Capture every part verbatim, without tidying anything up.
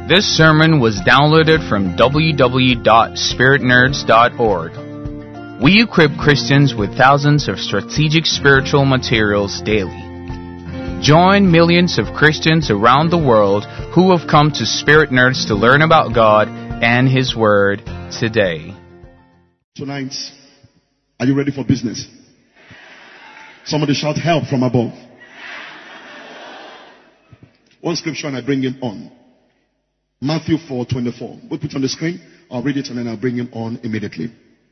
This sermon was downloaded from w w w dot spirit nerds dot org. We equip Christians with thousands of strategic spiritual materials daily. Join millions of Christians around the world who have come to Spirit Nerds to learn about God and His Word today. Tonight, are you ready for business? Somebody shout help from above. One scripture and I bring him on. Matthew four twenty-four. We'll put it on the screen. I'll read it and then I'll bring him on immediately.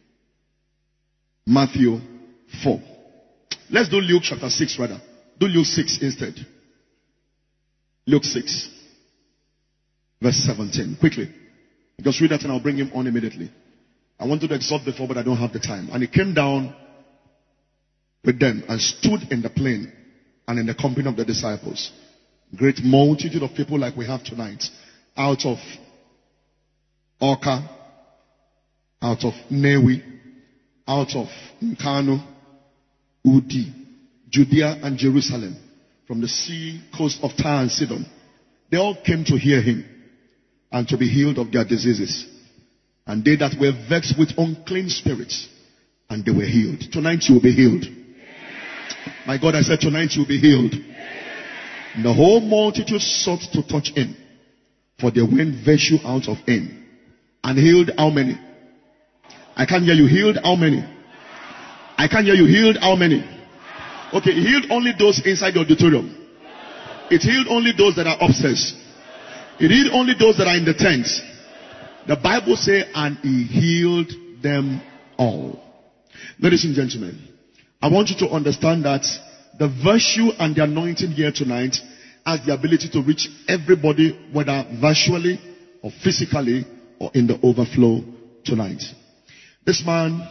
Matthew four. Let's do Luke chapter six rather. Do Luke six instead. Luke six. Verse seventeen. Quickly. Just read that and I'll bring him on immediately. I wanted to exhort before but I don't have the time. And he came down with them and stood in the plain and in the company of the disciples. Great multitude of people like we have tonight. Out of Orca, out of Newi, out of Nkano, Udi, Judea and Jerusalem, from the sea coast of Tyre and Sidon. They all came to hear him and to be healed of their diseases. And they that were vexed with unclean spirits, and they were healed. Tonight you will be healed. My God, I said tonight you will be healed. And the whole multitude sought to touch him, for they went virtue out of him. And healed how many? I can't hear you. Healed how many? I can't hear you. Healed how many? Okay, he healed only those inside the auditorium. It healed only those that are upstairs. It healed only those that are in the tent. The Bible says, and he healed them all. Ladies and gentlemen, I want you to understand that the virtue and the anointing here tonight has the ability to reach everybody, whether virtually or physically or in the overflow tonight. This man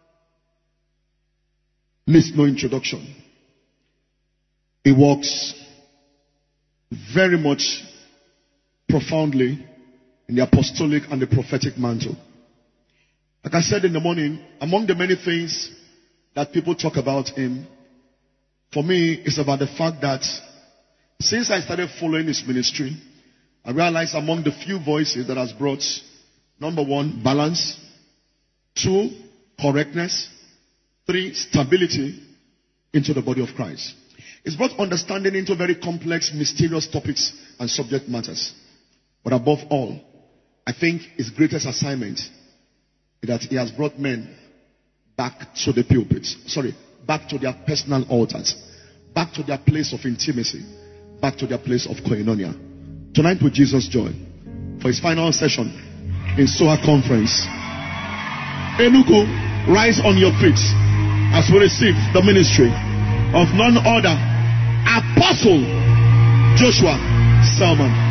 needs no introduction. He walks very much profoundly in the apostolic and the prophetic mantle. Like I said in the morning, among the many things that people talk about him, for me, it's about the fact that since I started following his ministry, I realized among the few voices that has brought, number one, balance, two, correctness, three, stability into the body of Christ. It's brought understanding into very complex, mysterious topics and subject matters. But above all, I think his greatest assignment is that he has brought men back to the pulpits. Sorry, back to their personal altars. Back to their place of intimacy. Back to their place of koinonia. Tonight with Jesus Joy, for his final session in Soha Conference. Enugu, rise on your feet as we receive the ministry of none other, Apostle Joshua Selman.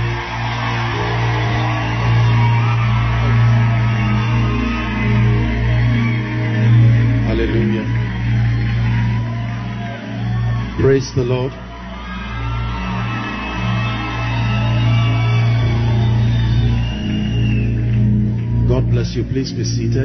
Hallelujah. Praise the Lord. God bless you. Please be seated.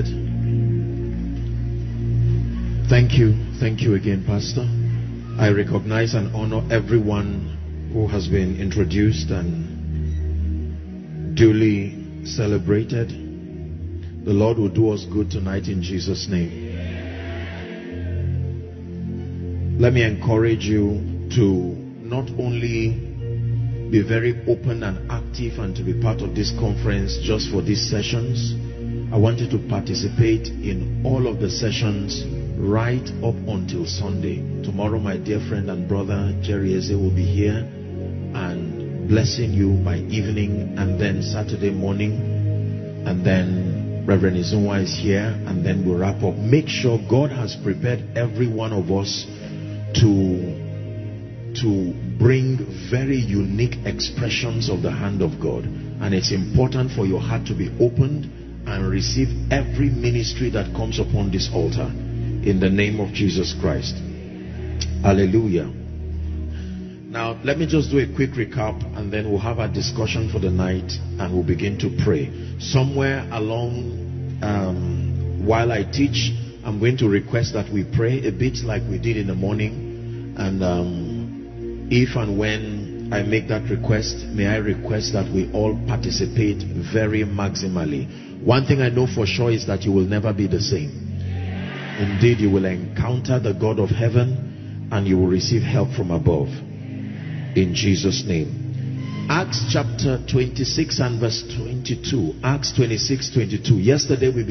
Thank you. Thank you again, Pastor. I recognize and honor everyone who has been introduced and duly celebrated. The Lord will do us good tonight in Jesus' name. Let me encourage you to not only be very open and active and to be part of this conference just for these sessions. I want you to participate in all of the sessions right up until Sunday. Tomorrow my dear friend and brother Jerry Eze will be here and blessing you by evening, and then Saturday morning, and then Reverend Izunwa is here, and then we'll wrap up. Make sure God has prepared every one of us to to bring very unique expressions of the hand of God, and it's important for your heart to be opened and receive every ministry that comes upon this altar in the name of Jesus Christ. Hallelujah. Now let me just do a quick recap and then we'll have a discussion for the night and we'll begin to pray. Somewhere along um, while I teach, I'm going to request that we pray a bit like we did in the morning, and um, if and when I make that request, may I request that we all participate very maximally. One thing I know for sure is that you will never be the same. Indeed, you will encounter the God of heaven and you will receive help from above. In Jesus' name. Acts chapter twenty-six and verse twenty-two. Acts twenty-six, twenty-two. Yesterday we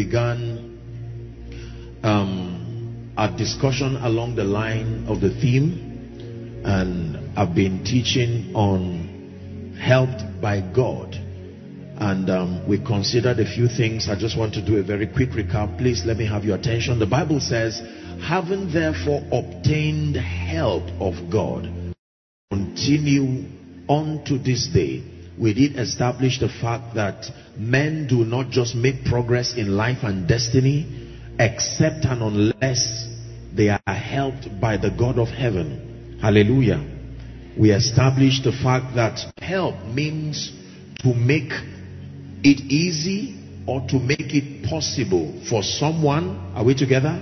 began um, a discussion along the line of the theme, and I've been teaching on helped by God. And um, we considered a few things. I just want to do a very quick recap. Please let me have your attention. The Bible says, having therefore obtained help of God, continue unto this day. We did establish the fact that men do not just make progress in life and destiny except and unless they are helped by the God of heaven. Hallelujah. We established the fact that help means to make it easy or to make it possible for someone, are we together,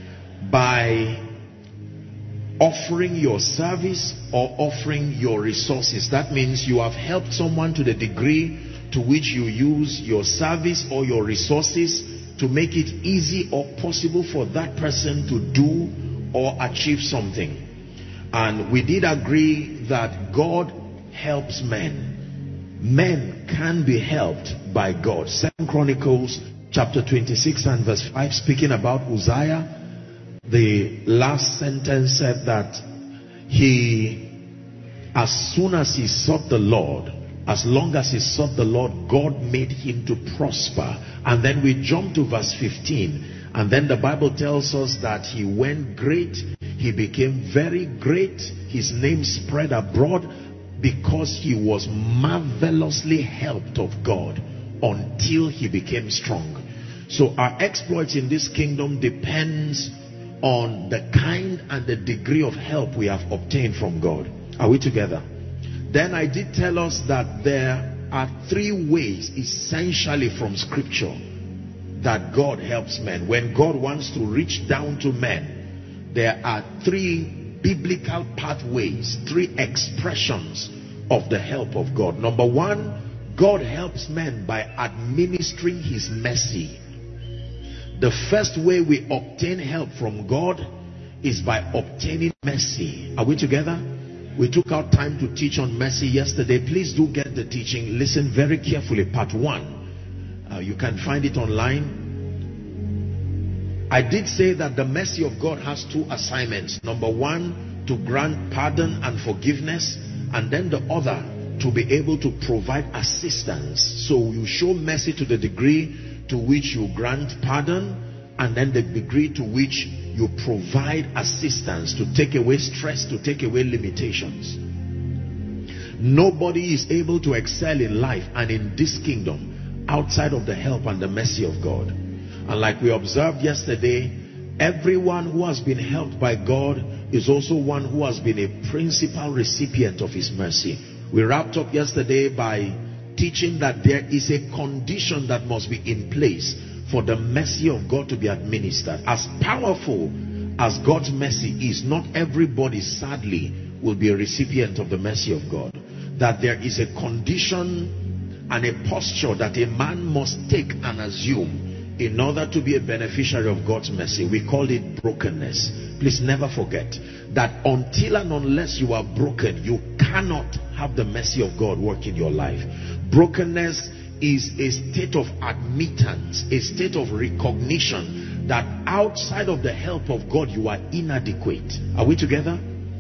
by offering your service or offering your resources. That means you have helped someone to the degree to which you use your service or your resources to make it easy or possible for that person to do or achieve something. And we did agree that God helps men. Men can be helped by God. Second Chronicles chapter twenty-six and verse five, speaking about Uzziah, the last sentence said that he, as soon as he sought the Lord, as long as he sought the Lord, God made him to prosper. And then we jump to verse fifteen, and then the Bible tells us that he went great, he became very great, his name spread abroad, because he was marvelously helped of God until he became strong. So our exploits in this kingdom depends on the kind and the degree of help we have obtained from God. Are we together? Then I did tell us that there are three ways essentially from scripture that God helps men. When God wants to reach down to men, there are three biblical pathways, three expressions of the help of God. Number one, God helps men by administering his mercy. The first way we obtain help from God is by obtaining mercy. Are we together? We took our time to teach on mercy yesterday. Please do get the teaching. Listen very carefully. Part one. Uh, you can find it online. I did say that the mercy of God has two assignments. Number one, to grant pardon and forgiveness. And then the other, to be able to provide assistance. So you show mercy to the degree to which you grant pardon, and then the degree to which you provide assistance to take away stress, to take away limitations. Nobody is able to excel in life and in this kingdom outside of the help and the mercy of God. And like we observed yesterday, everyone who has been helped by God is also one who has been a principal recipient of his mercy. We wrapped up yesterday by teaching that there is a condition that must be in place for the mercy of God to be administered. As powerful as God's mercy is, not everybody, sadly, will be a recipient of the mercy of God. That there is a condition and a posture that a man must take and assume in order to be a beneficiary of God's mercy. We call it brokenness. Please never forget that until and unless you are broken, you cannot have the mercy of God work in your life. Brokenness is a state of admittance, a state of recognition that outside of the help of God you are inadequate. Are we together?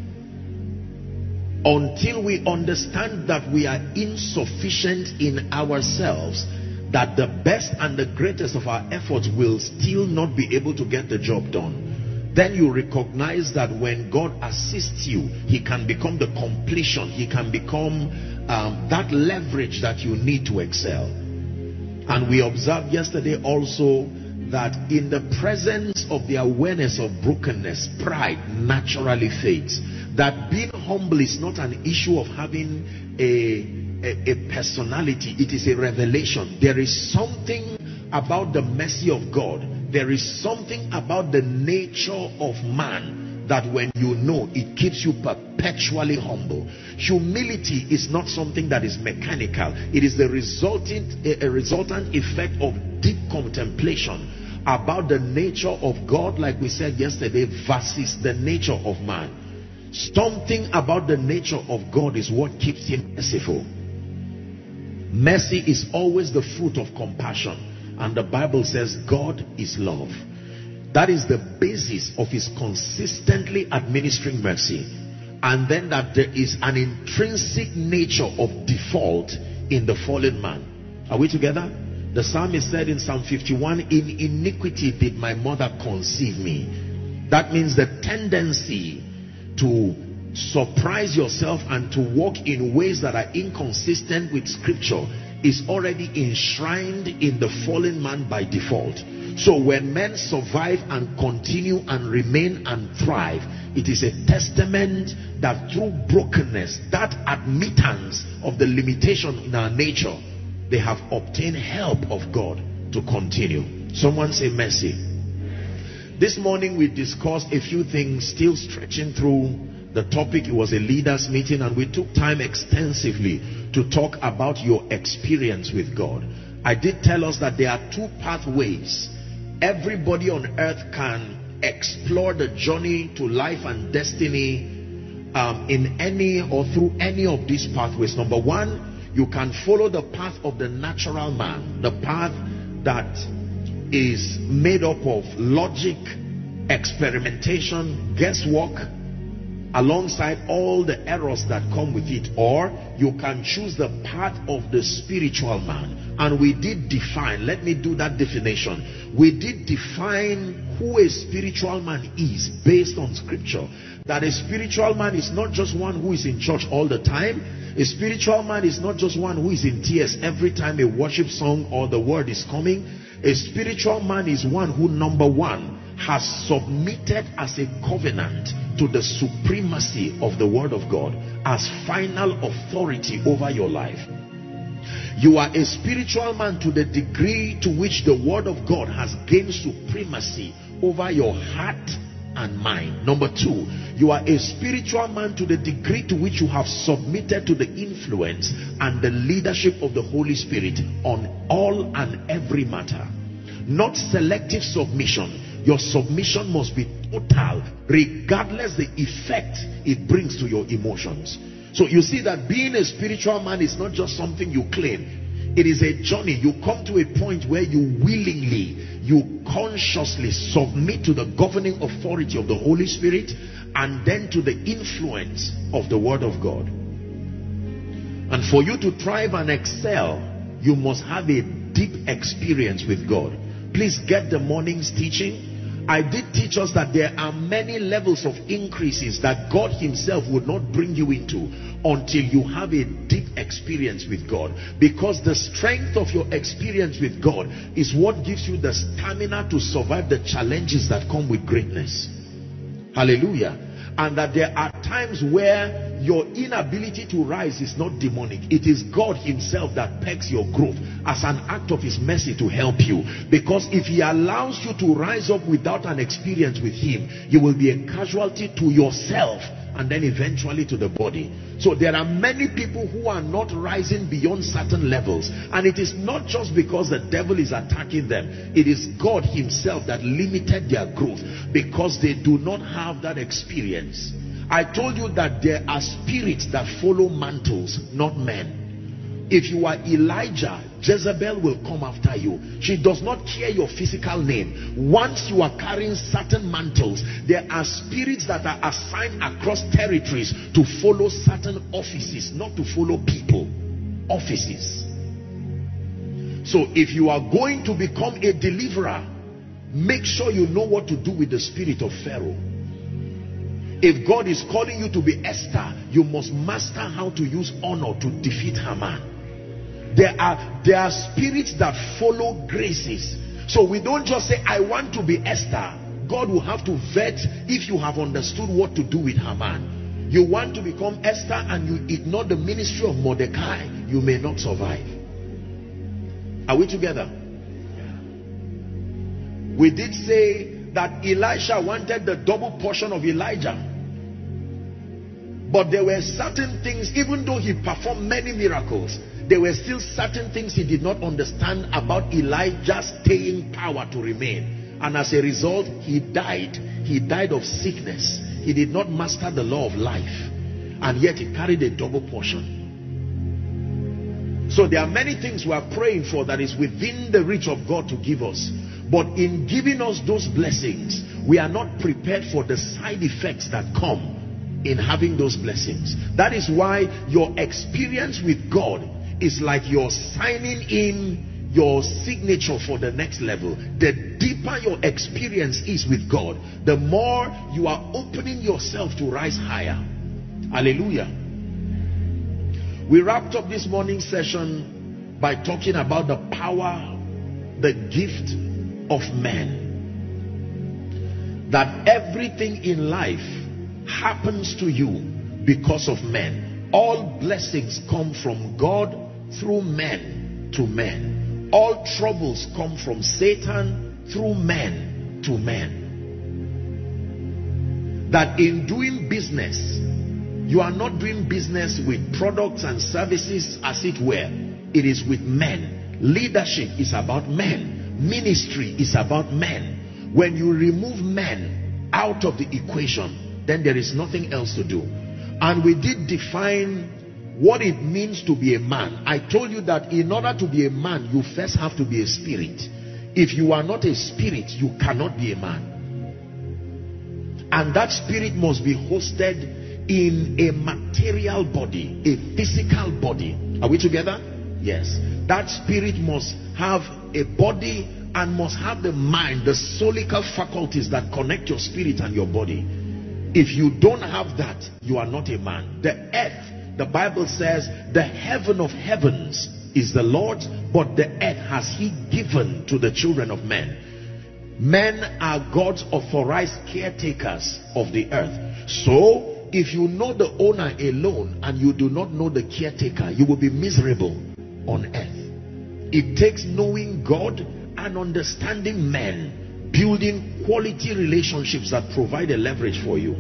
Until we understand that we are insufficient in ourselves, that the best and the greatest of our efforts will still not be able to get the job done, then you recognize that when God assists you, he can become the completion, he can become um, that leverage that you need to excel. And we observed yesterday also that in the presence of the awareness of brokenness, pride naturally fades. That being humble is not an issue of having a, a, a personality, it is a revelation. There is something about the mercy of God, there is something about the nature of man that when you know, it keeps you perpetually humble. Humility is not something that is mechanical. It is the resultant, a, a resultant effect of deep contemplation about the nature of God, like we said yesterday, versus the nature of man. Something about the nature of God is what keeps him merciful. Mercy is always the fruit of compassion, and the Bible says God is love. That is the basis of his consistently administering mercy. And then that there is an intrinsic nature of default in the fallen man. Are we together? The psalmist said in Psalm fifty-one, in iniquity did my mother conceive me. That means the tendency to surprise yourself and to walk in ways that are inconsistent with scripture is already enshrined in the fallen man by default. So when men survive and continue and remain and thrive, it is a testament that through brokenness, that admittance of the limitation in our nature, they have obtained help of God to continue. Someone say mercy. This morning we discussed a few things, still stretching through the topic. It was a leaders meeting, and we took time extensively to talk about your experience with God. I did tell us that there are two pathways. Everybody on earth can explore the journey to life and destiny um, in any or through any of these pathways. Number one, you can follow the path of the natural man, the path that is made up of logic, experimentation, guesswork, alongside all the errors that come with it. Or you can choose the path of the spiritual man. And we did define, let me do that definition. We did define who a spiritual man is based on scripture. That a spiritual man is not just one who is in church all the time. A spiritual man is not just one who is in tears every time a worship song or the word is coming. A spiritual man is one who, number one, has submitted as a covenant to the supremacy of the word of God as final authority over your life. You are a spiritual man to the degree to which the word of God has gained supremacy over your heart and mind. Number two, you are a spiritual man to the degree to which you have submitted to the influence and the leadership of the Holy Spirit on all and every matter. Not selective submission. Your submission must be total, regardless the effect it brings to your emotions. So you see that being a spiritual man is not just something you claim. It is a journey. You come to a point where you willingly, you consciously submit to the governing authority of the Holy Spirit and then to the influence of the Word of God. And for you to thrive and excel, you must have a deep experience with God. Please get the morning's teaching. I did teach us that there are many levels of increases that God himself would not bring you into until you have a deep experience with God. Because the strength of your experience with God is what gives you the stamina to survive the challenges that come with greatness. Hallelujah. And that there are times where your inability to rise is not demonic. It is God himself that pegs your growth as an act of his mercy to help you. Because if he allows you to rise up without an experience with him, you will be a casualty to yourself and then eventually to the body. So there are many people who are not rising beyond certain levels, and it is not just because the devil is attacking them. It is God himself that limited their growth because they do not have that experience. I told you that there are spirits that follow mantles, not men. If you are Elijah, Jezebel will come after you. She does not care your physical name. Once you are carrying certain mantles, there are spirits that are assigned across territories to follow certain offices, not to follow people. Offices. So if you are going to become a deliverer, make sure you know what to do with the spirit of Pharaoh. If God is calling you to be Esther, you must master how to use honor to defeat Haman. There are, there are spirits that follow graces. So we don't just say, I want to be Esther. God will have to vet if you have understood what to do with Haman. You want to become Esther and you ignore the ministry of Mordecai, you may not survive. Are we together? We did say that Elisha wanted the double portion of Elijah. But there were certain things, even though he performed many miracles, there were still certain things he did not understand about Elijah's staying power to remain. And as a result, he died. He died of sickness. He did not master the law of life. And yet he carried a double portion. So there are many things we are praying for that is within the reach of God to give us. But in giving us those blessings, we are not prepared for the side effects that come in having those blessings. That is why your experience with God is like you're signing in your signature for the next level. The deeper your experience is with God, the more you are opening yourself to rise higher. Hallelujah. We wrapped up this morning's session by talking about the power, the gift of men. That everything in life happens to you because of men. All blessings come from God through men to men. All troubles come from Satan through men to men. That in doing business, you are not doing business with products and services as it were. It is with men. Leadership is about men. Ministry is about men. When you remove men out of the equation, then there is nothing else to do. And we did define what it means to be a man. I told you that in order to be a man, you first have to be a spirit. If you are not a spirit, you cannot be a man. And that spirit must be hosted in a material body, a physical body. Are we together? Yes. That spirit must have a body and must have the mind, the solical faculties that connect your spirit and your body. If you don't have that, you are not a man. The earth, the Bible says, the heaven of heavens is the Lord's, but the earth has he given to the children of men. Men are God's authorized caretakers of the earth. So if you know the owner alone and you do not know the caretaker, you will be miserable on earth. It takes knowing God and understanding men, building quality relationships that provide a leverage for you.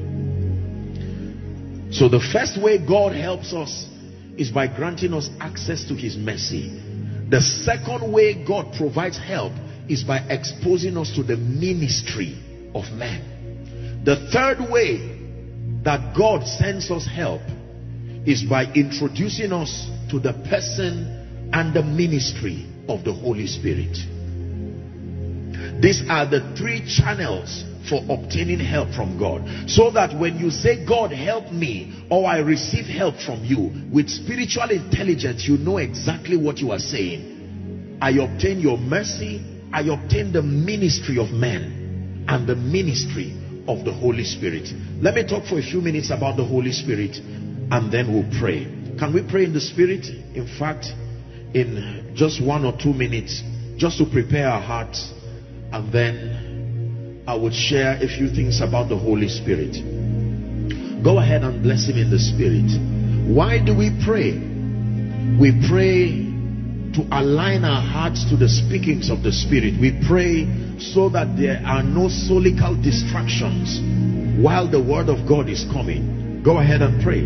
So the first way God helps us is by granting us access to his mercy. The second way God provides help is by exposing us to the ministry of men. The third way that God sends us help is by introducing us to the person and the ministry of the Holy Spirit. These are the three channels for obtaining help from God. So that when you say, God help me, or I receive help from you, with spiritual intelligence, you know exactly what you are saying. I obtain your mercy, I obtain the ministry of men and the ministry of the Holy Spirit. Let me talk for a few minutes about the Holy Spirit and then we'll pray. Can we pray in the Spirit? In fact, in just one or two minutes, just to prepare our hearts, and then I would share a few things about the Holy Spirit. Go ahead and bless him in the Spirit. Why do we pray? We pray to align our hearts to the speakings of the Spirit. We pray so that there are no solical distractions while the word of God is coming. Go ahead and pray.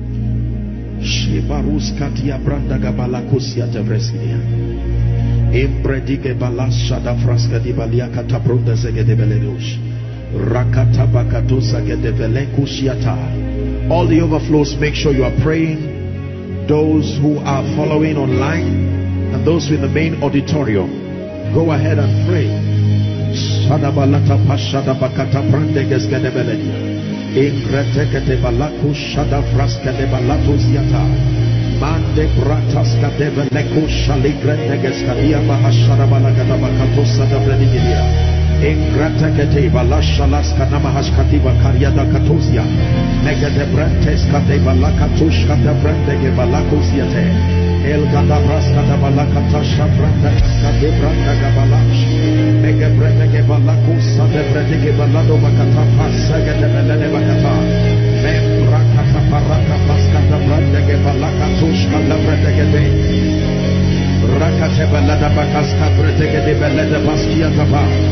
All the overflows, make sure you are praying. Those who are following online and those in the main auditorium, go ahead and pray. Shadabalata pashada bakata brandeges gedebeledi. Ingretekete balaku shada fraska de balatus yata. Mande bratas kadebeleku shaligreteges kadia bahashada balagada bakatus sada bredigidia. Ingretekete balashalas kanama hashkatiba karyada katuzia. Negede brentes kade balakatush kade brendege balakus yate. El gadabras kadabalakata shabranda kadebranda gabalash mega brenda ke balakus sadebrede ke balado bakata pasaga de belene bakata membra kata paraka paskata branda ke balakatush kadabrede ke de rakate balada bakaska brede ke de belede paskia taba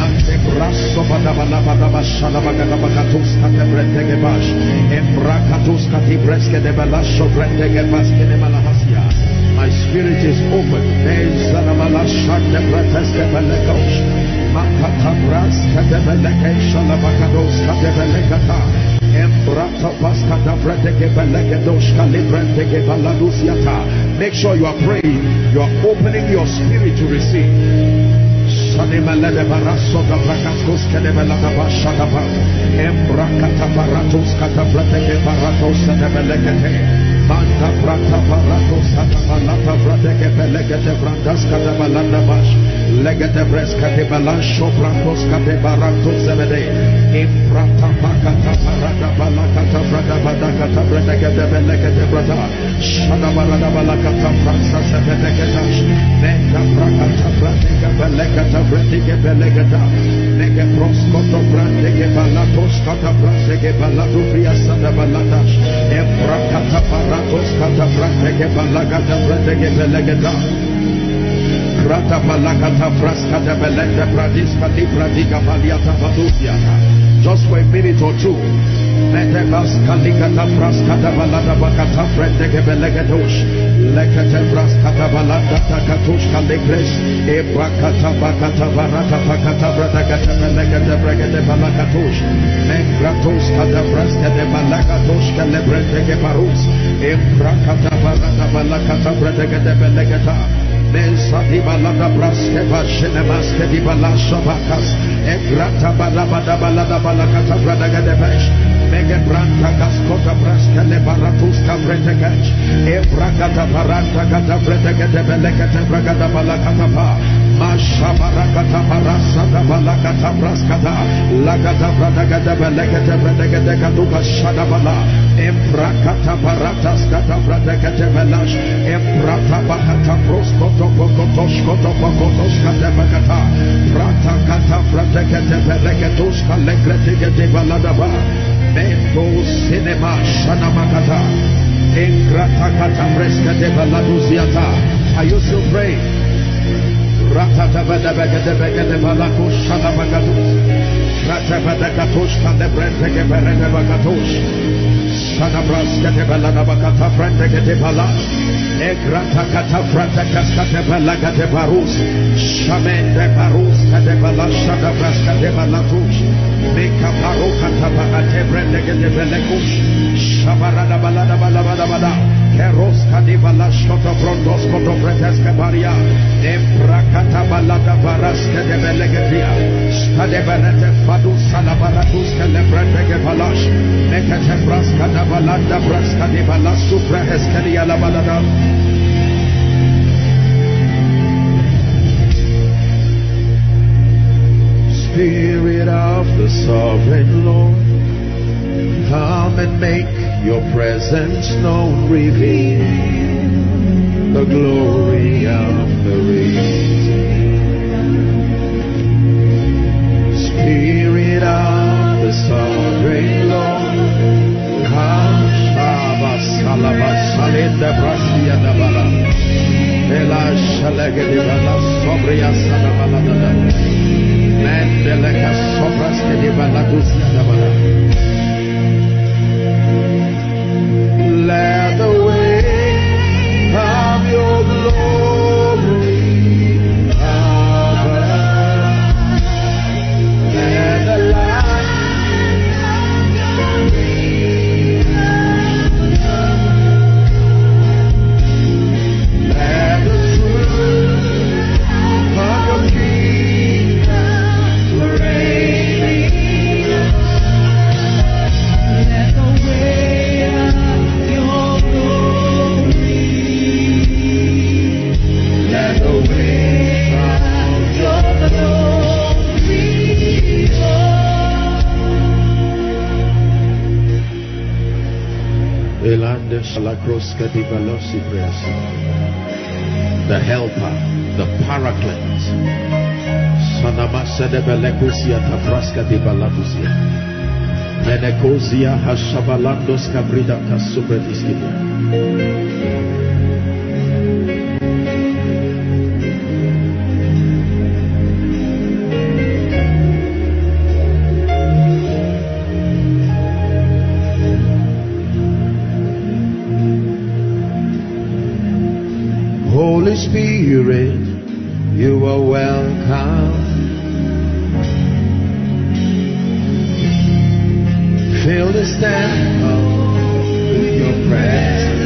Mante brasso badabala badaba shalabagada bagatus kate brentege bash. Embrakatus kati breske de balasho brentege baske de malahasia. My spirit is open. Mezanamala shante breteske belekos. Makata bras kate beleke shalabagados kate belekata. Embrata paskata brentege belekedos kalibrentege baladusiata. Make sure you are praying. You are opening your spirit to receive. Sanimele barasso da brakaskos kedebela da bashada ba. Embrakata baratos kata brentege baratos de belekete. Manta brata baratos kata balata brentege belekete brandas kata balanda bash. Legete breska de balasho brandos kate baratos zebede. Imprata pakata barada balakata brada badakata brentege belekete brata. Shada barada balakata fransa zebedeketa. Menta brakata brentege belekete brentege beleketa. Nege proskoto brentege balatos kata brentege balatu friasa da balatash. Embrakata baratos kata brentege balagata brentege beleketa. Rata balakata fraskata belekete pradiska di pradiga baliata badusiata. Just for a minute or two. Metebas kalikata fraskata balada bakata brentege belegedosh. Lekete fraskata balada takatush kalikres. Ebrakata bakata barata bakata bradagata belegete bregete balakatush. Mengratos kata fraskate balakatosh kalebrentege barus. Ebrakata barata balakata bradagete belegeta. Mensati balada braske bashene maske di balasha bakas. Egrata balabada balada balakata bradagete besh. Mege branta kaskota braske le baratus kabrete kech. Ebrakata baranta kata bradagete belekete bragada balakata pa. Masha barakata barasa da balakata braskata. Lagata bradagete belekete bradagete kaduka shada bala. Embrakata baratas kata bradagete belash. Embrata bakata proskoto pokotosh koto pokotosh kata bakata. Prata kata bradagete beleketush kalegrete gete balada ba. Mento cinema shana makata. Engrata kata breska de baladuziata. Are you still praying? Ratata bada bagade bagade balakush shana bagatus. Rata bada katush kale brente ke berede bagatus. Shana braska de balada bakata brente ke de bala. Egrata kata frata kaskate balagate barus. Shamende barus kade bala shana braska de balatush. Meka baroka taba atebrende gede belekush. Shabarada balada balada balada. Keros kadi balashkoto brondos koto preteske baria. Emprakata balada baras kede belegetia. Skade berete fadu salabaratus kele brende ge balash. Mekete bras kada balada bras kadi balasu prehes kedi ala balada. Spirit of the sovereign Lord, come and make your presence known. Reveal the glory of the risen. Spirit of the sovereign Lord, come. Shaba salaba salinda brasia da bala. Ela shalege de bala sobria salabala da. Mendeleka sobras ke di baladusia da bala. Let the way of your glory cover. Let the light of your let the truth of your kingdom reign. Let the way of your glory, let the way of your glory Elande Shalakroska di Velosi Presa. The helper, the paraclete. Sanamasa de Belekusia Tafraska di Baladusia. Menekosia Hashabalandos Cabrida Casubretiskia. Holy Spirit, you are welcome. Fill this temple with your presence.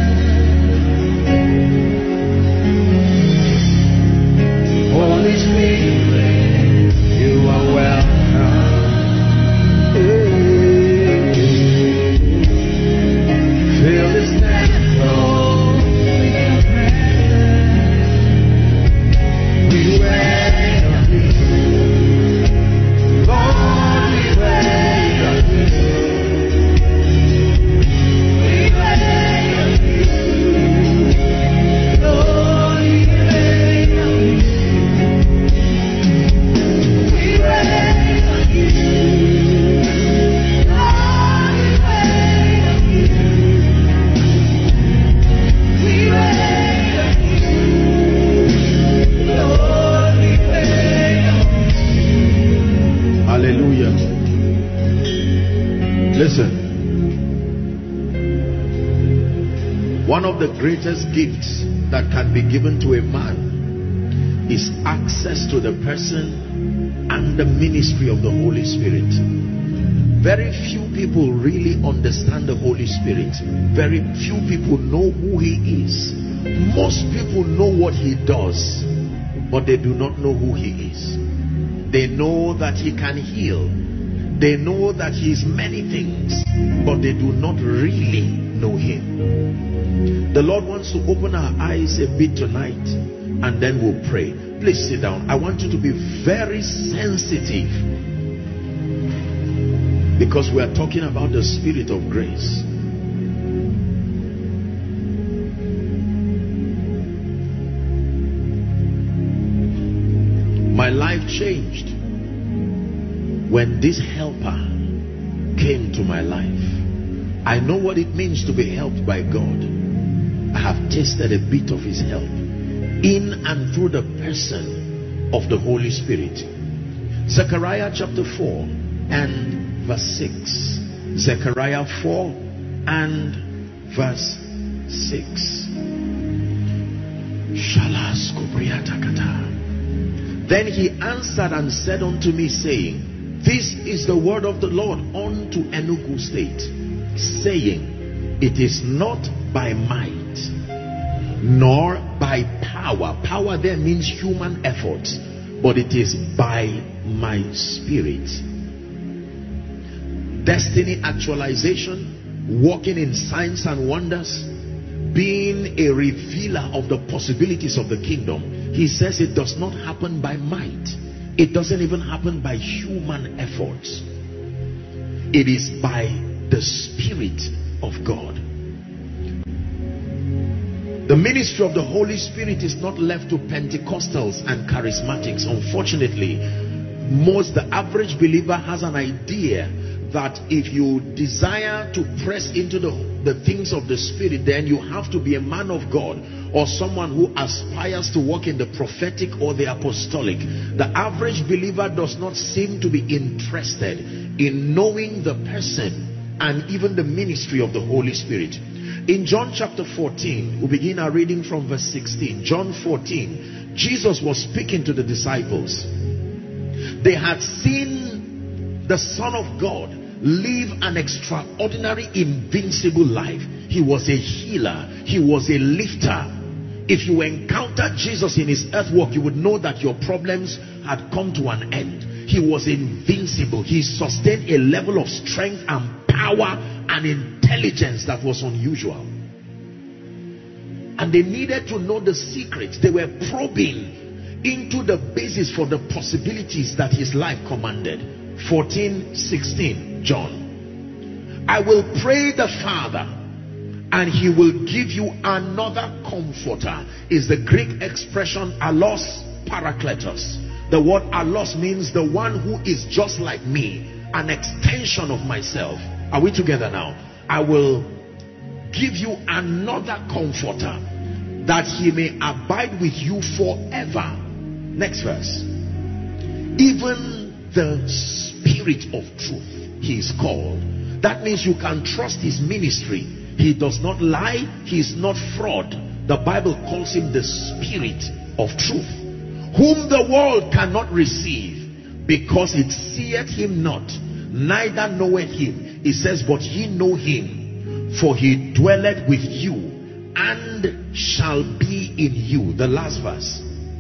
Holy Spirit, you are welcome. Fill this temple with your presence. We wait on you. Lord, we wait on you. We wait on you. Lord, we wait on you. We wait on you. Lord, we wait on you. We wait on you. Lord, we wait on you. Hallelujah. Listen. One of the greatest gifts that can be given to a man is access to the person and the ministry of the Holy Spirit. Very few people really understand the Holy Spirit. Very few people know who he is. Most people know what he does, but they do not know who he is. They know that he can heal. They know that he is many things, but they do not really know him. The Lord wants to open our eyes a bit tonight, and then we'll pray. Please sit down. I want you to be very sensitive, because we are talking about the Spirit of grace. My life changed when this helper came to my life. I know what it means to be helped by God. I have tasted a bit of his help in and through the person of the Holy Spirit. Zechariah chapter four and verse six. Zechariah four and verse six. Then he answered and said unto me, saying, this is the word of the Lord unto Enugu State, saying, it is not by might nor by power. Power there means human effort, but it is by my Spirit. Destiny actualization, walking in signs and wonders, being a revealer of the possibilities of the kingdom. He says it does not happen by might. It doesn't even happen by human efforts. It is by the Spirit of God. The ministry of the Holy Spirit is not left to Pentecostals and charismatics. Unfortunately, most the average believer has an idea that if you desire to press into the, the things of the Spirit, then you have to be a man of God or someone who aspires to walk in the prophetic or the apostolic. The average believer does not seem to be interested in knowing the person and even the ministry of the Holy Spirit. In John chapter fourteen, we begin our reading from verse sixteen. John fourteen, Jesus was speaking to the disciples. They had seen the Son of God live an extraordinary, invincible life. He was a healer. He was a lifter. If you encountered Jesus in his earth walk, you would know that your problems had come to an end. He was invincible. He sustained a level of strength and power and intelligence that was unusual. And they needed to know the secrets. They were probing into the basis for the possibilities that his life commanded. fourteen sixteen, John. I will pray the Father, and he will give you another comforter. Is the Greek expression allos parakletos. The word allos means the one who is just like me, an extension of myself. Are we together now? I will give you another comforter, that he may abide with you forever. Next verse. Even the Spirit of truth, he is called. That means you can trust his ministry. He does not lie. He is not fraud. The Bible calls him the Spirit of truth, whom the world cannot receive, because it seeth him not, neither knoweth him. It says, but ye know him, for he dwelleth with you, and shall be in you. The last verse,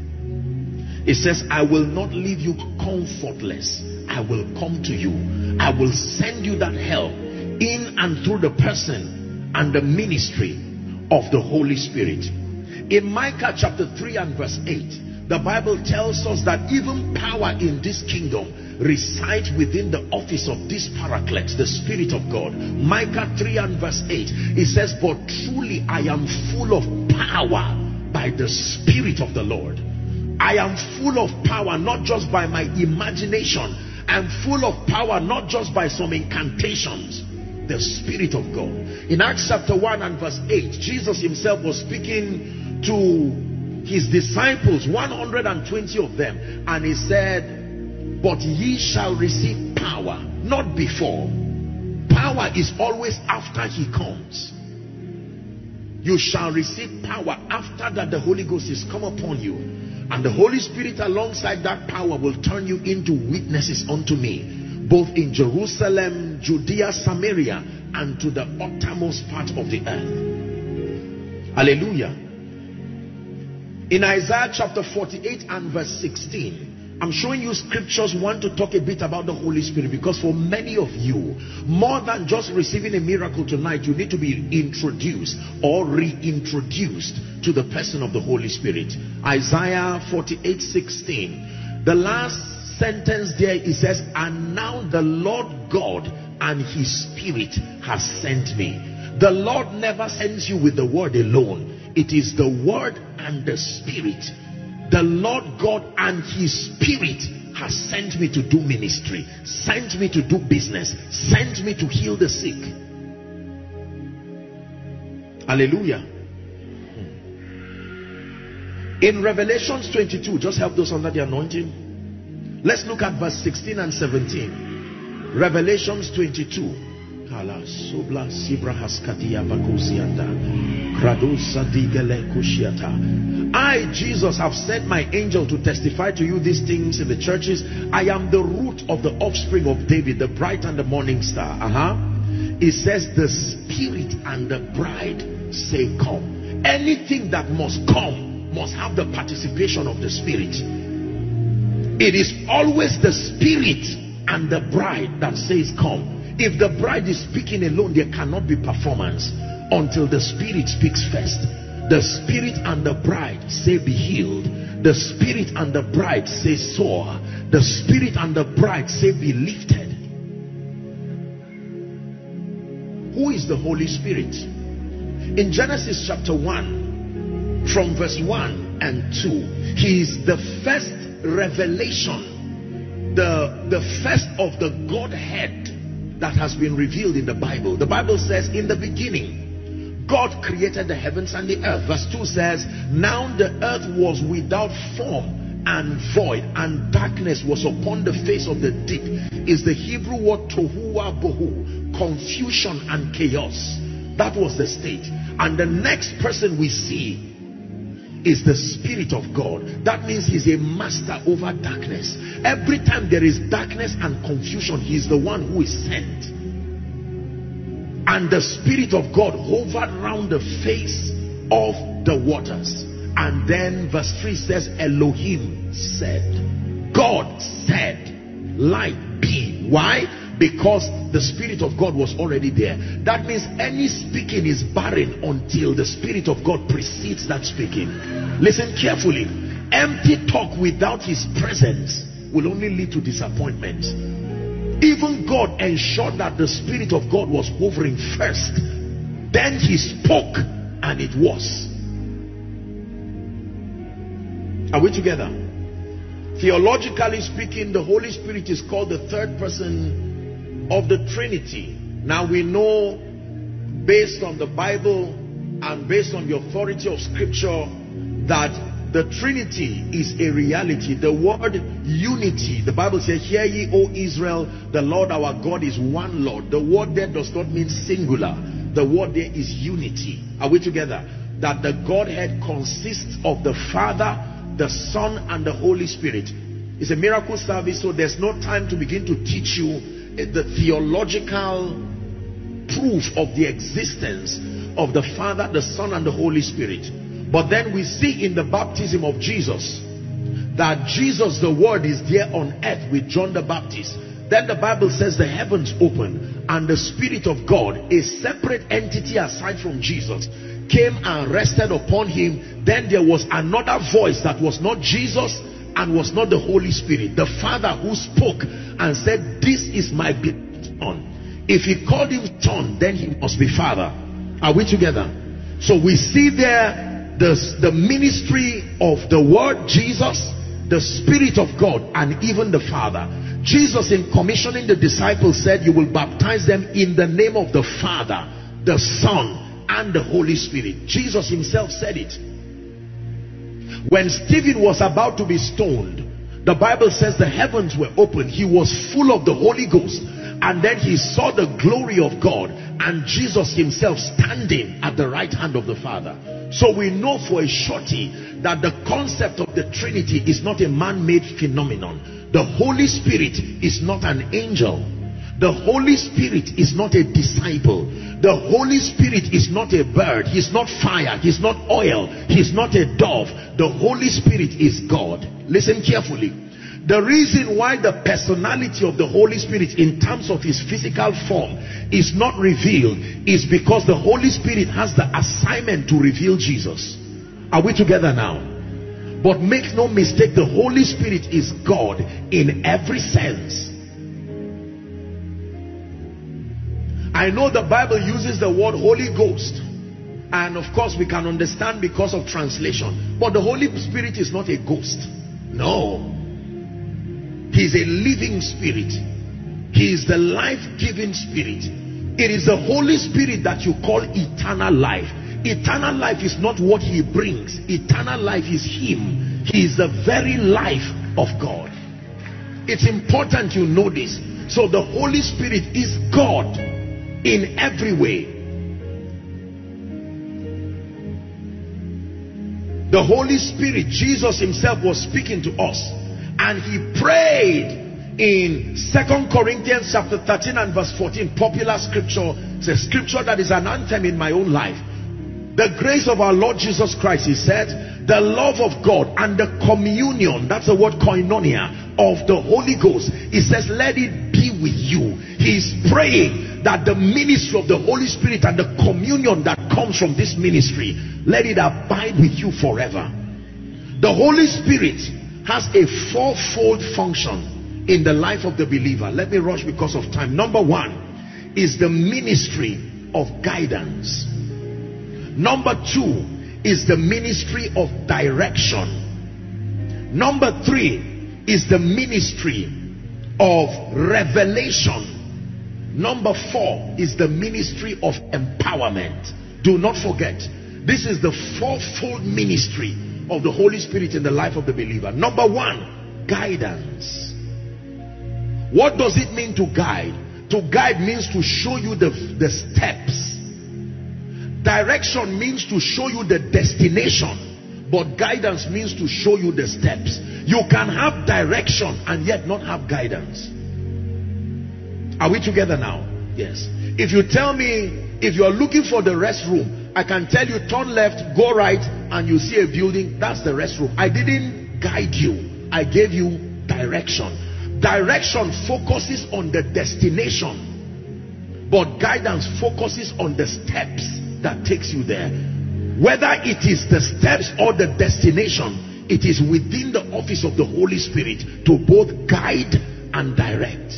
it says, I will not leave you comfortless. I will come to you. I will send you that help in and through the person and the ministry of the Holy Spirit. In Micah chapter three and verse eight, the Bible tells us that even power in this kingdom resides within the office of this Paraclete, the Spirit of God. Micah three and verse eight, it says, but truly I am full of power by the Spirit of the Lord. I am full of power not just by my imagination. I'm full of power not just by some incantations. The Spirit of God. In Acts chapter one and verse eight, Jesus himself was speaking to his disciples, one hundred twenty of them, and he said, but ye shall receive power, not before. Power is always after he comes. You shall receive power after that the Holy Ghost is come upon you, and the Holy Spirit alongside that power will turn you into witnesses unto me, both in Jerusalem, Judea, Samaria, and to the uttermost part of the earth. Hallelujah. In Isaiah chapter forty-eight and verse sixteen, I'm showing you scriptures. Want to talk a bit about the Holy Spirit, because for many of you, more than just receiving a miracle tonight, you need to be introduced or reintroduced to the person of the Holy Spirit. Isaiah forty-eight sixteen, the last sentence there, it says, and now the Lord God and his Spirit has sent me. The Lord never sends you with the word alone. It is the word and the Spirit. The Lord God and his Spirit has sent me to do ministry, sent me to do business, sent me to heal the sick. Hallelujah. In Revelations twenty-two, just help those under the anointing. Let's look at verse sixteen and seventeen. Revelations twenty-two. I, Jesus, have sent my angel to testify to you these things in the churches. I am the root of the offspring of David, the bright and the morning star. Uh-huh. It says the Spirit and the bride say come. Anything that must come must have the participation of the Spirit. It is always the Spirit and the bride that says come. If the bride is speaking alone, there cannot be performance until the Spirit speaks first. The Spirit and the bride say be healed. The Spirit and the bride say soar. The Spirit and the bride say be lifted. Who is the Holy Spirit? In Genesis chapter one, from verse one and two, he is the first revelation, the, the first of the Godhead that has been revealed in the Bible. The Bible says, in the beginning, God created the heavens and the earth. Verse two says, now the earth was without form and void, and darkness was upon the face of the deep. Is the Hebrew word tohu wa bohu, confusion and chaos. That was the state. And the next person we see is the Spirit of God. That means he's a master over darkness. Every time there is darkness and confusion, he's the one who is sent. And the Spirit of God hovered around the face of the waters. And then verse three says, Elohim said, God said, light be. Why? Because the Spirit of God was already there. That means any speaking is barren until the Spirit of God precedes that speaking. Listen carefully. Empty talk without his presence will only lead to disappointment. Even God ensured that the Spirit of God was hovering first. Then he spoke and it was. Are we together? Theologically speaking, the Holy Spirit is called the third person of the Trinity. Now we know, based on the Bible and based on the authority of Scripture, that the Trinity is a reality. The word unity, the Bible says, hear ye, O Israel, the Lord our God is one Lord. The word there does not mean singular. The word there is unity. Are we together? that the Godhead consists of the Father, the Son, and the Holy Spirit. It's a miracle service, so there's no time to begin to teach you the theological proof of the existence of the Father, the Son, and the Holy Spirit. But then we see in the baptism of Jesus that Jesus, the Word, is there on earth with John the Baptist. Then the Bible says the heavens opened and the Spirit of God, a separate entity aside from Jesus, came and rested upon him. Then there was another voice that was not Jesus and was not the Holy Spirit, the Father, who spoke and said, "This is my beloved Son." If he called him Son, then he must be Father. Are we together? So we see there the, the ministry of the Word, Jesus, the Spirit of God, and even the Father. Jesus, in commissioning the disciples, said, "You will baptize them in the name of the Father, the Son, and the Holy Spirit." Jesus himself said it. When Stephen was about to be stoned, the Bible says the heavens were opened. He was full of the Holy Ghost, and then he saw the glory of God and Jesus himself standing at the right hand of the Father. So we know for a surety that the concept of the Trinity is not a man-made phenomenon. The Holy Spirit is not an angel. The Holy Spirit is not a disciple. The Holy Spirit is not a bird. He's not fire. He's not oil. He's not a dove. The Holy Spirit is God. Listen carefully. The reason why the personality of the Holy Spirit in terms of his physical form is not revealed is because the Holy Spirit has the assignment to reveal Jesus. Are we together now? But make no mistake, the Holy Spirit is God in every sense. I know the Bible uses the word Holy Ghost, and of course we can understand because of translation, but the Holy Spirit is not a ghost. No, he is a living spirit. He is the life-giving spirit. It is the Holy Spirit that you call eternal life. Eternal life is not what he brings. Eternal life is him. He is the very life of God. It's important you know this. So the Holy Spirit is God in every way. The Holy Spirit, Jesus himself was speaking to us, and he prayed in Second Corinthians chapter thirteen and verse fourteen. Popular scripture. It's a scripture that is an anthem in my own life. The grace of our Lord Jesus Christ, he said, the love of God and the communion, that's the word koinonia, of the Holy Ghost, he says, let it be with you. He is praying that the ministry of the Holy Spirit and the communion that comes from this ministry, let it abide with you forever. The Holy Spirit has a fourfold function in the life of the believer. Let me rush because of time. Number one is the ministry of guidance. Number two is the ministry of direction. Number three is the ministry of revelation. Number four is the ministry of empowerment. Do not forget, this is the fourfold ministry of the Holy Spirit in the life of the believer. Number one, guidance. What does it mean to guide? To guide means to show you the, the steps. Direction means to show you the destination, but guidance means to show you the steps. You can have direction and yet not have guidance. Are we together now? Yes. If you tell me, if you are looking for the restroom, I can tell you turn left, go right, and you see a building. That's the restroom. I didn't guide you. I gave you direction. Direction focuses on the destination, but guidance focuses on the steps that takes you there. Whether it is the steps or the destination, it is within the office of the Holy Spirit to both guide and direct.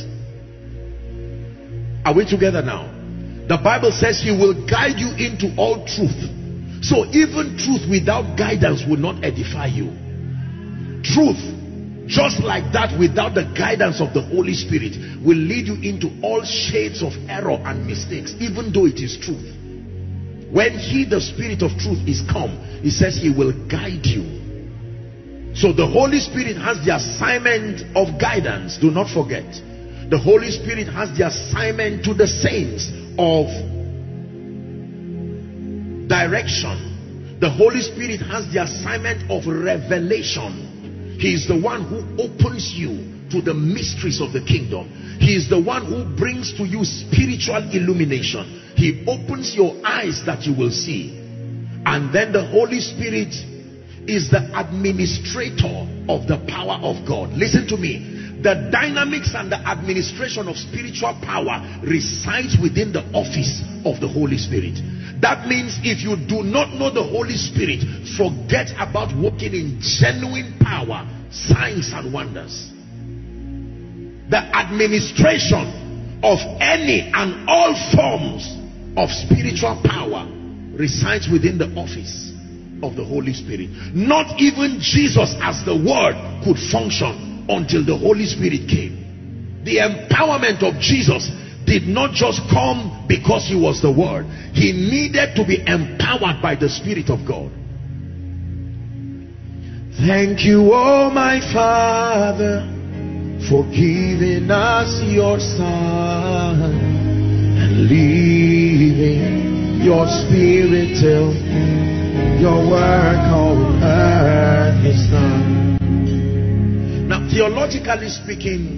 Are we together now? The Bible says he will guide you into all truth. So even truth without guidance will not edify you. Truth, just like that, without the guidance of the Holy Spirit, will lead you into all shades of error and mistakes, even though it is truth. When he, the Spirit of truth, is come, he says he will guide you. So the Holy Spirit has the assignment of guidance. Do not forget, the Holy Spirit has the assignment to the saints of direction. The Holy Spirit has the assignment of revelation. He is the one who opens you to the mysteries of the kingdom. He is the one who brings to you spiritual illumination. He opens your eyes that you will see. And then the Holy Spirit is the administrator of the power of God. Listen to me. The dynamics and the administration of spiritual power resides within the office of the Holy Spirit. That means if you do not know the Holy Spirit, forget about walking in genuine power, signs and wonders. The administration of any and all forms of spiritual power resides within the office of the Holy Spirit. Not even Jesus as the Word could function until the Holy Spirit came. The empowerment of Jesus did not just come because he was the Word. He needed to be empowered by the Spirit of God. Thank you, oh my Father, for giving us your Son and leaving your Spirit till your work on earth is done. Now, theologically speaking,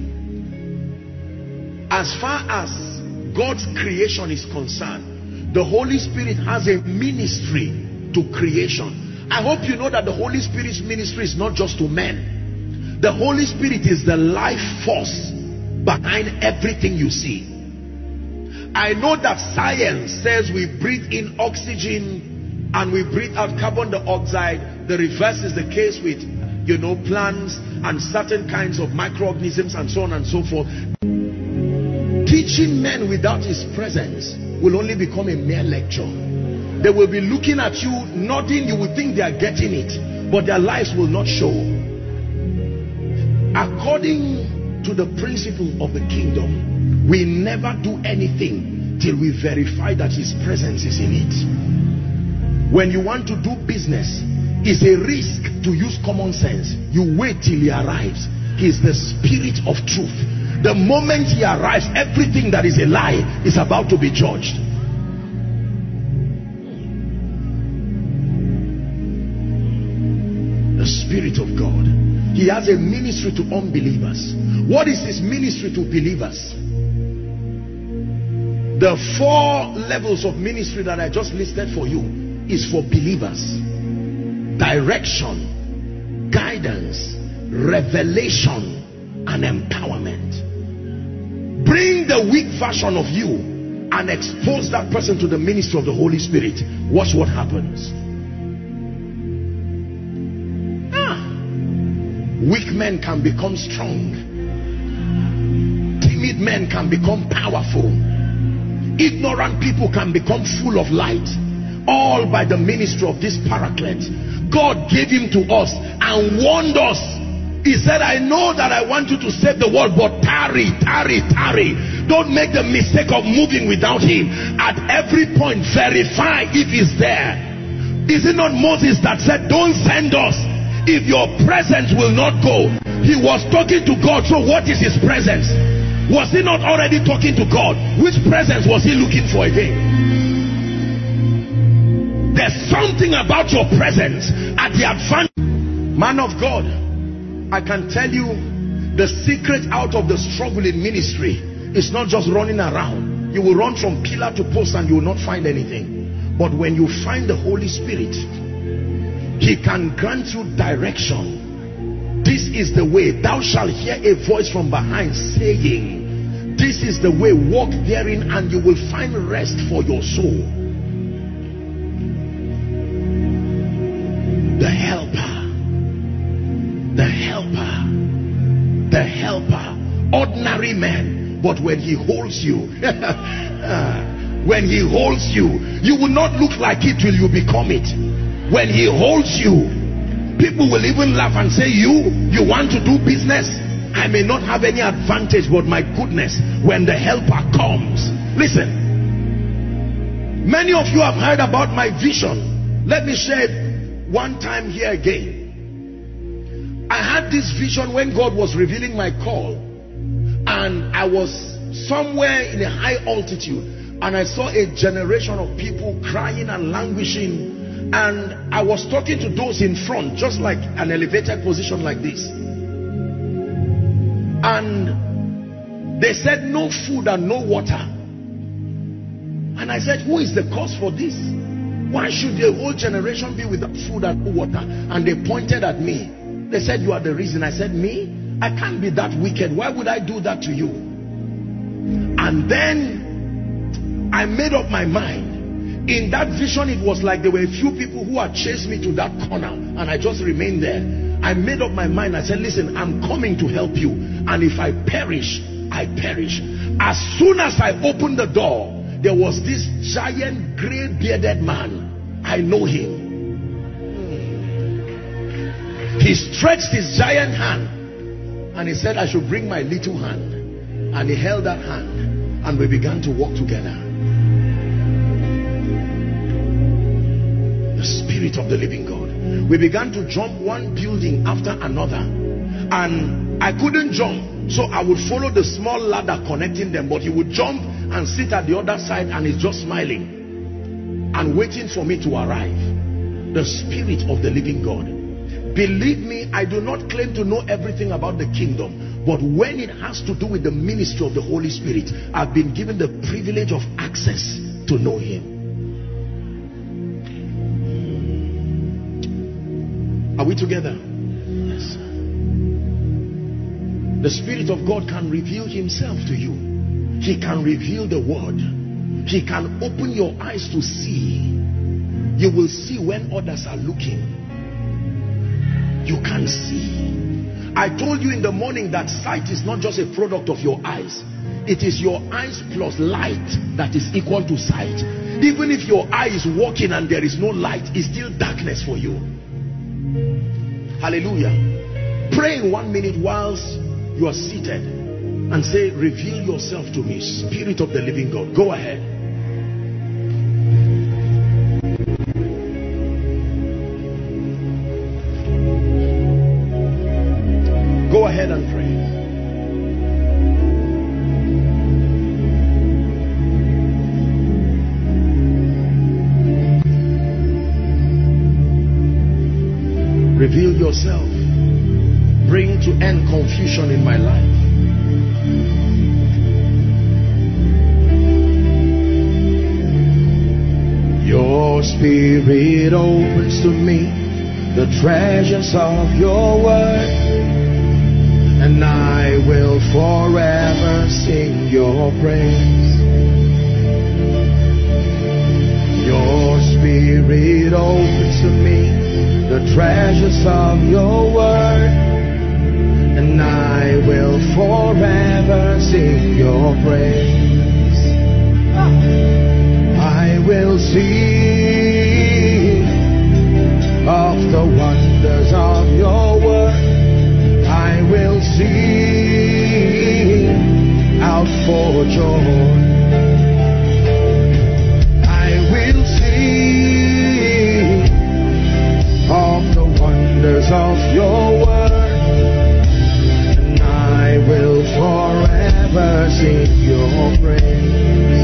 as far as God's creation is concerned, the Holy Spirit has a ministry to creation. I hope you know that the Holy Spirit's ministry is not just to men. The Holy Spirit is the life force behind everything you see. I know that science says we breathe in oxygen and we breathe out carbon dioxide. The reverse is the case with, you know, plants and certain kinds of microorganisms and so on and so forth. Teaching men without his presence will only become a mere lecture. They will be looking at you, nodding. You will think they are getting it, but their lives will not show. According to the principle of the kingdom, we never do anything till we verify that his presence is in it. When you want to do business, it's a risk to use common sense. You wait till he arrives. He is the Spirit of truth. The moment he arrives, everything that is a lie is about to be judged. The Spirit of God. He has a ministry to unbelievers. What is his ministry to believers? The four levels of ministry that I just listed for you is for believers. Direction, guidance, revelation, and empowerment. Bring the weak version of you and expose that person to the ministry of the Holy Spirit. Watch what happens. Ah. Weak men can become strong. Timid men can become powerful. Ignorant people can become full of light. All by the ministry of this Paraclete. God gave him to us and warned us. He said, I know that I want you to save the world, but tarry, tarry, tarry. Don't make the mistake of moving without him. At every point, verify if he's there. Is it not Moses that said, don't send us if your presence will not go? He was talking to God, so what is his presence? Was he not already talking to God? Which presence was he looking for again? There's something about your presence at the advantage. Man of God, I can tell you the secret out of the struggle in ministry is not just running around. You will run from pillar to post and you will not find anything. But when you find the Holy Spirit, he can grant you direction. This is the way. Thou shalt hear a voice from behind saying, this is the way, walk therein and you will find rest for your soul. The helper. The helper, the helper, ordinary man, but when he holds you, when he holds you, you will not look like it till you become it. When he holds you, people will even laugh and say, you, you want to do business? I may not have any advantage, but my goodness, when the helper comes, listen, many of you have heard about my vision. Let me share it one time here again. I had this vision when God was revealing my call, and I was somewhere in a high altitude and I saw a generation of people crying and languishing And I was talking to those in front, just like an elevated position like this. And they said no food and no water. And I said, who is the cause for this? Why should the whole generation be without food and no water? And they pointed at me. They said, you are the reason. I said, me? I can't be that wicked. Why would I do that to you? And then I made up my mind. In that vision, it was like there were a few people who had chased me to that corner, and I just remained there. I made up my mind. I said, listen, I'm coming to help you, and if I perish, I perish. As soon as I opened the door, there was this giant gray bearded man. I know him. He stretched his giant hand and he said, I should bring my little hand. And he held that hand and we began to walk together. The Spirit of the living God. We began to jump one building after another, and I couldn't jump, so I would follow the small ladder connecting them, but he would jump and sit at the other side and he's just smiling and waiting for me to arrive. The Spirit of the living God. Believe me, I do not claim to know everything about the kingdom, but when it has to do with the ministry of the Holy Spirit, I've been given the privilege of access to know him. Are we together? Yes. The Spirit of God can reveal himself to you. He can reveal the word. He can open your eyes to see. You will see when others are looking. You can see. I told you in the morning that sight is not just a product of your eyes. It is your eyes plus light that is equal to sight. Even if your eye is walking and there is no light, it's still darkness for you. Hallelujah. Pray in one minute whilst you are seated and say, reveal yourself to me, Spirit of the living God. Go ahead. Go ahead and pray. Reveal yourself. Bring to end confusion in my life. Your Spirit opens to me the treasures of your word, and I will forever sing your praise. Your Spirit opens to me the treasures of your word, and I will forever sing your praise. I will sing of the wonders of your word. I will sing out for joy. I will sing of the wonders of your word, and I will forever sing your praise.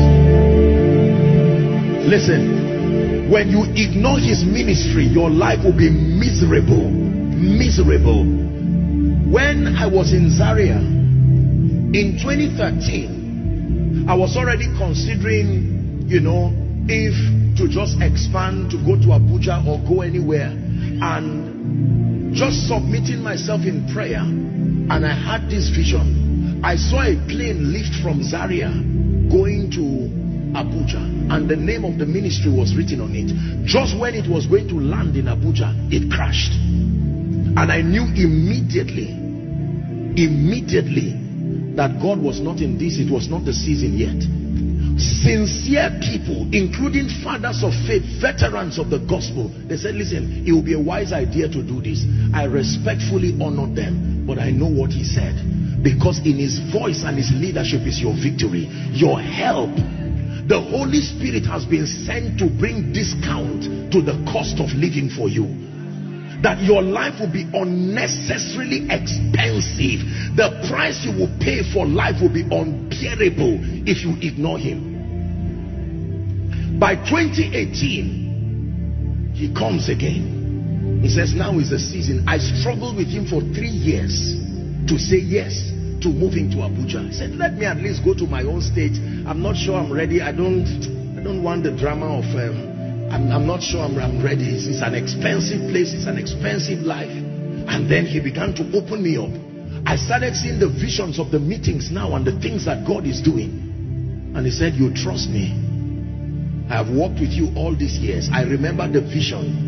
Listen, when you ignore his ministry, your life will be miserable. Miserable. When I was in Zaria in twenty thirteen, I was already considering, you know, if to just expand, to go to Abuja or go anywhere, and just submitting myself in prayer. And I had this vision. I saw a plane lift from Zaria going to Abuja, and the name of the ministry was written on it. Just when it was going to land in Abuja, it crashed. And I knew immediately, immediately that God was not in this. It was not the season yet. Sincere people, including fathers of faith, veterans of the gospel, they said, listen, it will be a wise idea to do this. I respectfully honored them, but I know what he said, because in his voice and his leadership is your victory, your help. The Holy Spirit has been sent to bring discount to the cost of living for you, that your life will be unnecessarily expensive. The price you will pay for life will be unbearable if you ignore him. By twenty eighteen, he comes again. He says, now is the season. I struggled with him for three years to say yes to moving to Abuja. I said, let me at least go to my own state. I'm not sure I'm ready. I don't I don't want the drama of um, I'm, I'm not sure I'm, I'm ready. It's, it's an expensive place. It's an expensive life. And then he began to open me up. I started seeing the visions of the meetings now and the things that God is doing. And he said, you trust me. I have walked with you all these years. I remember the vision.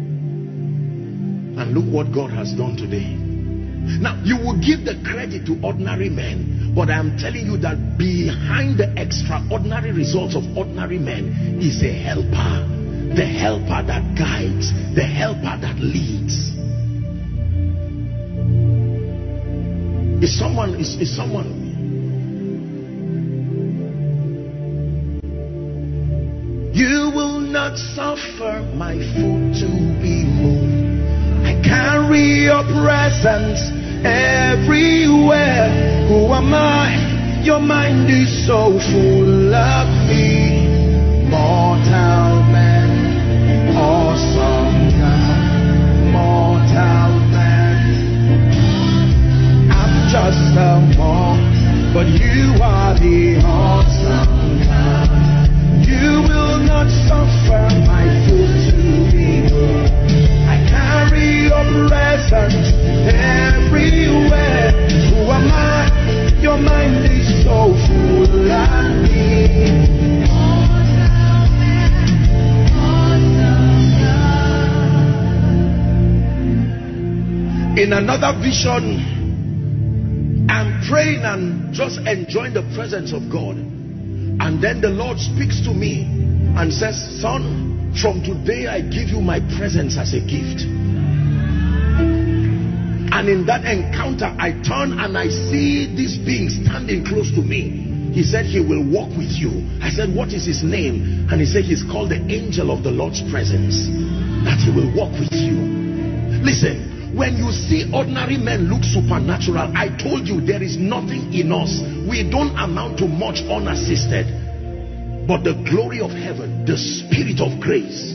And look what God has done today. Now, you will give the credit to ordinary men, but I am telling you that behind the extraordinary results of ordinary men is a helper. The helper that guides, the helper that leads. Is someone, is, is someone you will not suffer my foot to be moved. I carry your presence everywhere. Who am I? Your mind is so full of me. Mortal man, awesome God. Mortal man, I'm just a mortal, but you are the awesome God. You will not suffer my foot to be moved. I carry your presence everywhere. Who am I? Your mind is so full of me. In another vision, I'm praying and just enjoying the presence of God. And then the Lord speaks to me and says, son, from today I give you my presence as a gift. And in that encounter, I turn and I see this being standing close to me. He said he will walk with you. I said, what is his name? And he said he's called the angel of the Lord's presence, that he will walk with you. Listen, when you see ordinary men look supernatural, I told you there is nothing in us. We don't amount to much unassisted. But the glory of heaven, the spirit of grace,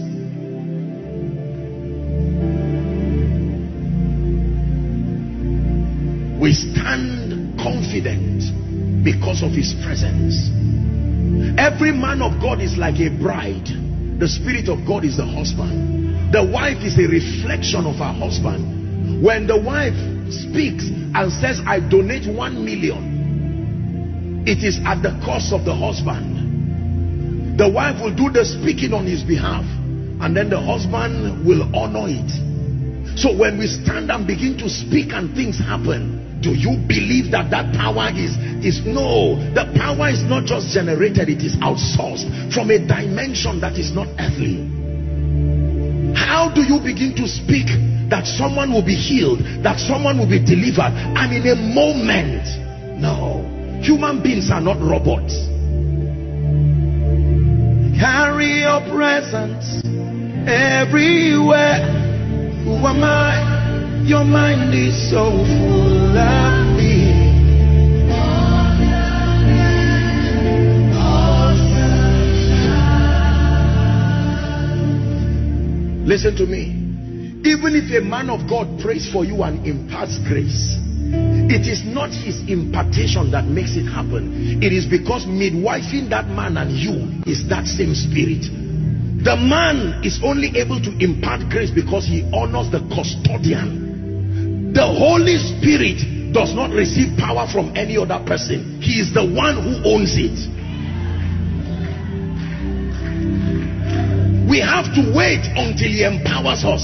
we stand confident because of his presence. Every man of God is like a bride. The spirit of God is the husband. The wife is a reflection of her husband. When the wife speaks and says, I donate one million, it is at the cost of the husband. The wife will do the speaking on his behalf, and then the husband will honor it. So when we stand and begin to speak and things happen, do you believe that that power is, is no, the power is not just generated, it is outsourced from a dimension that is not earthly. How do you begin to speak that someone will be healed, that someone will be delivered, and in a moment? No, human beings are not robots. Carry your presence everywhere. Who am I? Your mind is so full of me. Listen to me. Even if a man of God prays for you and imparts grace, it is not his impartation that makes it happen. It is because midwifing that man and you is that same spirit. The man is only able to impart grace because he honors the custodian. The Holy Spirit does not receive power from any other person. He is the one who owns it. We have to wait until he empowers us.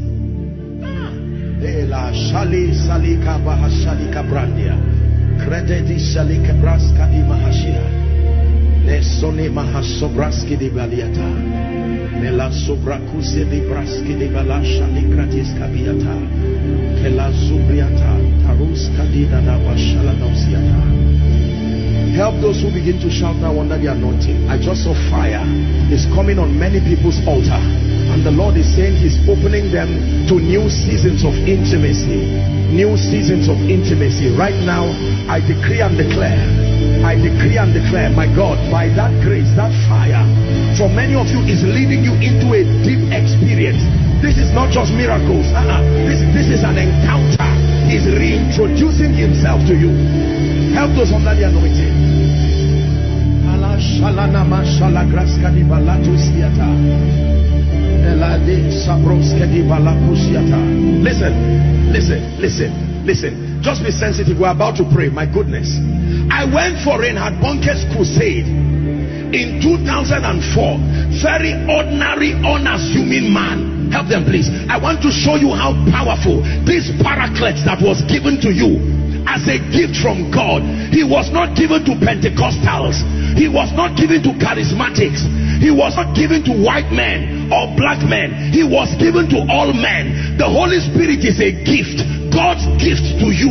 Help those who begin to shout now under the anointing. I just saw fire is coming on many people's altar, and the Lord is saying he's opening them to new seasons of intimacy. New seasons of intimacy. Right now, I decree and declare, I decree and declare, my God, by that grace, that fire, for many of you is leading you into a deep experience. This is not just miracles. Uh-uh. This, this is an encounter. He's reintroducing himself to you. Help those under the anointing. Listen, listen, listen, listen. Just be sensitive. We're about to pray. My goodness. I went for Reinhard Bonnke's crusade in two thousand four. Very ordinary, unassuming man. Help them, please. I want to show you how powerful this paraclete that was given to you as a gift from God. He was not given to Pentecostals. He was not given to charismatics. He was not given to white men or black men. He was given to all men. The Holy Spirit is a gift. God's gift to you.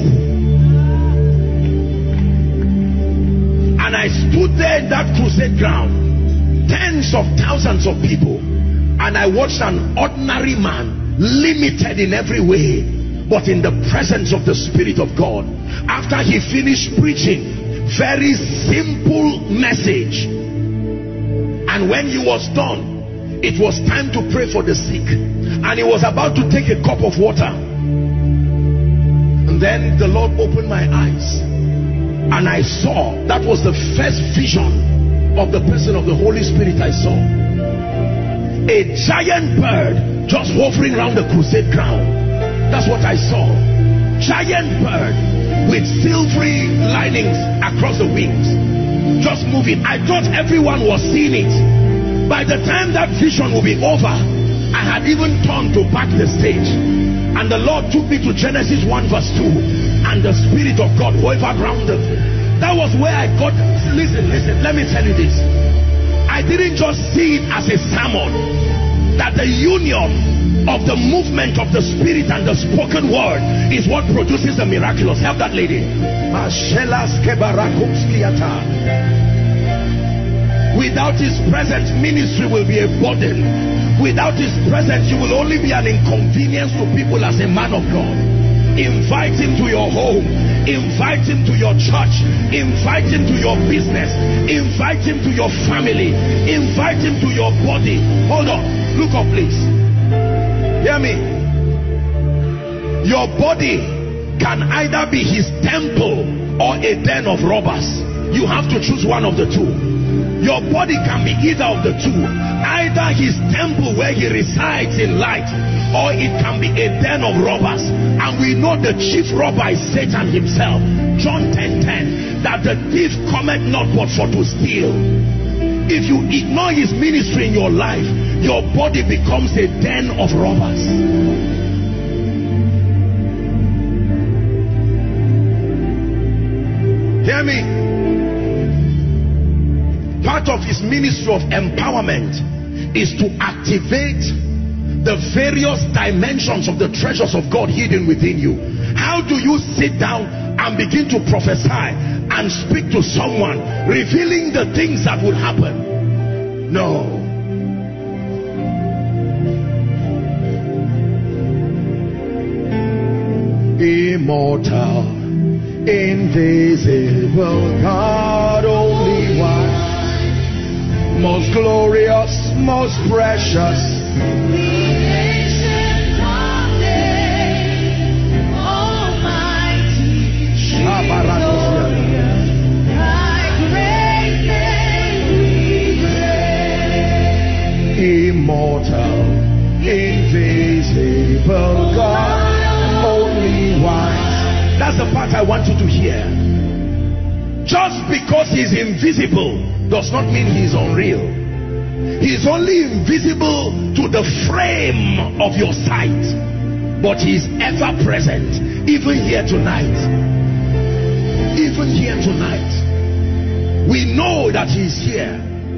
And I stood there in that crusade ground, tens of thousands of people, and I watched an ordinary man, limited in every way, but in the presence of the Spirit of God. After he finished preaching, very simple message, and when he was done, it was time to pray for the sick, and he was about to take a cup of water, and then the Lord opened my eyes, and I saw, that was the first vision of the person of the Holy Spirit I saw. A giant bird just hovering around the crusade ground. That's what I saw. Giant bird with silvery linings across the wings, just moving. I thought everyone was seeing it. By the time that vision will be over, I had even turned to back the stage, and the Lord took me to Genesis one verse two, and the Spirit of God hovered around them. That was where I got. Listen, listen, let me tell you this. I didn't just see it as a sermon, that the union of the movement of the Spirit and the spoken word is what produces the miraculous. Help that lady. Without his presence, ministry will be a burden. Without his presence, you will only be an inconvenience to people as a man of God. Invite him to your home. Invite him to your church. Invite him to your business. Invite him to your family. Invite him to your body. Hold on. Look up, please. Hear me. Your body can either be his temple or a den of robbers. You have to choose one of the two. Your body can be either of the two. Either his temple where he resides in light, or it can be a den of robbers. And we know the chief robber is Satan himself. John ten ten, that the thief cometh not but for to steal. If you ignore his ministry in your life, your body becomes a den of robbers. Hear me. Part of his ministry of empowerment is to activate the various dimensions of the treasures of God hidden within you. How do you sit down and begin to prophesy and speak to someone, revealing the things that would happen? No. Immortal, invisible God, only one, most glorious, most precious, creation one day, almighty, glorious, thy great name we praise. Immortal, invisible God, only wise. That's the part I want you to hear. Just because he's invisible does not mean he's unreal. He's only invisible to the frame of your sight, but he's ever present, even here tonight. Even here tonight, we know that he's here.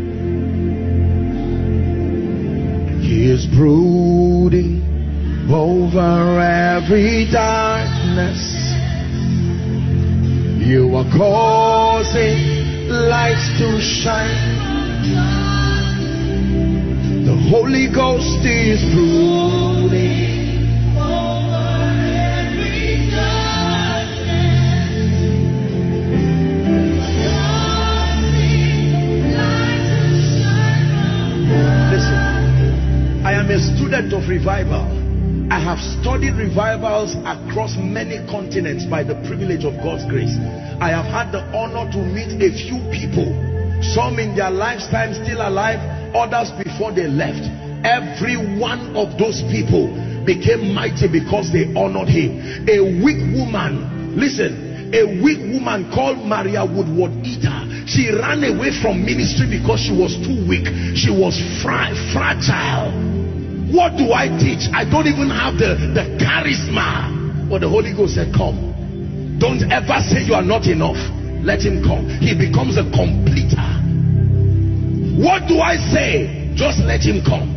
He is brooding over every darkness. You are causing lights to shine. The Holy Ghost is brooding over every darkness. of revival. I have studied revivals across many continents by the privilege of God's grace. I have had the honor to meet a few people, some in their lifetime still alive, others before they left. Every one of those people became mighty because they honored him. A weak woman, listen, a weak woman called Maria Woodward Eater, she ran away from ministry because she was too weak. She was fra fragile. What do I teach? I don't even have the, the charisma. But the Holy Ghost said, come. Don't ever say you are not enough. Let him come. He becomes a completer. What do I say? Just let him come.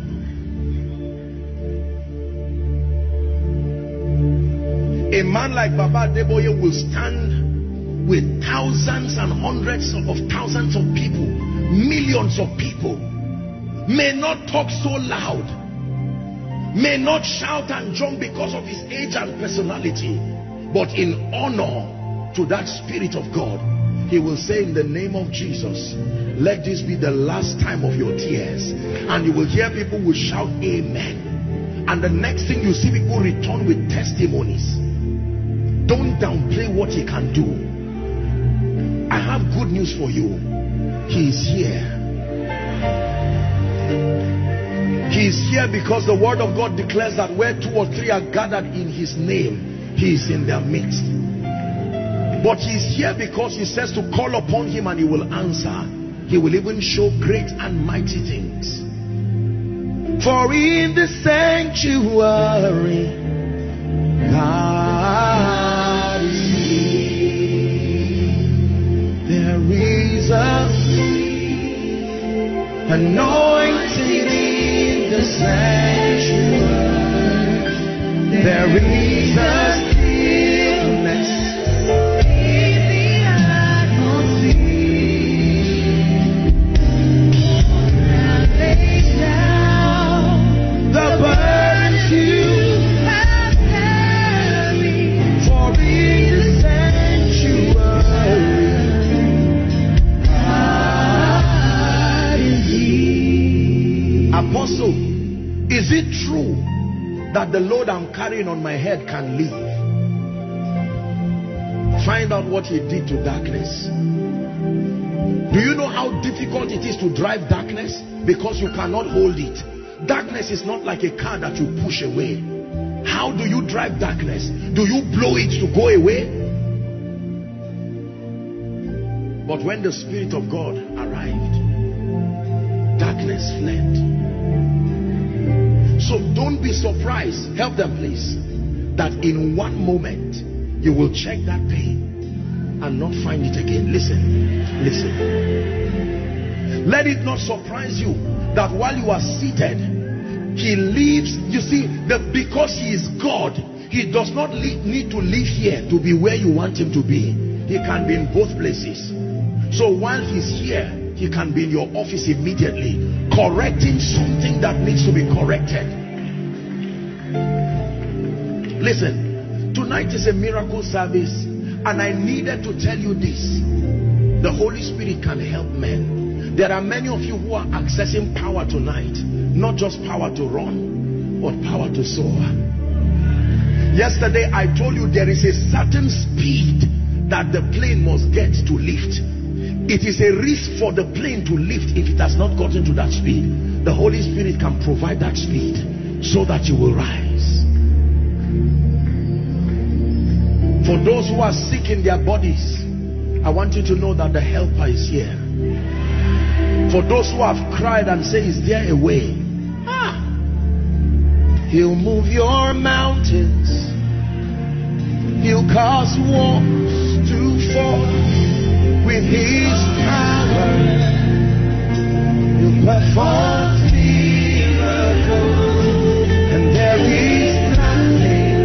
A man like Baba Adeboye will stand with thousands and hundreds of thousands of people, millions of people, may not talk so loud, may not shout and jump because of his age and personality, but in honor to that Spirit of God, he will say, in the name of Jesus, let this be the last time of your tears. And you will hear people will shout amen. And the next thing you see people return with testimonies. Don't downplay what he can do. I have good news for you. He is here. He is here because the word of God declares that where two or three are gathered in his name, he is in their midst. But he is here because he says to call upon him and he will answer. He will even show great and mighty things. For in the sanctuary, God is here. There is a anointing in the sanctuary. There is a stillness in the atmosphere. Lay down the burdens you have carried. For in the sanctuary, God is here. Apostle, is it true that the load I'm carrying on my head can leave? Find out what he did to darkness. Do you know how difficult it is to drive darkness? Because you cannot hold it. Darkness is not like a car that you push away. How do you drive darkness? Do you blow it to go away? But when the Spirit of God arrived, darkness fled. So don't be surprised, help them please, that in one moment you will check that pain and not find it again. Listen, listen. Let it not surprise you that while you are seated, he leaves. You see, that because he is God, he does not need to live here to be where you want him to be. He can be in both places. So while he's here, he can be in your office immediately, correcting something that needs to be corrected. Listen, tonight is a miracle service, and I needed to tell you this. The Holy Spirit can help men. There are many of you who are accessing power tonight, not just power to run, but power to soar. Yesterday I told you there is a certain speed that the plane must get to lift. It is a risk for the plane to lift if it has not gotten to that speed. The Holy Spirit can provide that speed so that you will rise. For those who are sick in their bodies, I want you to know that the helper is here. For those who have cried and say, is there a way? Ah. He'll move your mountains. He'll cause walls to fall. With his power, he'll perform miracles, and there is nothing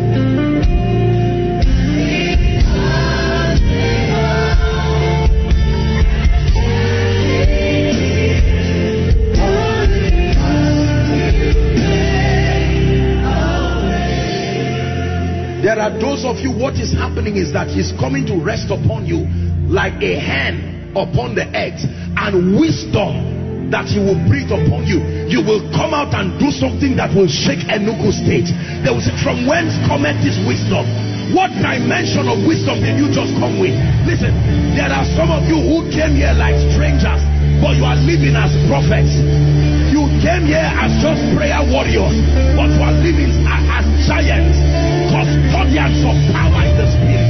There are those of you, what is happening is that he's coming to rest upon you like a hen upon the eggs, and wisdom that he will breathe upon you, you will come out and do something that will shake Enugu State. They will say, from whence cometh this wisdom? What dimension of wisdom did you just come with? Listen, there are some of you who came here like strangers, but you are living as prophets. You came here as just prayer warriors, but you are living as giants, custodians of power in the spirit.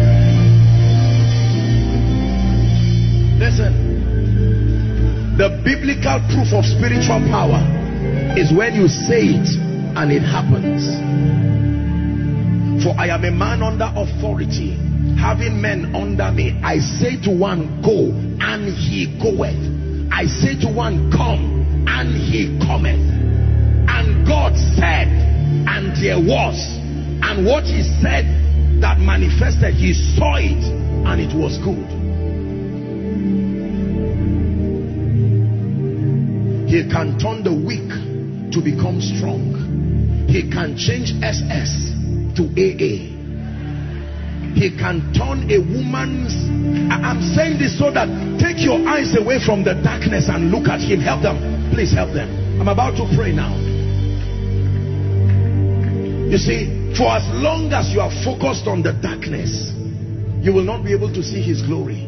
Listen, the biblical proof of spiritual power is when you say it and it happens. For I am a man under authority, having men under me. I say to one, go, and he goeth. I say to one, come, and he cometh. And God said, and there was. And what he said that manifested, he saw it, and it was good. He can turn the weak to become strong. He can change S S to A A. He can turn a woman's... I'm saying this so that take your eyes away from the darkness and look at him. Help them. Please help them. I'm about to pray now. You see, for as long as you are focused on the darkness, you will not be able to see his glory.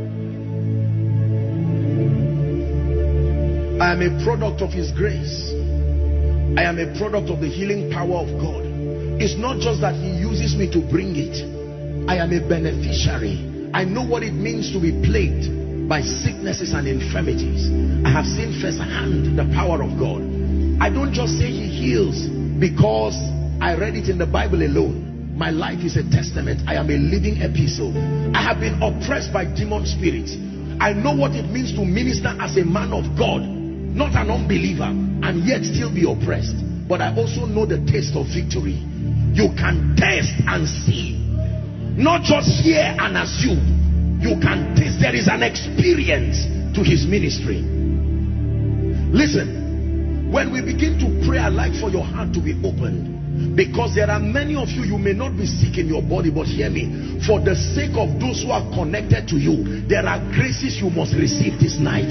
I am a product of his grace. I am a product of the healing power of God. It's not just that he uses me to bring it. I am a beneficiary. I know what it means to be plagued by sicknesses and infirmities. I have seen firsthand the power of God. I don't just say he heals because I read it in the Bible alone. My life is a testament. I am a living epistle. I have been oppressed by demon spirits. I know what it means to minister as a man of God, not an unbeliever, and yet still be oppressed. But I also know the taste of victory. You can taste and see, not just hear and assume. You can taste. There is an experience to his ministry. Listen, when we begin to pray, I like for your heart to be opened, because there are many of you, you may not be sick in your body, but hear me, for the sake of those who are connected to you, there are graces you must receive this night.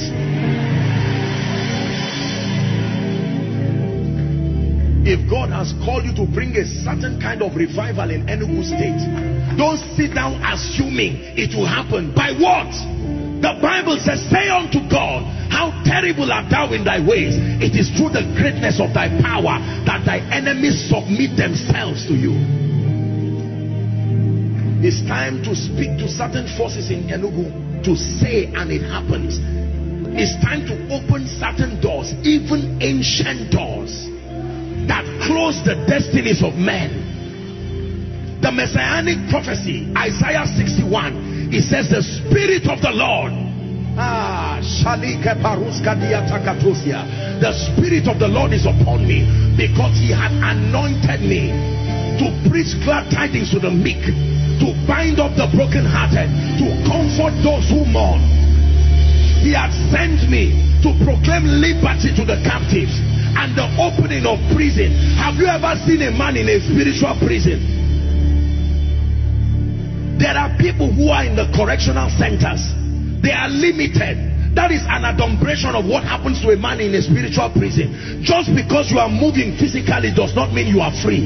If God has called you to bring a certain kind of revival in Enugu State, don't sit down assuming it will happen. By what? The Bible says, say unto God, how terrible art thou in thy ways. It is through the greatness of thy power that thy enemies submit themselves to you. It's time to speak to certain forces in Enugu, to say and it happens. It's time to open certain doors, even ancient doors that close the destinies of men. The messianic prophecy, Isaiah sixty-one, it says the Spirit of the Lord, ah, the Spirit of the Lord is upon me, because he had anointed me to preach glad tidings to the meek, to bind up the brokenhearted, to comfort those who mourn. He had sent me to proclaim liberty to the captives and the opening of prison. Have you ever seen a man in a spiritual prison? There are people who are in the correctional centers. They are limited. That is an adumbration of what happens to a man in a spiritual prison. Just because you are moving physically does not mean you are free.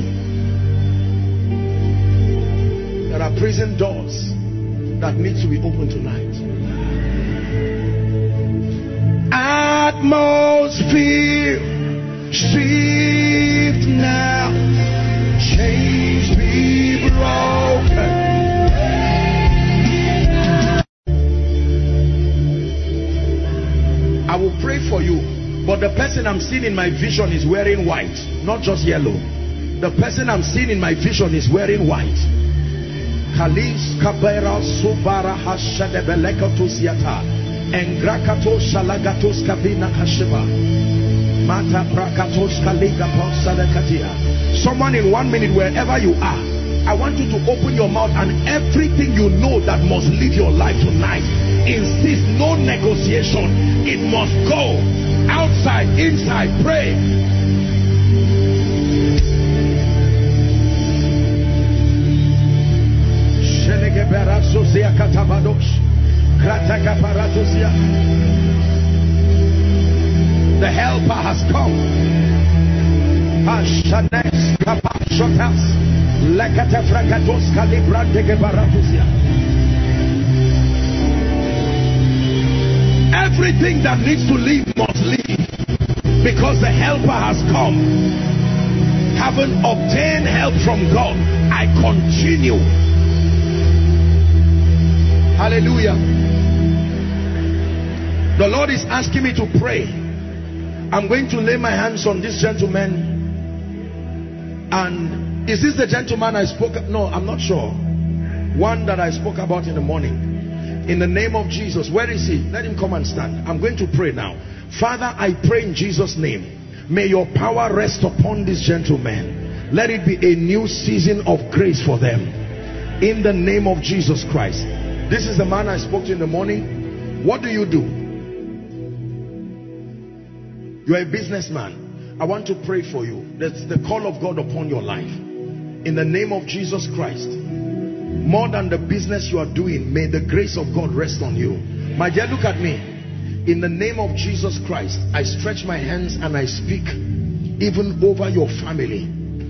There are prison doors that need to be opened tonight. Atmosphere shift now, chains be broken. I will pray for you, but the person I'm seeing in my vision is wearing white, not just yellow. The person I'm seeing in my vision is wearing white. Kalis kabera subara hashadebelekatus yata engrakato shalagatos kabina kashiba. Someone in one minute, wherever you are, I want you to open your mouth, and everything you know that must live your life tonight, insist, no negotiation. It must go. Outside, inside, pray. come. Ashanes kapashotas lekete frakatos kalibrante gebaratusia. Everything that needs to leave must leave, because the helper has come. Having obtained help from God, I continue. Hallelujah. The Lord is asking me to pray. I'm going to lay my hands on this gentleman. And is this the gentleman I spoke? No, I'm not sure. One that I spoke about in the morning. In the name of Jesus. Where is he? Let him come and stand. I'm going to pray now. Father, I pray in Jesus' name. May your power rest upon this gentleman. Let it be a new season of grace for them. In the name of Jesus Christ. This is the man I spoke to in the morning. What do you do? You're a businessman. I want to pray for you. That's the call of God upon your life. In the name of Jesus Christ. More than the business you are doing, may the grace of God rest on you. My dear, look at me. In the name of Jesus Christ, I stretch my hands and I speak even over your family.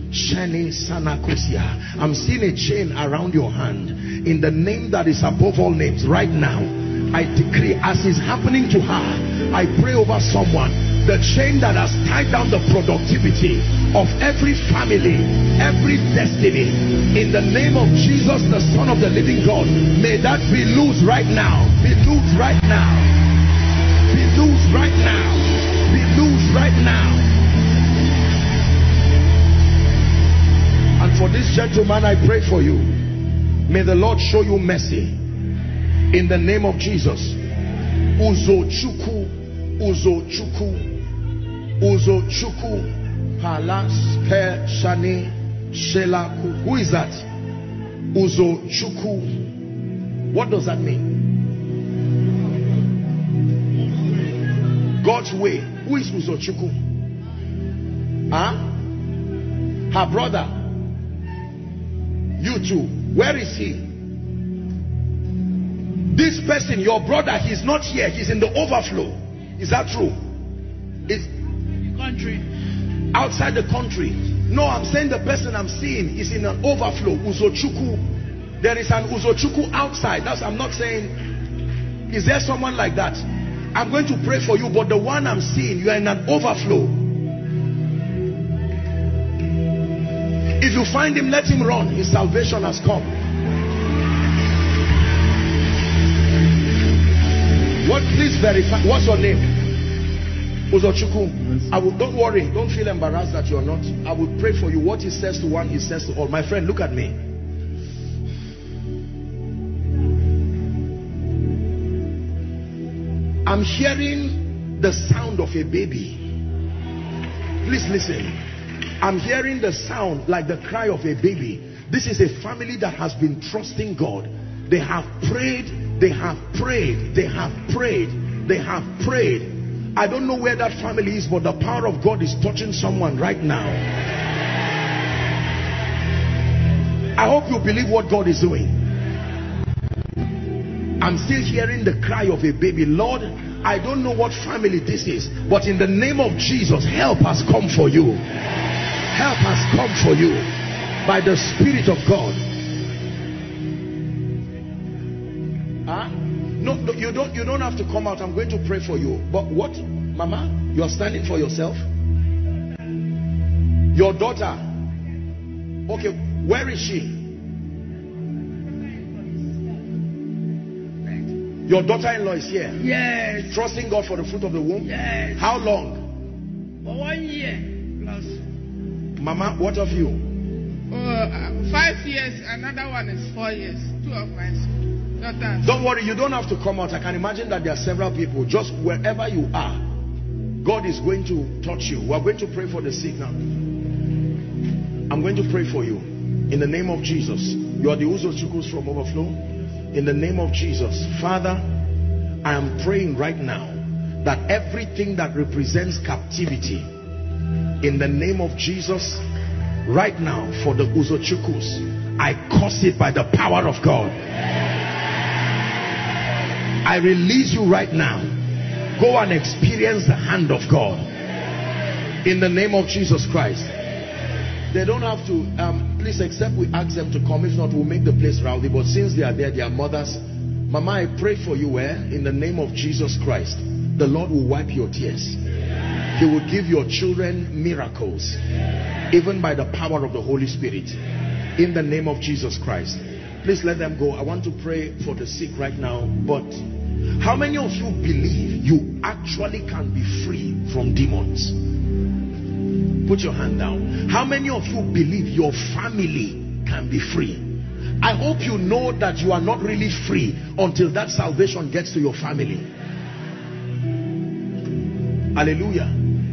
I'm seeing a chain around your hand. In the name that is above all names, right now, I decree, as is happening to her, I pray over someone. The chain that has tied down the productivity of every family, every destiny, in the name of Jesus, the Son of the living God, may that be loose right now. Be loose right now. Be loose right now. Be loose right now. And for this gentleman, I pray for you. May the Lord show you mercy. In the name of Jesus. Uzo chuku, uzo chuku. Uzo chuku halas ke shani shelaku. Who is that? Uzo chuku. What does that mean? God's way. Who is Uzo chuku? Huh? Her brother. You too. Where is he? This person, your brother, he's not here. He's in the overflow. Is that true? It's country. Outside the country. No, I'm saying the person I'm seeing is in an overflow. Uzochuku. There is an Uzochuku outside. That's, I'm not saying. Is there someone like that? I'm going to pray for you, but the one I'm seeing, you are in an overflow. If you find him, let him run. His salvation has come. What? Please verify. What's your name? Uzochuku. I will, don't worry. Don't feel embarrassed that you're not. I will pray for you. What he says to one, he says to all. My friend, look at me. I'm hearing the sound of a baby. Please listen. I'm hearing the sound like the cry of a baby. This is a family that has been trusting God. They have prayed. They have prayed. They have prayed. They have prayed. I don't know where that family is, but the power of God is touching someone right now. I hope you believe what God is doing. I'm still hearing the cry of a baby. Lord, I don't know what family this is, but in the name of Jesus, help has come for you. Help has come for you by the Spirit of God. Huh? No, no, you don't. You don't have to come out. I'm going to pray for you. But what, Mama? You are standing for yourself. Your daughter. Okay, where is she? Your daughter-in-law is here. Yes. Trusting God for the fruit of the womb. Yes. How long? For one year plus. Mama, what of you? Oh, uh, five years. Another one is four years. Two of my daughters. Don't worry, you don't have to come out. I can imagine that there are several people. Just wherever you are, God is going to touch you. We are going to pray for the sick now. I'm going to pray for you. In the name of Jesus. You are the Uzochukus from Overflow. In the name of Jesus. Father, I am praying right now that everything that represents captivity, in the name of Jesus, right now for the Uzochukus, I curse it by the power of God. I release you right now. Go and experience the hand of God. In the name of Jesus Christ. They don't have to, um, please, except we ask them to come. If not, we'll make the place rowdy. But since they are there, their mothers, Mama, I pray for you, eh? In the name of Jesus Christ. The Lord will wipe your tears. He will give your children miracles, even by the power of the Holy Spirit. In the name of Jesus Christ. Please let them go. I want to pray for the sick right now. But how many of you believe you actually can be free from demons? Put your hand down. How many of you believe your family can be free? I hope you know that you are not really free until that salvation gets to your family. Hallelujah.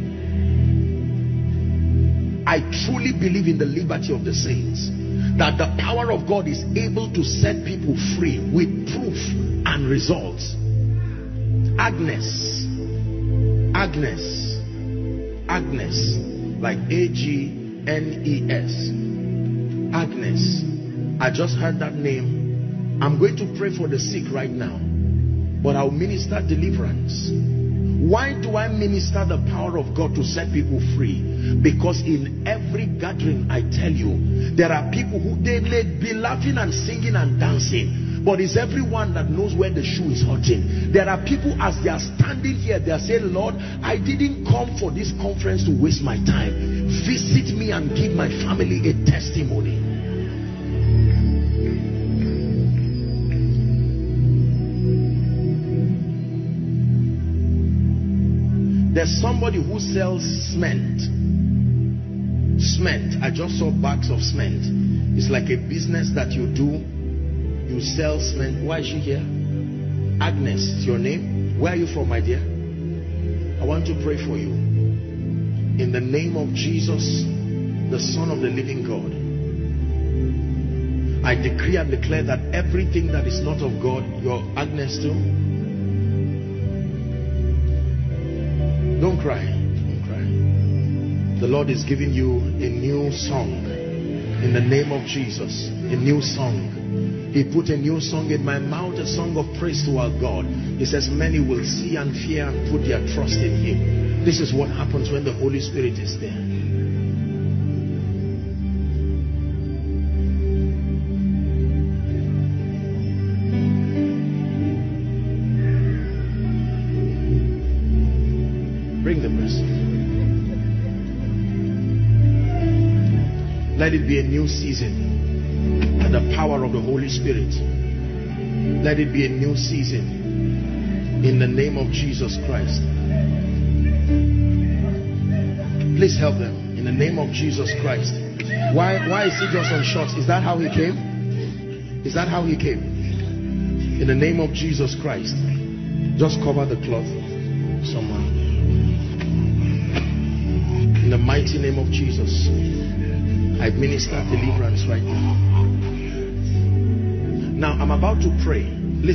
I truly believe in the liberty of the saints, that the power of God is able to set people free with proof and results. Agnes, Agnes, Agnes, like A G N E S, Agnes. I just heard that name. I'm going to pray for the sick right now, but I'll minister deliverance. Why do I minister the power of God to set people free? Because in every gathering, I tell you, there are people who, they may be laughing and singing and dancing, but it's everyone that knows where the shoe is hurting. There are people, as they are standing here, they are saying, Lord, I didn't come for this conference to waste my time. Visit me and give my family a testimony. There's somebody who sells cement. Cement. I just saw bags of cement. It's like a business that you do. You sell cement. Why is she here? Agnes, is your name? Where are you from, my dear? I want to pray for you. In the name of Jesus, the Son of the living God, I decree and declare that everything that is not of God, your Agnes too. Don't cry. Don't cry. The Lord is giving you a new song. In the name of Jesus. A new song. He put a new song in my mouth. A song of praise to our God. He says many will see and fear and put their trust in Him. This is what happens when the Holy Spirit is there. Bring the person. Let it be a new season and the power of the Holy Spirit. Let it be a new season in the name of Jesus Christ. Please help them in the name of Jesus Christ. Why, why is he just on shorts? Is that how he came? Is that how he came? In the name of Jesus Christ. Just cover the cloth. Someone. In the mighty name of Jesus, I minister deliverance right now. Now I'm about to pray.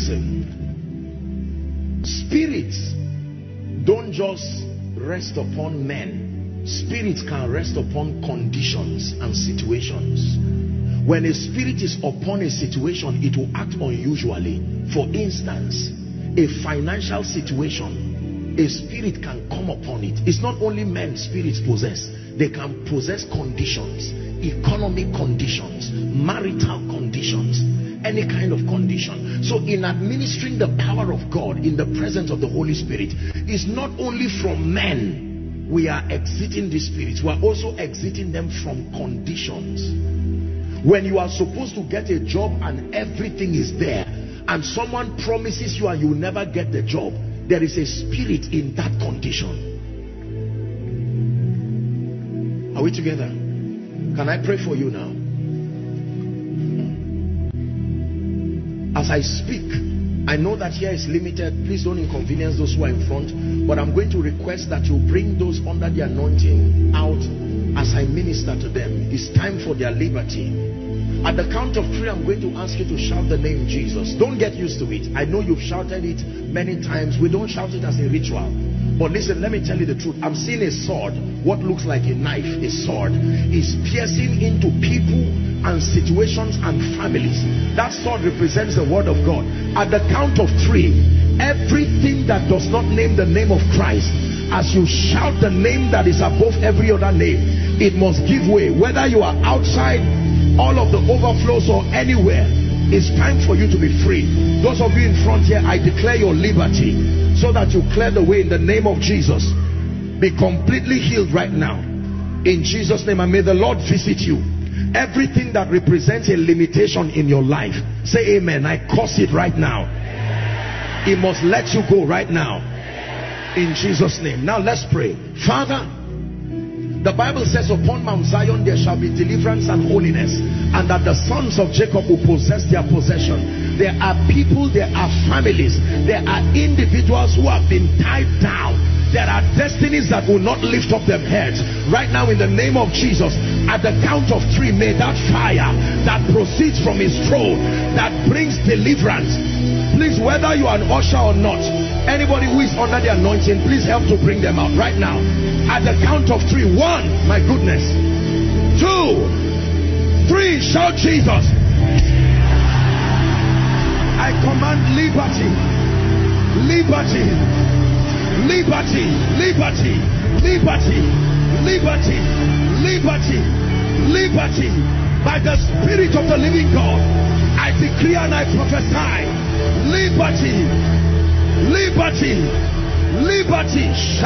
Listen. Spirits don't just rest upon men. Spirits can rest upon conditions and situations. When a spirit is upon a situation, it will act unusually. For instance, a financial situation, a spirit can come upon it. It's not only men spirits possess. They can possess conditions, economic conditions, marital conditions, any kind of condition. So in administering the power of God in the presence of the Holy Spirit, it's not only from men we are exiting these spirits, we are also exiting them from conditions. When you are supposed to get a job and everything is there, and someone promises you and you will never get the job, there is a spirit in that condition. Are we together? Can I pray for you now? As I speak, I know that here is limited. Please don't inconvenience those who are in front. But I'm going to request that you bring those under the anointing out as I minister to them. It's time for their liberty. At the count of three, I'm going to ask you to shout the name Jesus. Don't get used to it. I know you've shouted it many times. We don't shout it as a ritual. But listen, let me tell you the truth. I'm seeing a sword. What looks like a knife, a sword, is piercing into people and situations and families. That sword represents the word of God. At the count of three, everything that does not name the name of Christ, as you shout the name that is above every other name, it must give way. Whether you are outside all of the overflows or anywhere, it's time for you to be free. Those of you in front here, I declare your liberty so that you clear the way in the name of Jesus. Be completely healed right now in Jesus' name, and may the Lord visit you. Everything that represents a limitation in your life, say amen. I curse it right now. It must let you go right now in Jesus' name. Now let's pray. Father, the Bible says upon Mount Zion there shall be deliverance and holiness, and that the sons of Jacob will possess their possession. There are people, there are families, there are individuals who have been tied down. There are destinies that will not lift up their heads. Right now in the name of Jesus, at the count of three, may that fire that proceeds from his throne, that brings deliverance, please, whether you are an usher or not, anybody who is under the anointing, please help to bring them out right now. At the count of three. One, my goodness. Two, three, shout Jesus. I command liberty, liberty, liberty, liberty, liberty, liberty, liberty, liberty. By the Spirit of the living God, I decree and I prophesy liberty, liberty, liberty.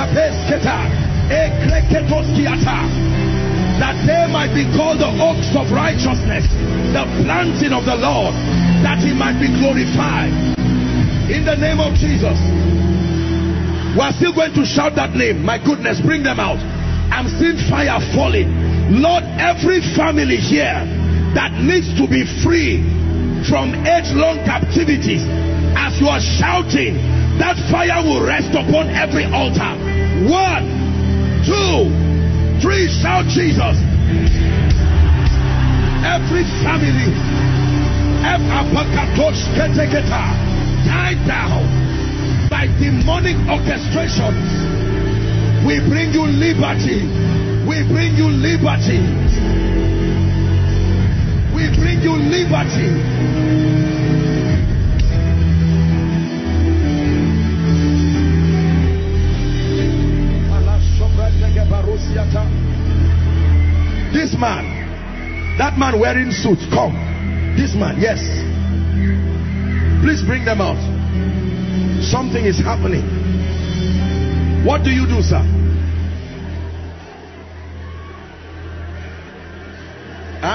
That they might be called the oaks of righteousness, the planting of the Lord, that he might be glorified. In the name of Jesus. We're still going to shout that name. My goodness, bring them out. I'm seeing fire falling. Lord, every family here that needs to be free from age-long captivities, as you are shouting, that fire will rest upon every altar. One, two, three, shout Jesus. Every family tied down by demonic orchestrations, we bring you liberty. We bring you liberty. We bring you liberty. This man, that man wearing suit, come. This man, yes. Please bring them out. Something is happening. What do you do, sir? Huh?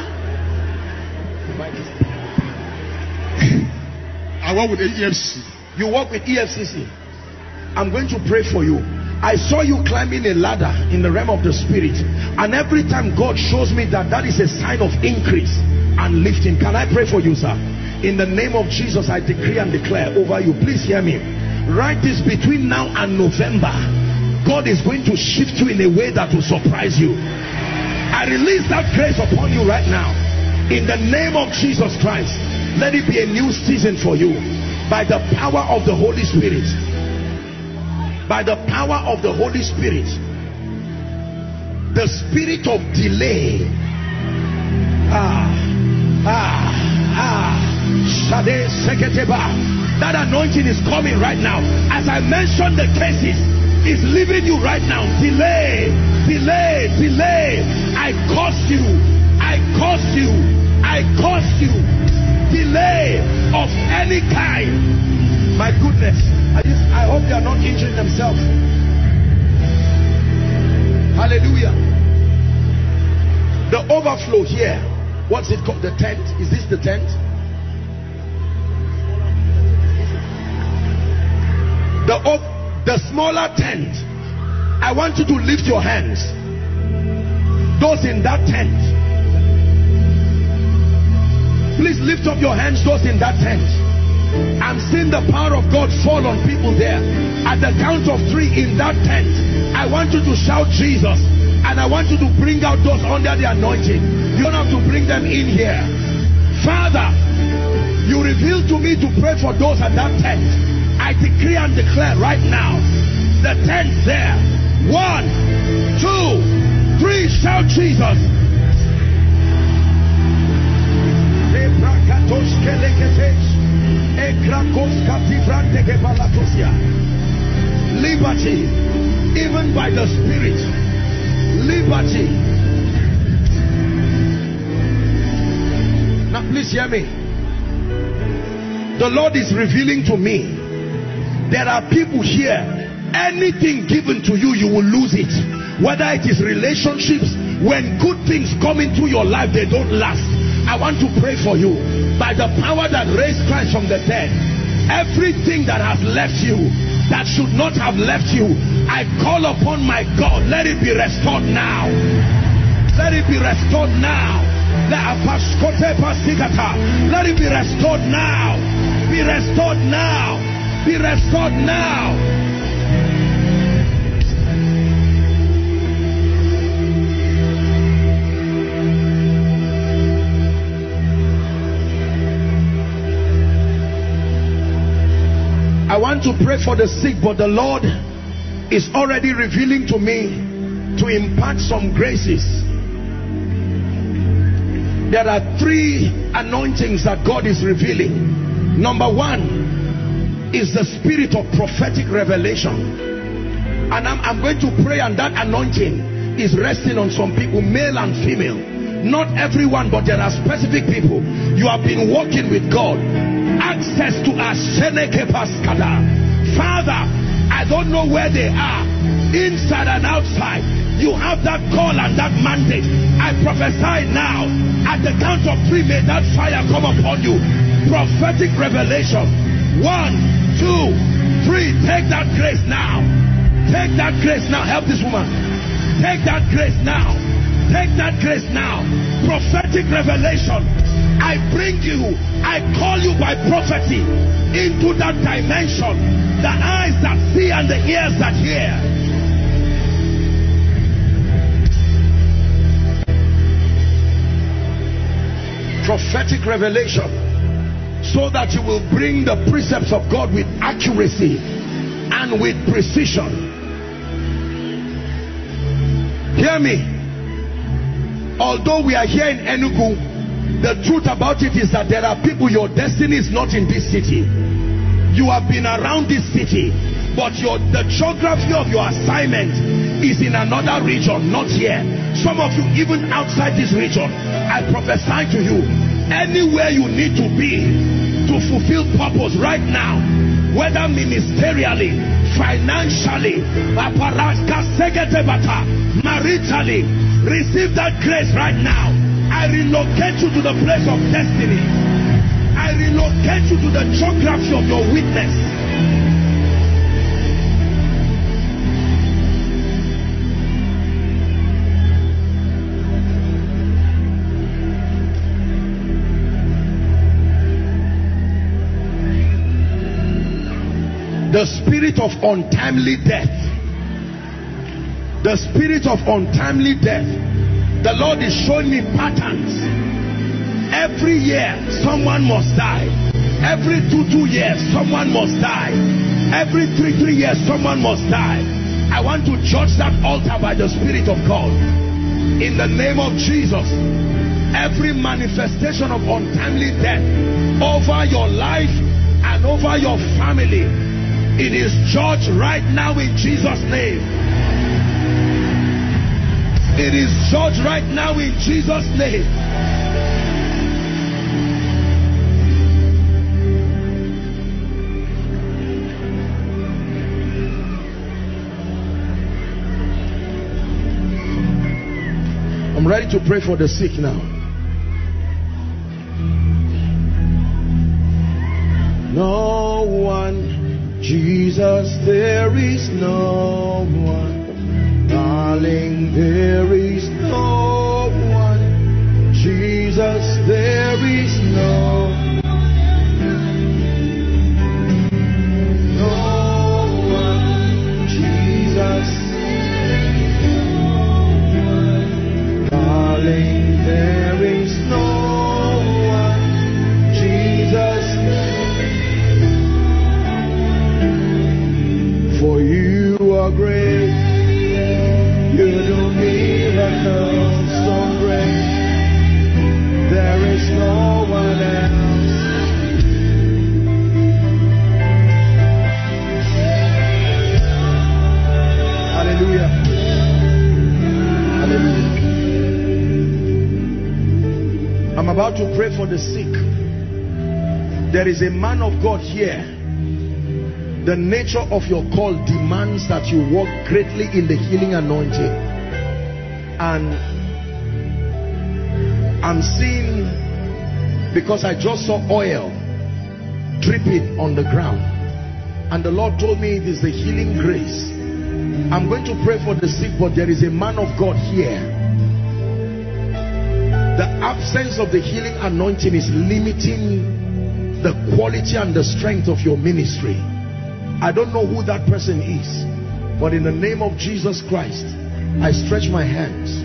I work with the E F C. You work with E F C C. I'm going to pray for you. I saw you climbing a ladder in the realm of the spirit, and every time God shows me that, that is a sign of increase and lifting. Can I pray for you, sir? In the name of Jesus, I decree and declare over you. Please hear me. Write this: between now and November, God is going to shift you in a way that will surprise you. I release that grace upon you right now. In the name of Jesus Christ, let it be a new season for you. By the power of the Holy Spirit. By the power of the Holy Spirit. The spirit of delay. Ah, ah, ah. Shade Seketeba. That anointing is coming right now. As I mentioned, the cases is leaving you right now. Delay, delay, delay. I curse you. I curse you. I curse you. Delay of any kind. My goodness. I, just, I hope they are not injuring themselves. Hallelujah. The overflow here. What's it called? The tent. Is this the tent? The, the smaller tent. I want you to lift your hands. Those in that tent. Please lift up your hands, those in that tent. I'm seeing the power of God fall on people there. At the count of three in that tent, I want you to shout Jesus. And I want you to bring out those under the anointing. You don't have to bring them in here. Father, you revealed to me to pray for those at that tent. I decree and declare right now, the tent there. One, two, three, shout Jesus. Liberty even by the Spirit. Liberty. Now please hear me. The Lord is revealing to me, there are people here, anything given to you, you will lose it. Whether it is relationships, when good things come into your life, they don't last. I want to pray for you. By the power that raised Christ from the dead, everything that has left you, that should not have left you, I call upon my God, let it be restored now. Let it be restored now. Let it be restored now. Be restored now. Be restored now. I want to pray for the sick, but the Lord is already revealing to me to impart some graces. There are three anointings that God is revealing. Number one is the spirit of prophetic revelation. And I'm, I'm going to pray, and that anointing is resting on some people, male and female. Not everyone, but there are specific people. You have been walking with God. Access to Asheneke Paskada. Father, I don't know where they are, inside and outside. You have that call and that mandate. I prophesy now, at the count of three, may that fire come upon you. Prophetic revelation. One, two, three. Take that grace now. Take that grace now. Help this woman. Take that grace now. Take that grace now. Prophetic revelation. I bring you, I call you by prophecy into that dimension. The eyes that see and the ears that hear. Prophetic revelation, so that you will bring the precepts of God with accuracy and with precision. Hear me. Although we are here in Enugu, the truth about it is that there are people, your destiny is not in this city. You have been around this city, but your the geography of your assignment is in another region, not here. Some of you even outside this region. I prophesy to you, anywhere you need to be to fulfill purpose right now, whether ministerially, financially, maritally, receive that grace right now. I relocate you to the place of destiny. I relocate you to the geography of your witness. The spirit of untimely death. The spirit of untimely death. The Lord is showing me patterns. Every year someone must die. Every two two years someone must die. Every three three years someone must die. I want to judge that altar by the Spirit of God. In the name of Jesus. Every manifestation of untimely death over your life and over your family, it is judged right now in Jesus' name. It is judged right now in Jesus' name. I'm ready to pray for the sick now. No one, Jesus, there is no one. Darling, there is no one. Jesus, there is no no one. Jesus, darling, there is no one. Jesus, for you are great. You do miracles so great. There is no pray for the sick. There is a man of God here. The nature of your call demands that you walk greatly in the healing anointing. And I'm seeing, because I just saw oil dripping on the ground, and the Lord told me it is the healing grace. I'm going to pray for the sick, but there is a man of God here. The absence of the healing anointing is limiting the quality and the strength of your ministry. I don't know who that person is, but in the name of Jesus Christ, I stretch my hands.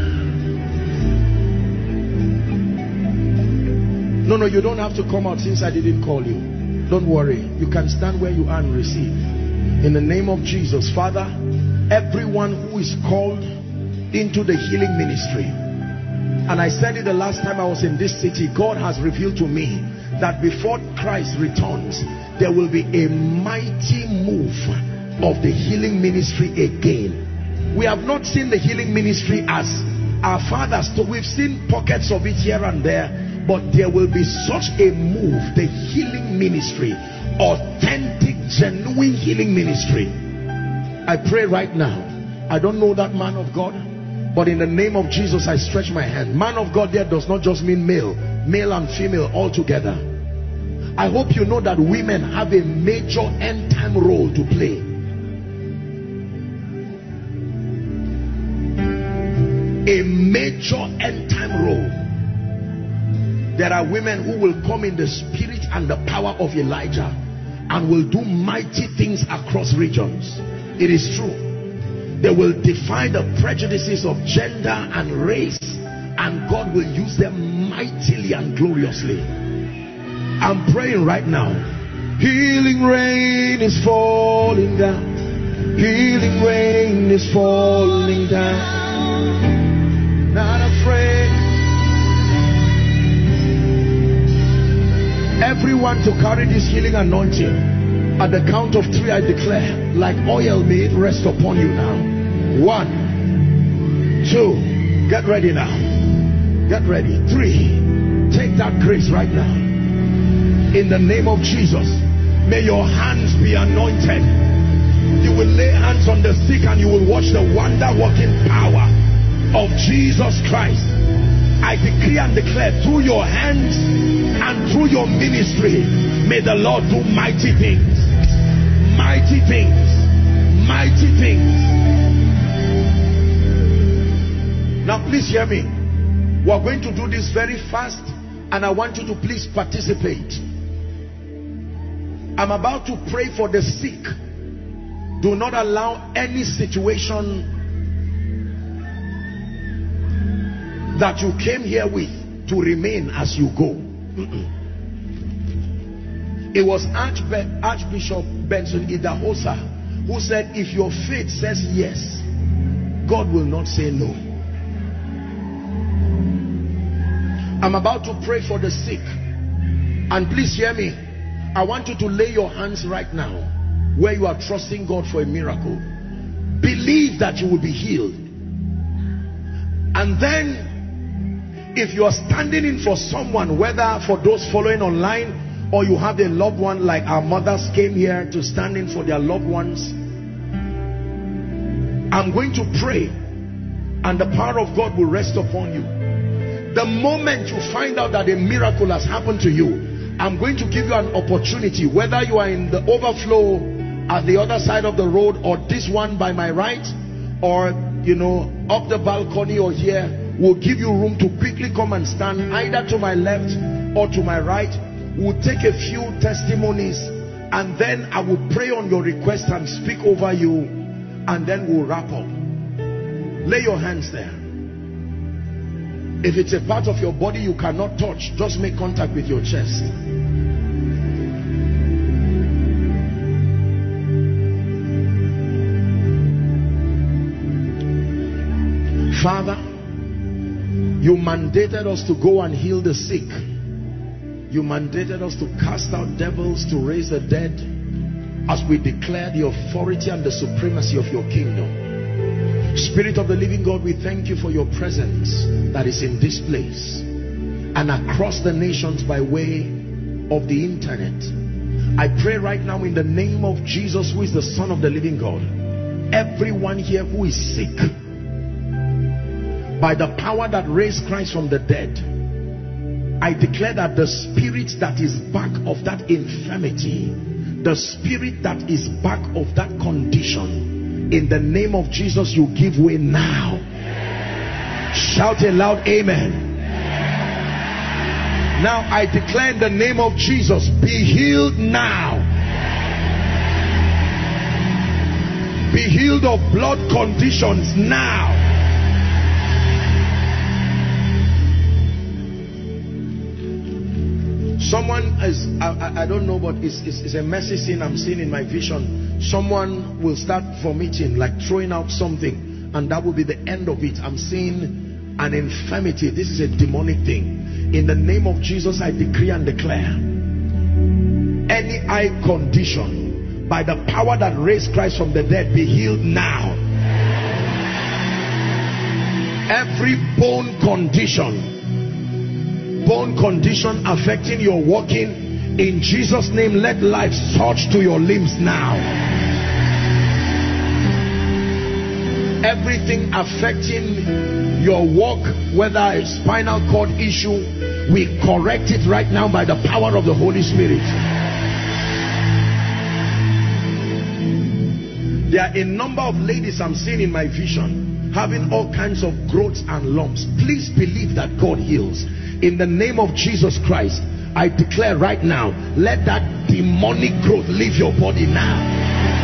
No, no, you don't have to come out since I didn't call you. Don't worry. You can stand where you are and receive. In the name of Jesus, Father, everyone who is called into the healing ministry, and I said it the last time I was in this city, God has revealed to me that before Christ returns, there will be a mighty move of the healing ministry again. We have not seen the healing ministry as our fathers. So we've seen pockets of it here and there, but there will be such a move, the healing ministry, authentic, genuine healing ministry. I pray right now, I don't know that man of God, but in the name of Jesus, I stretch my hand. Man of God there does not just mean male, male and female all together. I hope you know that women have a major end time role to play. A major end time role. There are women who will come in the spirit and the power of Elijah and will do mighty things across regions. It is true. They will defy the prejudices of gender and race, and God will use them mightily and gloriously. I'm praying right now. Healing rain is falling down. Healing rain is falling down. Not afraid. Everyone to carry this healing anointing. At the count of three, I declare, like oil, may it rest upon you now. One, two, get ready now. Get ready. Three, take that grace right now. In the name of Jesus, may your hands be anointed. You will lay hands on the sick and you will watch the wonder-working power of Jesus Christ. I decree and declare, through your hands and through your ministry, may the Lord do mighty things. Mighty things. Mighty things. Now please hear me. We are going to do this very fast, and I want you to please participate. I'm about to pray for the sick. Do not allow any situation that you came here with to remain as you go. Mm-mm. It was Archbe Archbishop Benson Idahosa who said, if your faith says yes, God will not say no. I'm about to pray for the sick, and please hear me. I want you to lay your hands right now where you are trusting God for a miracle. Believe that you will be healed. And then, if you are standing in for someone, whether for those following online or you have a loved one, like our mothers came here to stand in for their loved ones, I'm going to pray and the power of God will rest upon you. The moment you find out that a miracle has happened to you, I'm going to give you an opportunity, whether you are in the overflow at the other side of the road, or this one by my right, or you know, up the balcony or here, will give you room to quickly come and stand either to my left or to my right. We'll take a few testimonies, and then I will pray on your request and speak over you, and then we'll wrap up. Lay your hands there. If it's a part of your body you cannot touch, just make contact with your chest. Father, you mandated us to go and heal the sick. You mandated us to cast out devils, to raise the dead, as we declare the authority and the supremacy of your kingdom. Spirit of the living God, we thank you for your presence that is in this place. and across the nations by way of the internet. I pray right now in the name of Jesus, who is the Son of the living God, everyone here who is sick, by the power that raised Christ from the dead, I declare that the spirit that is back of that infirmity, the spirit that is back of that condition, in the name of Jesus, you give way now. Shout a loud amen. Now I declare in the name of Jesus, be healed now. Be healed of blood conditions now. Someone is, I, I don't know, but it's, it's, it's a messy scene I'm seeing in my vision. Someone will start vomiting, like throwing out something, and that will be the end of it. I'm seeing an infirmity. This is a demonic thing. In the name of Jesus, I decree and declare, any eye condition, by the power that raised Christ from the dead, be healed now. Every bone condition, bone condition affecting your walking, in Jesus' name, let life surge to your limbs now. Everything affecting your walk, whether a spinal cord issue, we correct it right now by the power of the Holy Spirit. There are a number of ladies I'm seeing in my vision having all kinds of growths and lumps. Please believe that God heals. In the name of Jesus Christ, I declare right now, let that demonic growth leave your body now.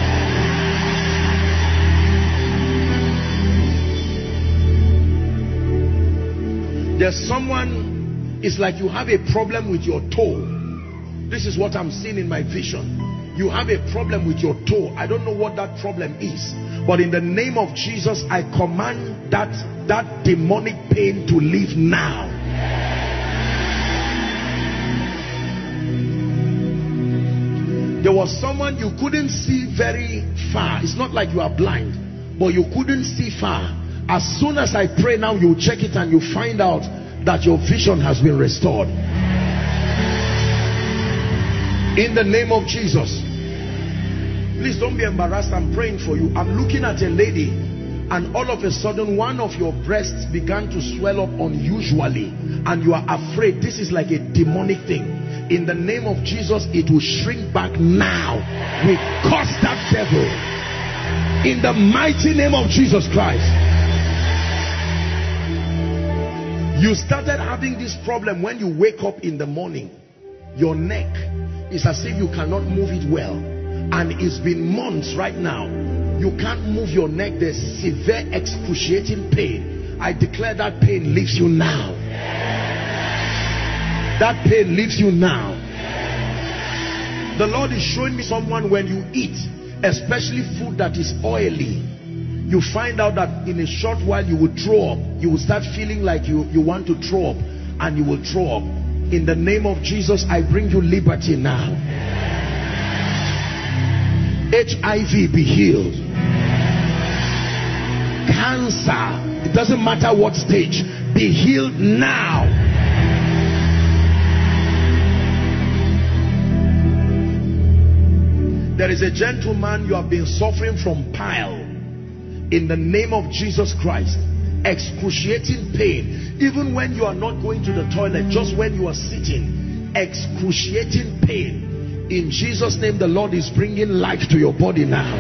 There's someone, it's like you have a problem with your toe. This is what I'm seeing in my vision. You have a problem with your toe. I don't know what that problem is, but in the name of Jesus, I command that that demonic pain to leave now. There was someone you couldn't see very far. It's not like you are blind, but you couldn't see far. As soon as I pray now, you check it and you find out that your vision has been restored. In the name of Jesus. Please don't be embarrassed. I'm praying for you. I'm looking at a lady, and all of a sudden one of your breasts began to swell up unusually, and you are afraid. This is like a demonic thing. In the name of Jesus, it will shrink back now. We curse that devil in the mighty name of Jesus Christ. You started having this problem when you wake up in the morning. Your neck is as if you cannot move it well, and it's been months right now. You can't move your neck. There's severe excruciating pain. I declare that pain leaves you now. That pain leaves you now. The Lord is showing me someone, when you eat, especially food that is oily, you find out that in a short while you will throw up. You will start feeling like you, you want to throw up, and you will throw up. In the name of Jesus, I bring you liberty now. H I V, be healed. Cancer, it doesn't matter what stage, be healed now. There is a gentleman, you have been suffering from pile. In the name of Jesus Christ, excruciating pain. Even when you are not going to the toilet, just when you are sitting, excruciating pain. In Jesus' name, the Lord is bringing life to your body now.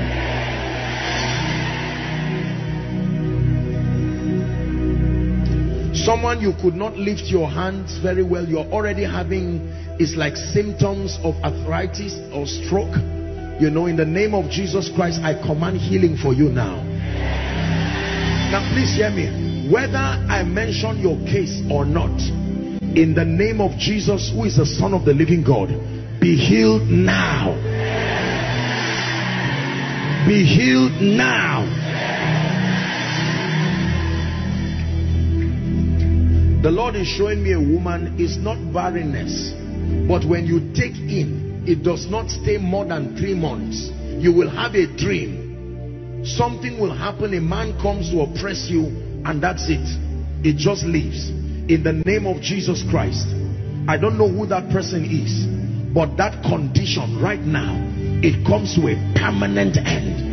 Someone, you could not lift your hands very well. You're already having, it's like symptoms of arthritis or stroke. You know, in the name of Jesus Christ, I command healing for you now. Now please hear me. Whether I mention your case or not, in the name of Jesus, who is the Son of the living God, be healed now. Be healed now. The Lord is showing me a woman. It's not barrenness, but when you take in, it does not stay more than three months. You will have a dream. Something will happen. A man comes to oppress you, and that's it. It just leaves. in the name of Jesus Christ. I don't know who that person is, but that condition right now, it comes to a permanent end.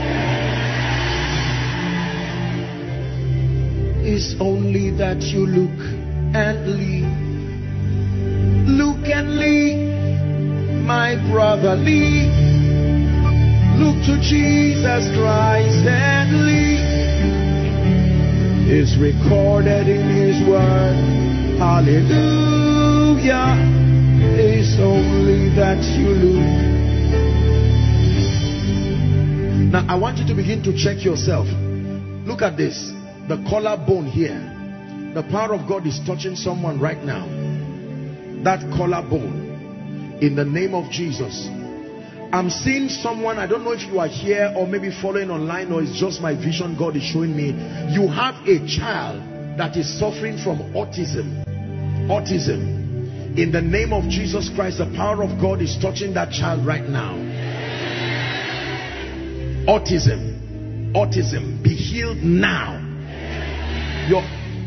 It's only that you look and leave. Look and leave, my brother, leave. Look to Jesus Christ and leave. It's recorded in his word. Hallelujah. It's only that you look. Now I want you to begin to check yourself. Look at this. The collarbone here. The power of God is touching someone right now. That collarbone. In the name of Jesus. I'm seeing someone, I don't know if you are here or maybe following online, or it's just my vision God is showing me. You have a child that is suffering from autism. Autism. In the name of Jesus Christ, the power of God is touching that child right now. Autism. Autism. Be healed now. Your,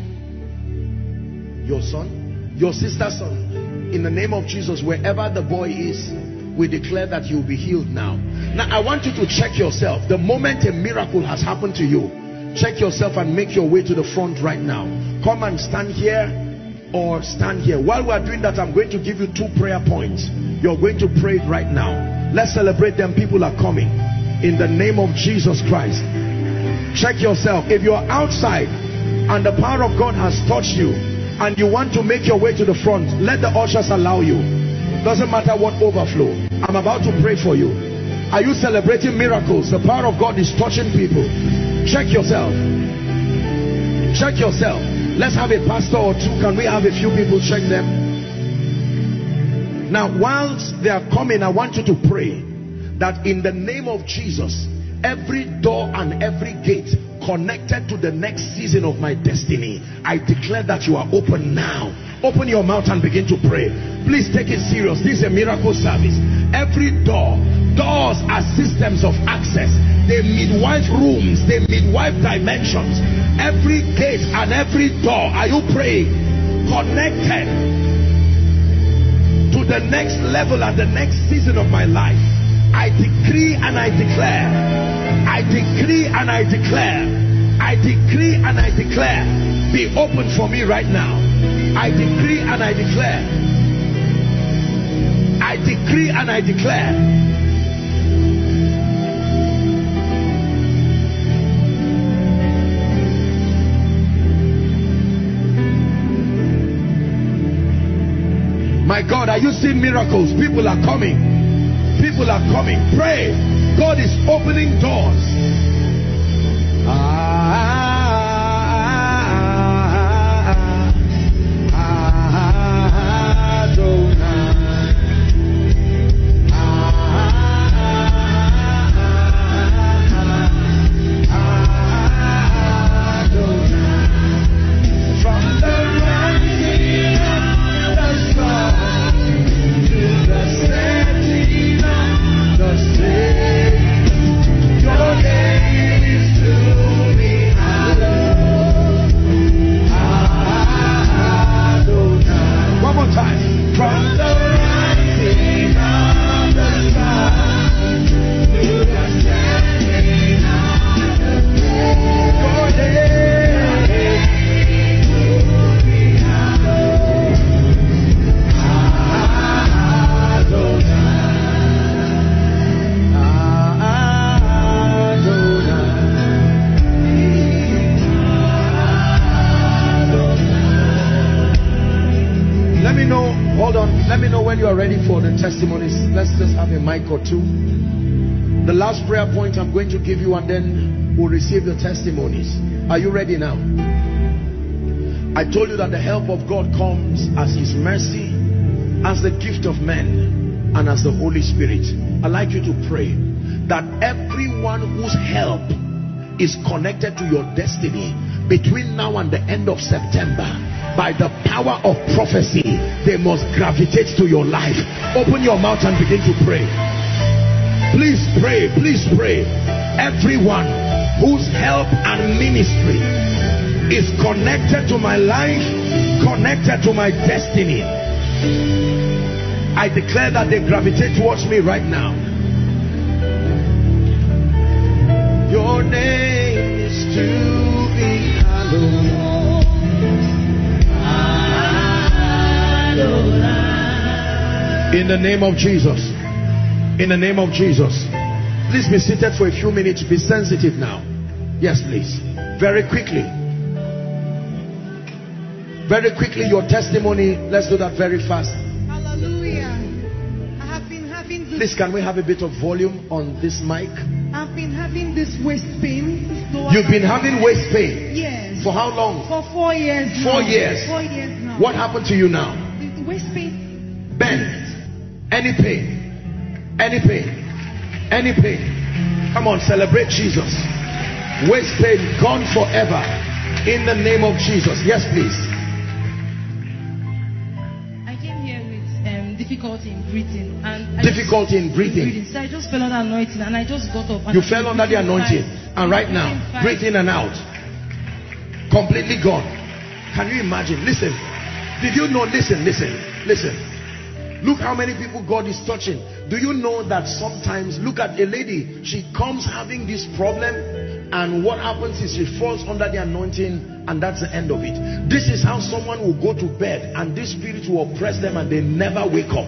your son, your sister's son, in the name of Jesus, wherever the boy is, we declare that you will be healed now. Now I want you to check yourself. The moment a miracle has happened to you, check yourself and make your way to the front right now. Come and stand here or stand here. While we are doing that, I'm going to give you two prayer points. You're going to pray it right now. Let's celebrate them. People are coming. In the name of Jesus Christ. Check yourself. If you're outside and the power of God has touched you and you want to make your way to the front, let the ushers allow you. Doesn't matter what overflow. I'm about to pray for you. Are you celebrating miracles? The power of God is touching people. Check yourself. Check yourself. Let's have a pastor or two. Can we have a few people check them? Now, whilst they are coming, I want you to pray that in the name of Jesus, every door and every gate connected to the next season of my destiny, I declare that you are open now. Open your mouth and begin to pray. Please take it serious. This is a miracle service. Every door, doors are systems of access. They midwife rooms, they midwife dimensions. Every gate and every door, are you praying? Connected to the next level and the next season of my life. I decree and I declare. I decree and I declare. I decree and I declare. Be open for me right now. I decree and I declare. I decree and I declare. My God, are you seeing miracles? People are coming. People are coming. Pray. God is opening doors. Ah. Testimonies. Let's just have a mic or two. The last prayer point I'm going to give you, and then we'll receive the testimonies. Are you ready now? I told you that the help of God comes as His mercy, as the gift of men, and as the Holy Spirit. I'd like you to pray that everyone whose help is connected to your destiny between now and the end of September, by the power of prophecy, they must gravitate to your life. Open your mouth and begin to pray. Please pray, please pray. Everyone whose help and ministry is connected to my life, connected to my destiny. I declare that they gravitate towards me right now. Your name is to be hallowed. In the name of Jesus. In the name of Jesus. Please be seated for a few minutes. Be sensitive now. Yes, please. Very quickly. Very quickly, your testimony. Let's do that very fast. Hallelujah. I have been having this. Please, can we have a bit of volume on this mic? I've been having this waist pain. You've been having waist pain? Yes. For how long? For four years now. Four years. Four years now. What happened to you now? The waist pain. Bend. Any pain. Any pain. Any pain. Come on, celebrate Jesus. Waist pain gone forever. In the name of Jesus. Yes, please. I came here with um, difficulty in breathing. And I Difficulty just, in breathing. breathing. So I just fell under the anointing and I just got up. And You I fell was under the breathing anointing. fine. And right now, Breathing breathe fine. in and out. Completely gone. Can you imagine? Listen. Did you know? Listen, listen, listen. Look how many people God is touching. Do you know that sometimes, look at a lady, she comes having this problem, and what happens is she falls under the anointing, and that's the end of it. This is how someone will go to bed and this spirit will oppress them and they never wake up.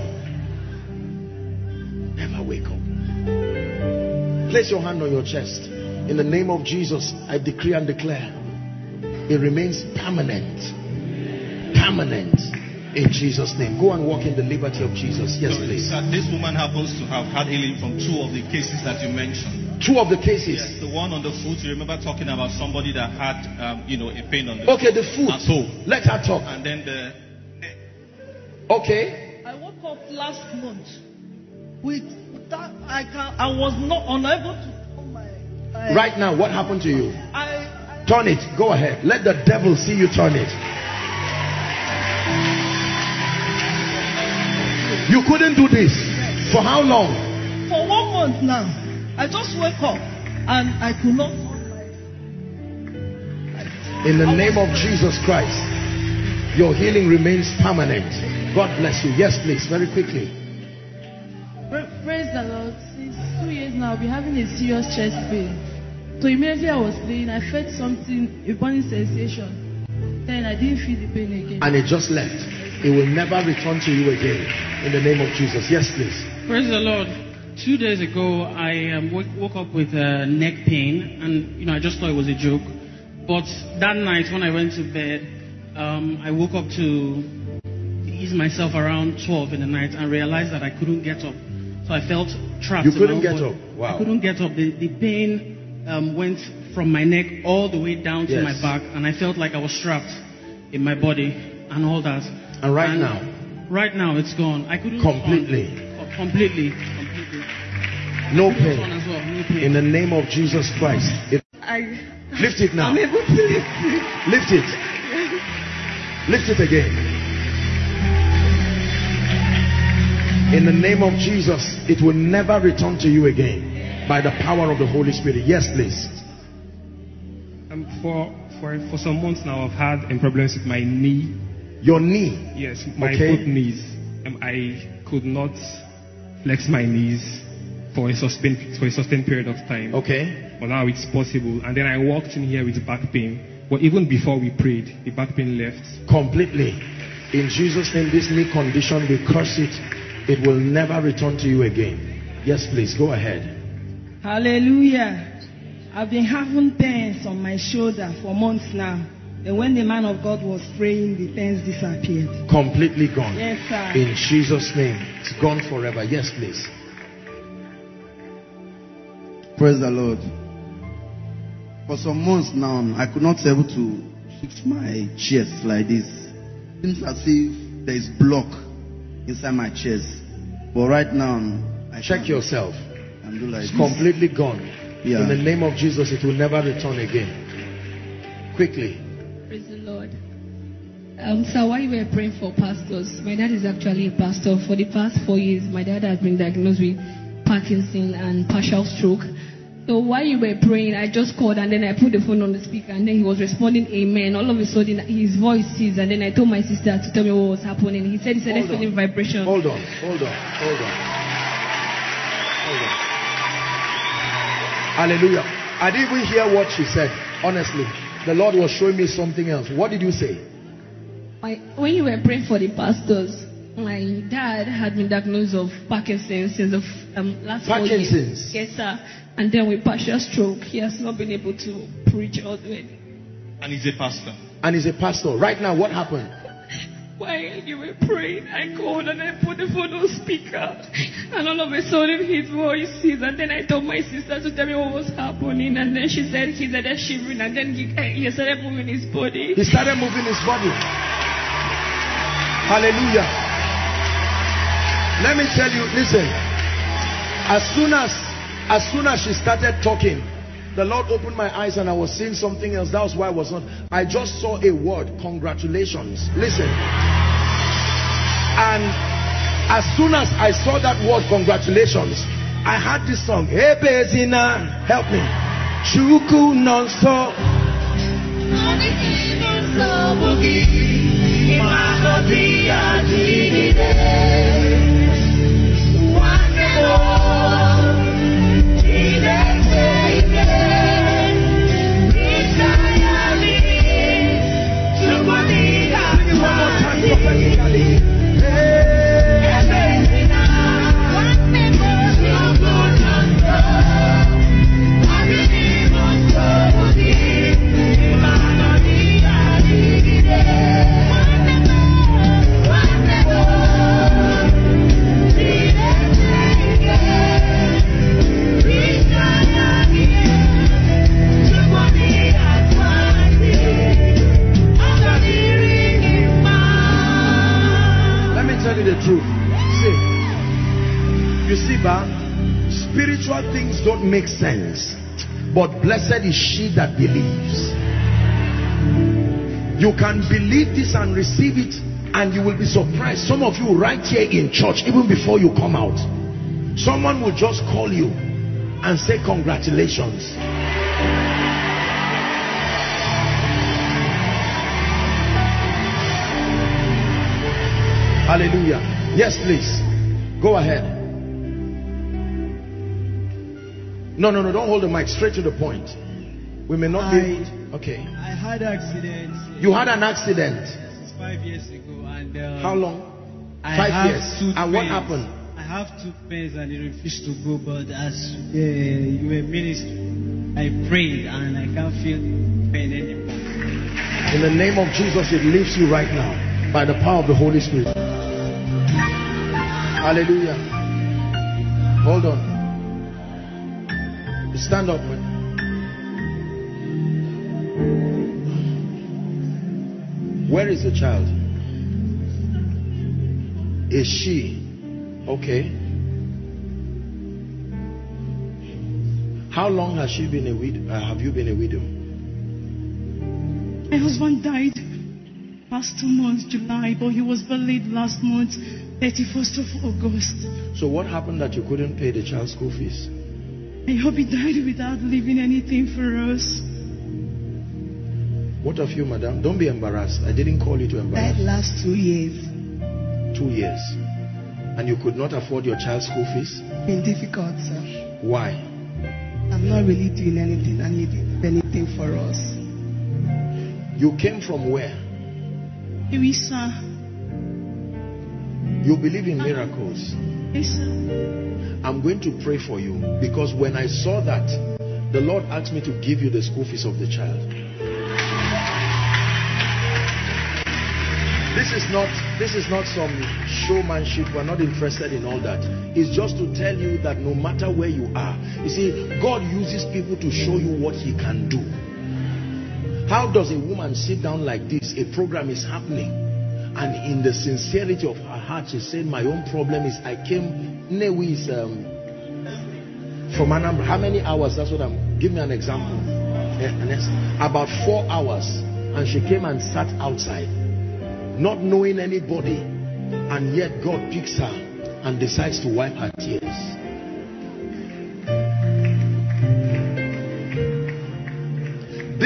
Never wake up. Place your hand on your chest. In the name of Jesus, I decree and declare, it remains permanent. Permanent. In Jesus' name. Go and walk in the liberty of Jesus. Yes, So, please. sir, this woman happens to have had healing from two of the cases that you mentioned. Two of the cases. Yes, the one on the foot. You remember talking about somebody that had, um, you know, a pain on the Okay, the foot. and so, Let her talk. and then the Okay. I woke up last month with that. I can. I was not unable to. Oh my. I, Right now, what happened to you? I, I. Turn it. Go ahead. Let the devil see you turn it. You couldn't do this. For how long? For one month now, I just woke up and I could not. In the name of Jesus Christ, your healing remains permanent. God bless you. Yes, please. Very quickly. Pra- Praise the Lord. Since two years now, I've been having a serious chest pain. So immediately I was praying, I felt something, a burning sensation. Then I didn't feel the pain again. And it just left. It will never return to you again. In the name of Jesus. Yes, please. Praise the Lord. Two days ago, I um, woke, woke up with uh, neck pain, and you know I just thought it was a joke. But that night, when I went to bed, um, I woke up to ease myself around twelve in the night and realized that I couldn't get up. So I felt trapped. You in couldn't my get own body. up. Wow. I couldn't get up. The, the pain um, went from my neck all the way down to Yes. my back, and I felt like I was trapped in my body and all that. And right And now, Right now, it's gone. I couldn't completely. respond. Completely. Completely. No This pain. one as well, no pain. In the name of Jesus Christ. It- I. lift it now. I'm able to lift it. Lift it. Lift it again. In the name of Jesus, it will never return to you again by the power of the Holy Spirit. Yes, please. Um, for for for some months now, I've had um, problems with my knee. Your knee. Yes, my Okay. both knees. Um, I could not flex my knees for a sustained for a sustained period of time. Okay. But now it's possible. And then I walked in here with back pain. But even before we prayed, the back pain left. Completely. In Jesus' name, this knee condition, we curse it. It will never return to you again. Yes, please. Go ahead. Hallelujah. I've been having pains on my shoulder for months now. And when the man of God was praying, the pains disappeared. Completely gone. Yes, sir. In Jesus' name. It's gone forever. Yes, please. Praise the Lord. For some months now, I could not be able to shift my chest like this. It seems as if there is block inside my chest. But right now, I Check can- yourself. can do like It's this. completely gone. Yeah. In the name of Jesus, it will never return again. Quickly. Praise the Lord. Um, sir, while you were praying for pastors, my dad is actually a pastor. For the past four years, my dad has been diagnosed with Parkinson and partial stroke. So while you were praying, I just called and then I put the phone on the speaker and then he was responding, amen. All of a sudden, his voice ceased and then I told my sister to tell me what was happening. He said he started feeling vibration. Hold on, hold on, hold on. Hold on. Hallelujah. I didn't even hear what she said. Honestly, the Lord was showing me something else. What did you say? My, when you were praying for the pastors, my dad had been diagnosed of Parkinson's since the um, last four years. Parkinson's? Yes, sir. And then with partial stroke, he has not been able to preach all the way. And he's a pastor. And he's a pastor. Right now, what happened? While you were praying, I called and I put the phone on speaker. And all of a sudden, his voice ceased. And then I told my sister to tell me what was happening. And then she said he started shivering. And then he, he started moving his body. He started moving his body. Hallelujah. Let me tell you, listen. As soon as, as soon as she started talking, the Lord opened my eyes and I was seeing something else. That was why I was not. I just saw a word, congratulations. Listen. And as soon as I saw that word, congratulations, I had this song. Hey, Bezina, help me. Chuku non-stop. Spiritual things don't make sense, but blessed is she that believes. You can believe this and receive it, and you will be surprised. Some of you right here in church, even before you come out, someone will just call you and say congratulations. Hallelujah. Yes, please. Go ahead. No, no, no, don't hold the mic. Straight to the point. We may not I, be... Okay. I had accident. You had an accident? Yes, five years ago. And uh, how long? I Five have years. Tooth And what pains. happened? I have tooth pains and it refused to go. But as uh, you were ministering, I prayed and I can't feel pain anymore. In the name of Jesus, it leaves you right now by the power of the Holy Spirit. Hallelujah. Hold on. Stand up. Where is the child? Is she okay? How long has she been a widow? Uh, have you been a widow? My husband died past two months, July, but he was buried last month, thirty-first of August. So what happened that you couldn't pay the child's school fees? I hope he died without leaving anything for us. What of you, madam? Don't be embarrassed. I didn't call you to embarrass. Died last two years. Two years. And you could not afford your child's school fees? Been difficult, sir. Why? I'm not really doing anything. I need anything for us. You came from where? Oui, sir. You believe in miracles? Yes, sir. I'm going to pray for you, because when I saw that, the Lord asked me to give you the school fees of the child. This is not this is not some showmanship. We're not interested in all that. It's just to tell you that no matter where you are, you see, God uses people to show you what he can do. How does a woman sit down like this? A program is happening, and in the sincerity of her heart, she said, my own problem is I came Newi is um, from Anambra. How many hours? That's what I'm... Give me an example. Yeah, about four hours. And she came and sat outside, not knowing anybody. And yet God picks her and decides to wipe her tears.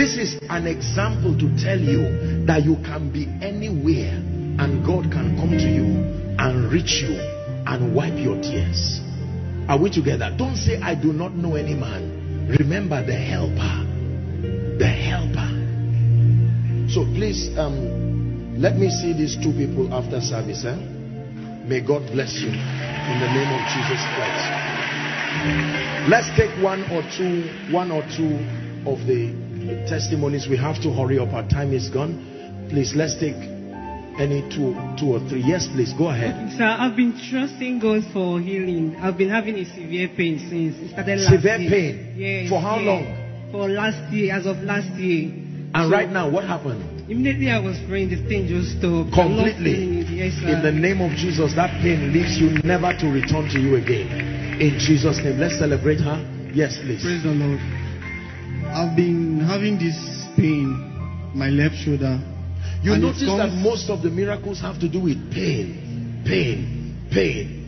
This is an example to tell you that you can be anywhere and God can come to you and reach you and wipe your tears. Are we together? Don't say, I do not know any man. Remember the helper. The helper. So please, um, let me see these two people after service. Eh? May God bless you in the name of Jesus Christ. Let's take one or two, one or two of the testimonies. We have to hurry up. Our time is gone. Please, let's take any two, two or three. Yes, please, go ahead. Sir, I've been trusting God for healing. I've been having a severe pain since it started last Severe year. pain? Yes. For how yes. long? For last year, as of last year. And So, right now, what happened? Immediately I was praying, the pain just stopped. Completely. Yes, sir. In the name of Jesus, that pain leaves you never to return to you again. In Jesus' name, let's celebrate her. Yes, please. Praise the Lord. I've been having this pain, my left shoulder. You and it notice comes- that most of the miracles have to do with pain, pain, pain.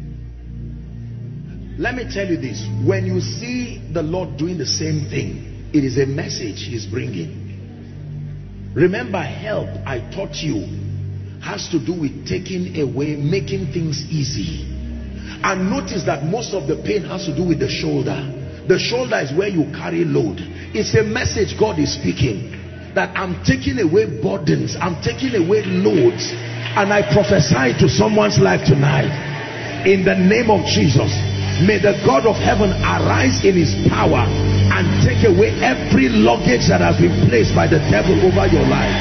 Let me tell you this. When you see the Lord doing the same thing, it is a message He's bringing. Remember, help, I taught you, has to do with taking away, making things easy. And notice that most of the pain has to do with the shoulder. The shoulder is where you carry load. It's a message God is speaking, that I'm taking away burdens, I'm taking away loads. And I prophesy to someone's life tonight, in the name of Jesus, may the God of heaven arise in His power and take away every luggage that has been placed by the devil over your life.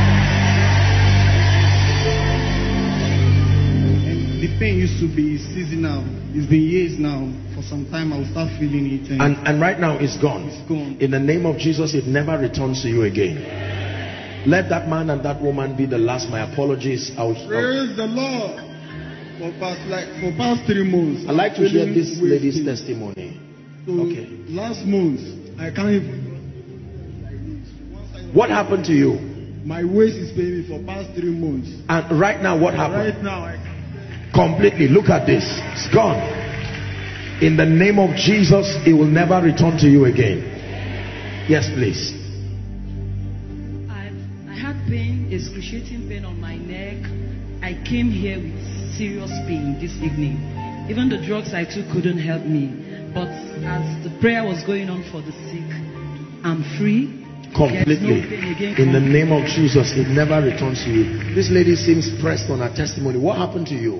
And the pain used to be seasonal. It's been years now. For some time I will start feeling it. And, And, and right now it's gone. It's gone. In the name of Jesus, it never returns to you again. Let that man and that woman be the last. My apologies. I'll, I'll, Praise the Lord. For past like for past three months. I'd like to hear feeling this wasted. lady's testimony. So Okay. last month I can't even. What happened to you? My waist is paining me for past three months. And right now, what happened? Right now I Completely. Look at this. It's gone. In the name of Jesus, it will never return to you again. Yes, please. I, I had pain, excruciating pain on my neck. I came here with serious pain this evening. Even the drugs I took couldn't help me. But as the prayer was going on for the sick, I'm free. Completely. There's no pain again. In the name of Jesus, it never returns to you. This lady seems pressed on her testimony. What happened to you?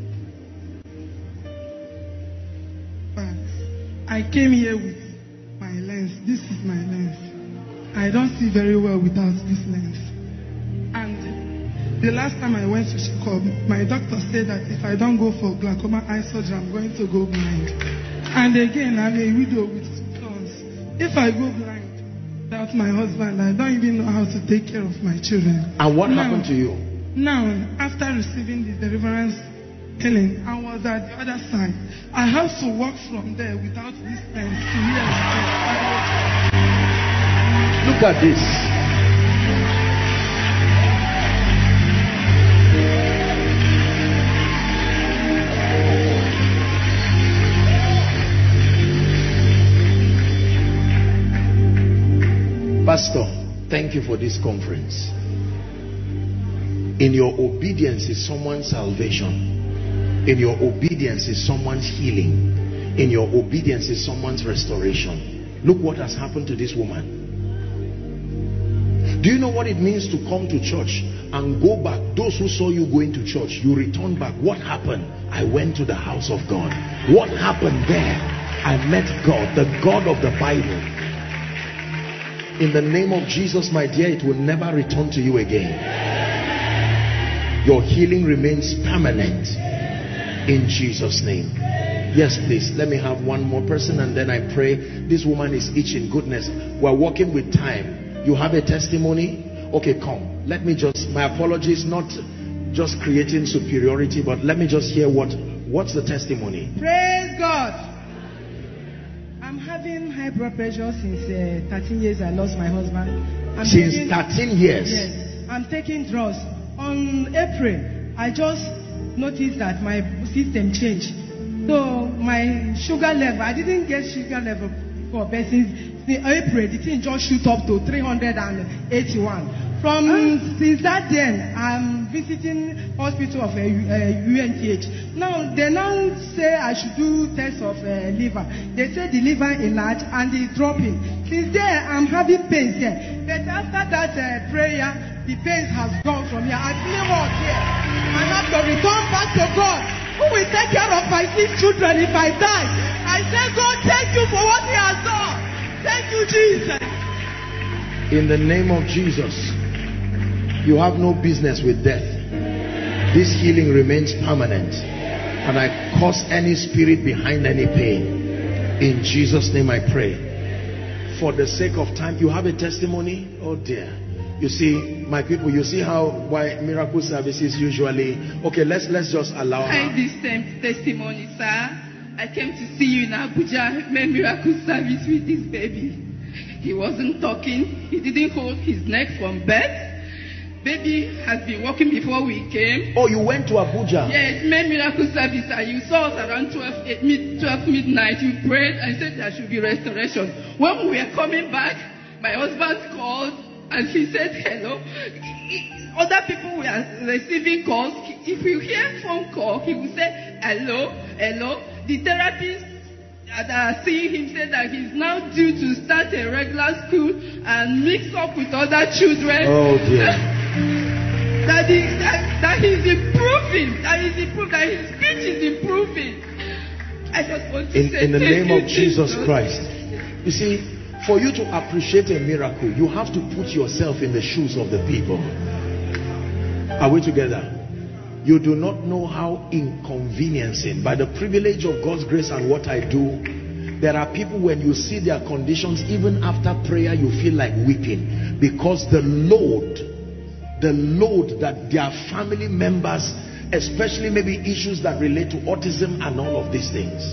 I came here with my lens. This is my lens. I don't see very well without this lens. And the last time I went to check up, my doctor said that if I don't go for glaucoma eye surgery, I'm going to go blind. And again, I'm a widow with two sons. If I go blind without my husband, I don't even know how to take care of my children. And what Now- happened to you? Now, after receiving the deliverance healing, I was at the other side. I have to walk from there without this lens to here. Look at this. Pastor, thank you for this conference. In your obedience is someone's salvation. In your obedience is someone's healing. In your obedience is someone's restoration. Look what has happened to this woman. Do you know what it means to come to church and go back? Those who saw you going to church, you return back. What happened? I went to the house of God. What happened there? I met God, the God of the Bible. In the name of Jesus, my dear, it will never return to you again. Your healing remains permanent. In Jesus' name. Yes, please. Let me have one more person and then I pray. This woman is itching. Goodness. We're working with time. You have a testimony? Okay, come. Let me just, my apologies, not just creating superiority, but let me just hear what, what's the testimony? Praise God. I'm having high blood pressure since uh, thirteen years. I lost my husband. I'm Since taking- thirteen years? Yes. I'm taking drugs. On April, I just noticed that my system changed. So my sugar level, I didn't get sugar level before, but since in April, the thing just shoot up to three hundred eighty-one. From uh, since that then, I'm visiting hospital of uh, uh, U N T H. Now they now say I should do test of uh, liver. They say the liver enlarged and it's dropping. Since there, I'm having pains there. But after that uh, prayer, the pains has gone from here. I feel more here. I have to return back to God, who will take care of my six children if I die. I say, God, thank you for what He has done. Thank you, Jesus. In the name of Jesus, you have no business with death. This healing remains permanent. And I curse any spirit behind any pain. In Jesus' name I pray. For the sake of time, you have a testimony? Oh dear. You see, my people, you see how why miracle services usually... Okay, let's let's just allow her. I this same testimony, sir. I came to see you in Abuja, made miracle service with this baby. He wasn't talking. He didn't hold his neck from birth. Baby has been walking before we came. Oh, you went to Abuja? Yes, made miracle service. And you saw us around twelve, eight, mid, twelve midnight. You prayed and said there should be restoration. When we were coming back, my husband called and he said hello. Other people were receiving calls. If you hear phone call, he will say hello, hello. The therapist that are seeing him said that he's now due to start a regular school and mix up with other children. Oh dear. That, he, that, that he's improving. That he's improving. That his speech is improving. I just want to in, say in the thank name you, of Jesus, Jesus Christ. You see, for you to appreciate a miracle, you have to put yourself in the shoes of the people. Are we together? You do not know how inconveniencing, by the privilege of God's grace and what I do, there are people when you see their conditions, even after prayer, you feel like weeping, because the load, the load that their family members, especially maybe issues that relate to autism and all of these things.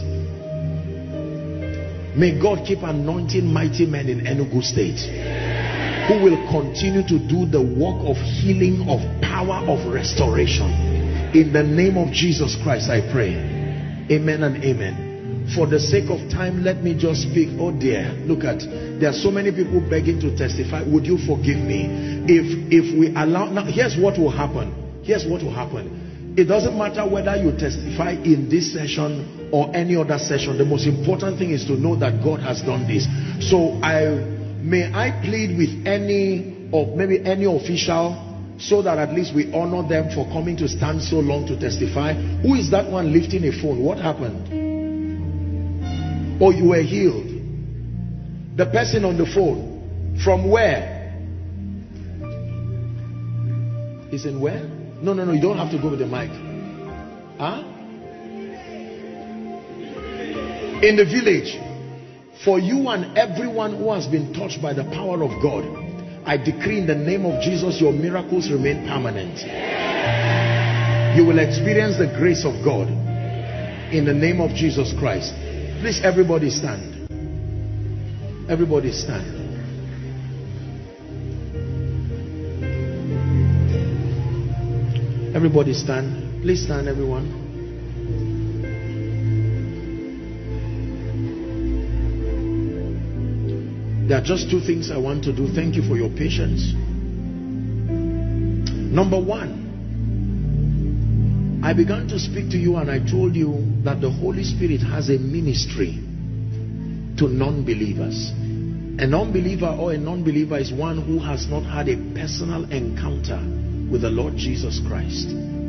May God keep anointing mighty men in Enugu State who will continue to do the work of healing, of power, of restoration. In the name of Jesus Christ, I pray. Amen and amen. For the sake of time, let me just speak. Oh dear, look at, there are so many people begging to testify. Would you forgive me? If, if we allow, now here's what will happen. Here's what will happen. It doesn't matter whether you testify in this session or any other session. The most important thing is to know that God has done this. So I, may I plead with any, or maybe any official, so that at least we honor them for coming to stand so long to testify. Who is that one lifting a phone? What happened? Oh, you were healed. The person on the phone, from where? Is in where? No, no, no, you don't have to go with the mic. Huh? In the village. For you and everyone who has been touched by the power of God, I decree in the name of Jesus, your miracles remain permanent. You will experience the grace of God in the name of Jesus Christ. Please, everybody stand. Everybody stand. Everybody stand. Please stand, everyone. There are just two things I want to do. Thank you for your patience. Number one, I began to speak to you and I told you that the Holy Spirit has a ministry to non-believers. A non-believer or a non-believer is one who has not had a personal encounter with the Lord Jesus Christ.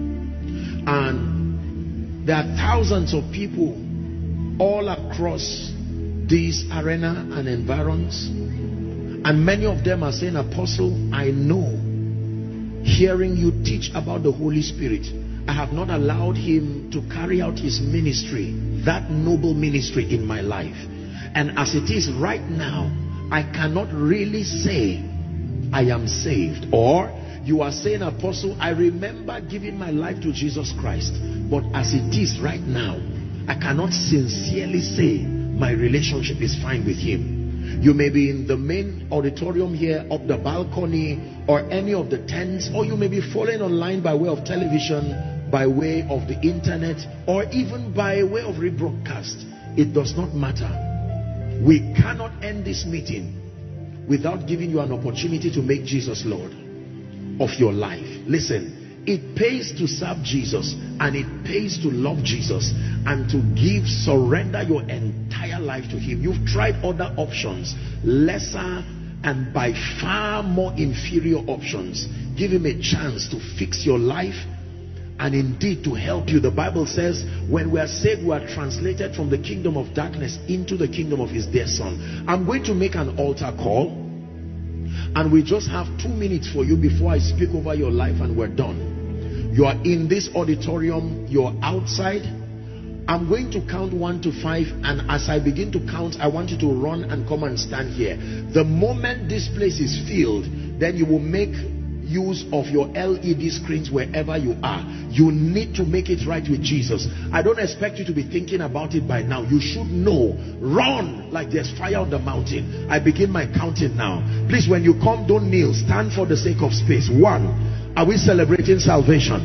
And there are thousands of people all across this arena and environs, and many of them are saying, Apostle, I know, hearing you teach about the Holy Spirit, I have not allowed him to carry out his ministry, that noble ministry in my life. And as it is right now, I cannot really say I am saved. Or you are saying, Apostle, I remember giving my life to Jesus Christ, but as it is right now, I cannot sincerely say my relationship is fine with him. You may be in the main auditorium here, up the balcony, or any of the tents, or you may be following online by way of television, by way of the internet, or even by way of rebroadcast. It does not matter. We cannot end this meeting without giving you an opportunity to make Jesus Lord of your life. Listen, it pays to serve Jesus, and it pays to love Jesus and to give, surrender your entire life to him. You've tried other options, lesser and by far more inferior options. Give him a chance to fix your life and indeed to help you. The Bible says when we are saved, we are translated from the kingdom of darkness into the kingdom of his dear son. I'm going to make an altar call, and we just have two minutes for you before I speak over your life and we're done. You are in this auditorium, you're outside. I'm going to count one to five, and as I begin to count, I want you to run and come and stand here. The moment this place is filled, then you will make use of your L E D screens wherever you are. You need to make it right with Jesus. I don't expect you to be thinking about it by now. You should know. Run like there's fire on the mountain. I begin my counting now. Please, when you come, don't kneel. Stand for the sake of space. One, are we celebrating salvation?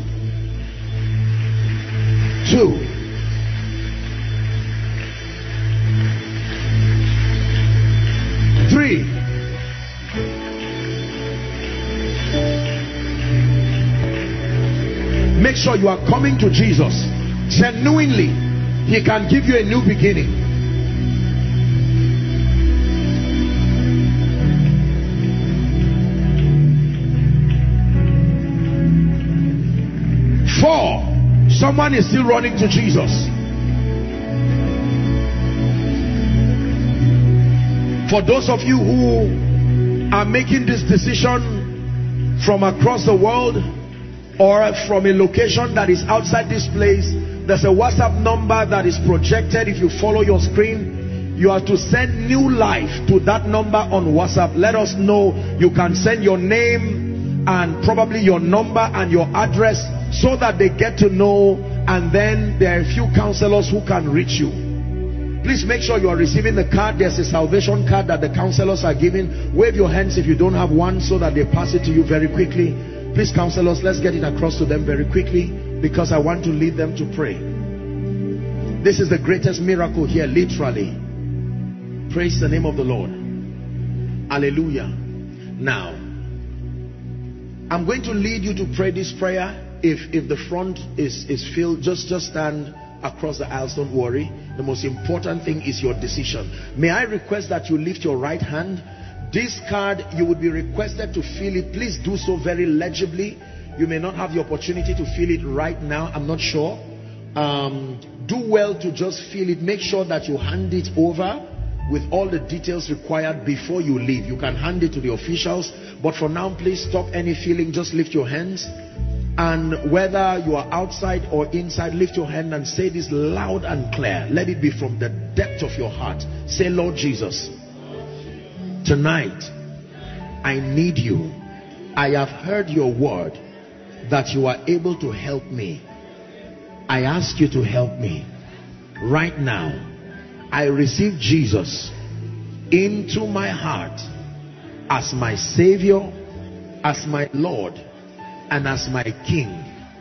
Two, three, make sure you are coming to Jesus genuinely. He can give you a new beginning. Four, someone is still running to Jesus. For those of you who are making this decision from across the world or from a location that is outside this place, there's a WhatsApp number that is projected. If you follow your screen, you are to send new life to that number on WhatsApp. Let us know. You can send your name and probably your number and your address so that they get to know, and then there are a few counselors who can reach you. Please make sure you are receiving the card. There's a salvation card that the counselors are giving. Wave your hands if you don't have one so that they pass it to you very quickly. Please, counselors, let's get it across to them very quickly, because I want to lead them to pray. This is the greatest miracle here, literally. Praise the name of the Lord. Hallelujah. Now, I'm going to lead you to pray this prayer. If if the front is, is filled, just, just stand across the aisles, don't worry. The most important thing is your decision. May I request that you lift your right hand? This card, you would be requested to fill it. Please do so very legibly. You may not have the opportunity to fill it right now. I'm not sure. Um, do well to just fill it. Make sure that you hand it over with all the details required before you leave. You can hand it to the officials. But for now, please stop any filling. Just lift your hands. And whether you are outside or inside, lift your hand and say this loud and clear. Let it be from the depth of your heart. Say, Lord Jesus, tonight, I need you. I have heard your word that you are able to help me. I ask you to help me. Right now, I receive Jesus into my heart as my Savior, as my Lord, and as my King.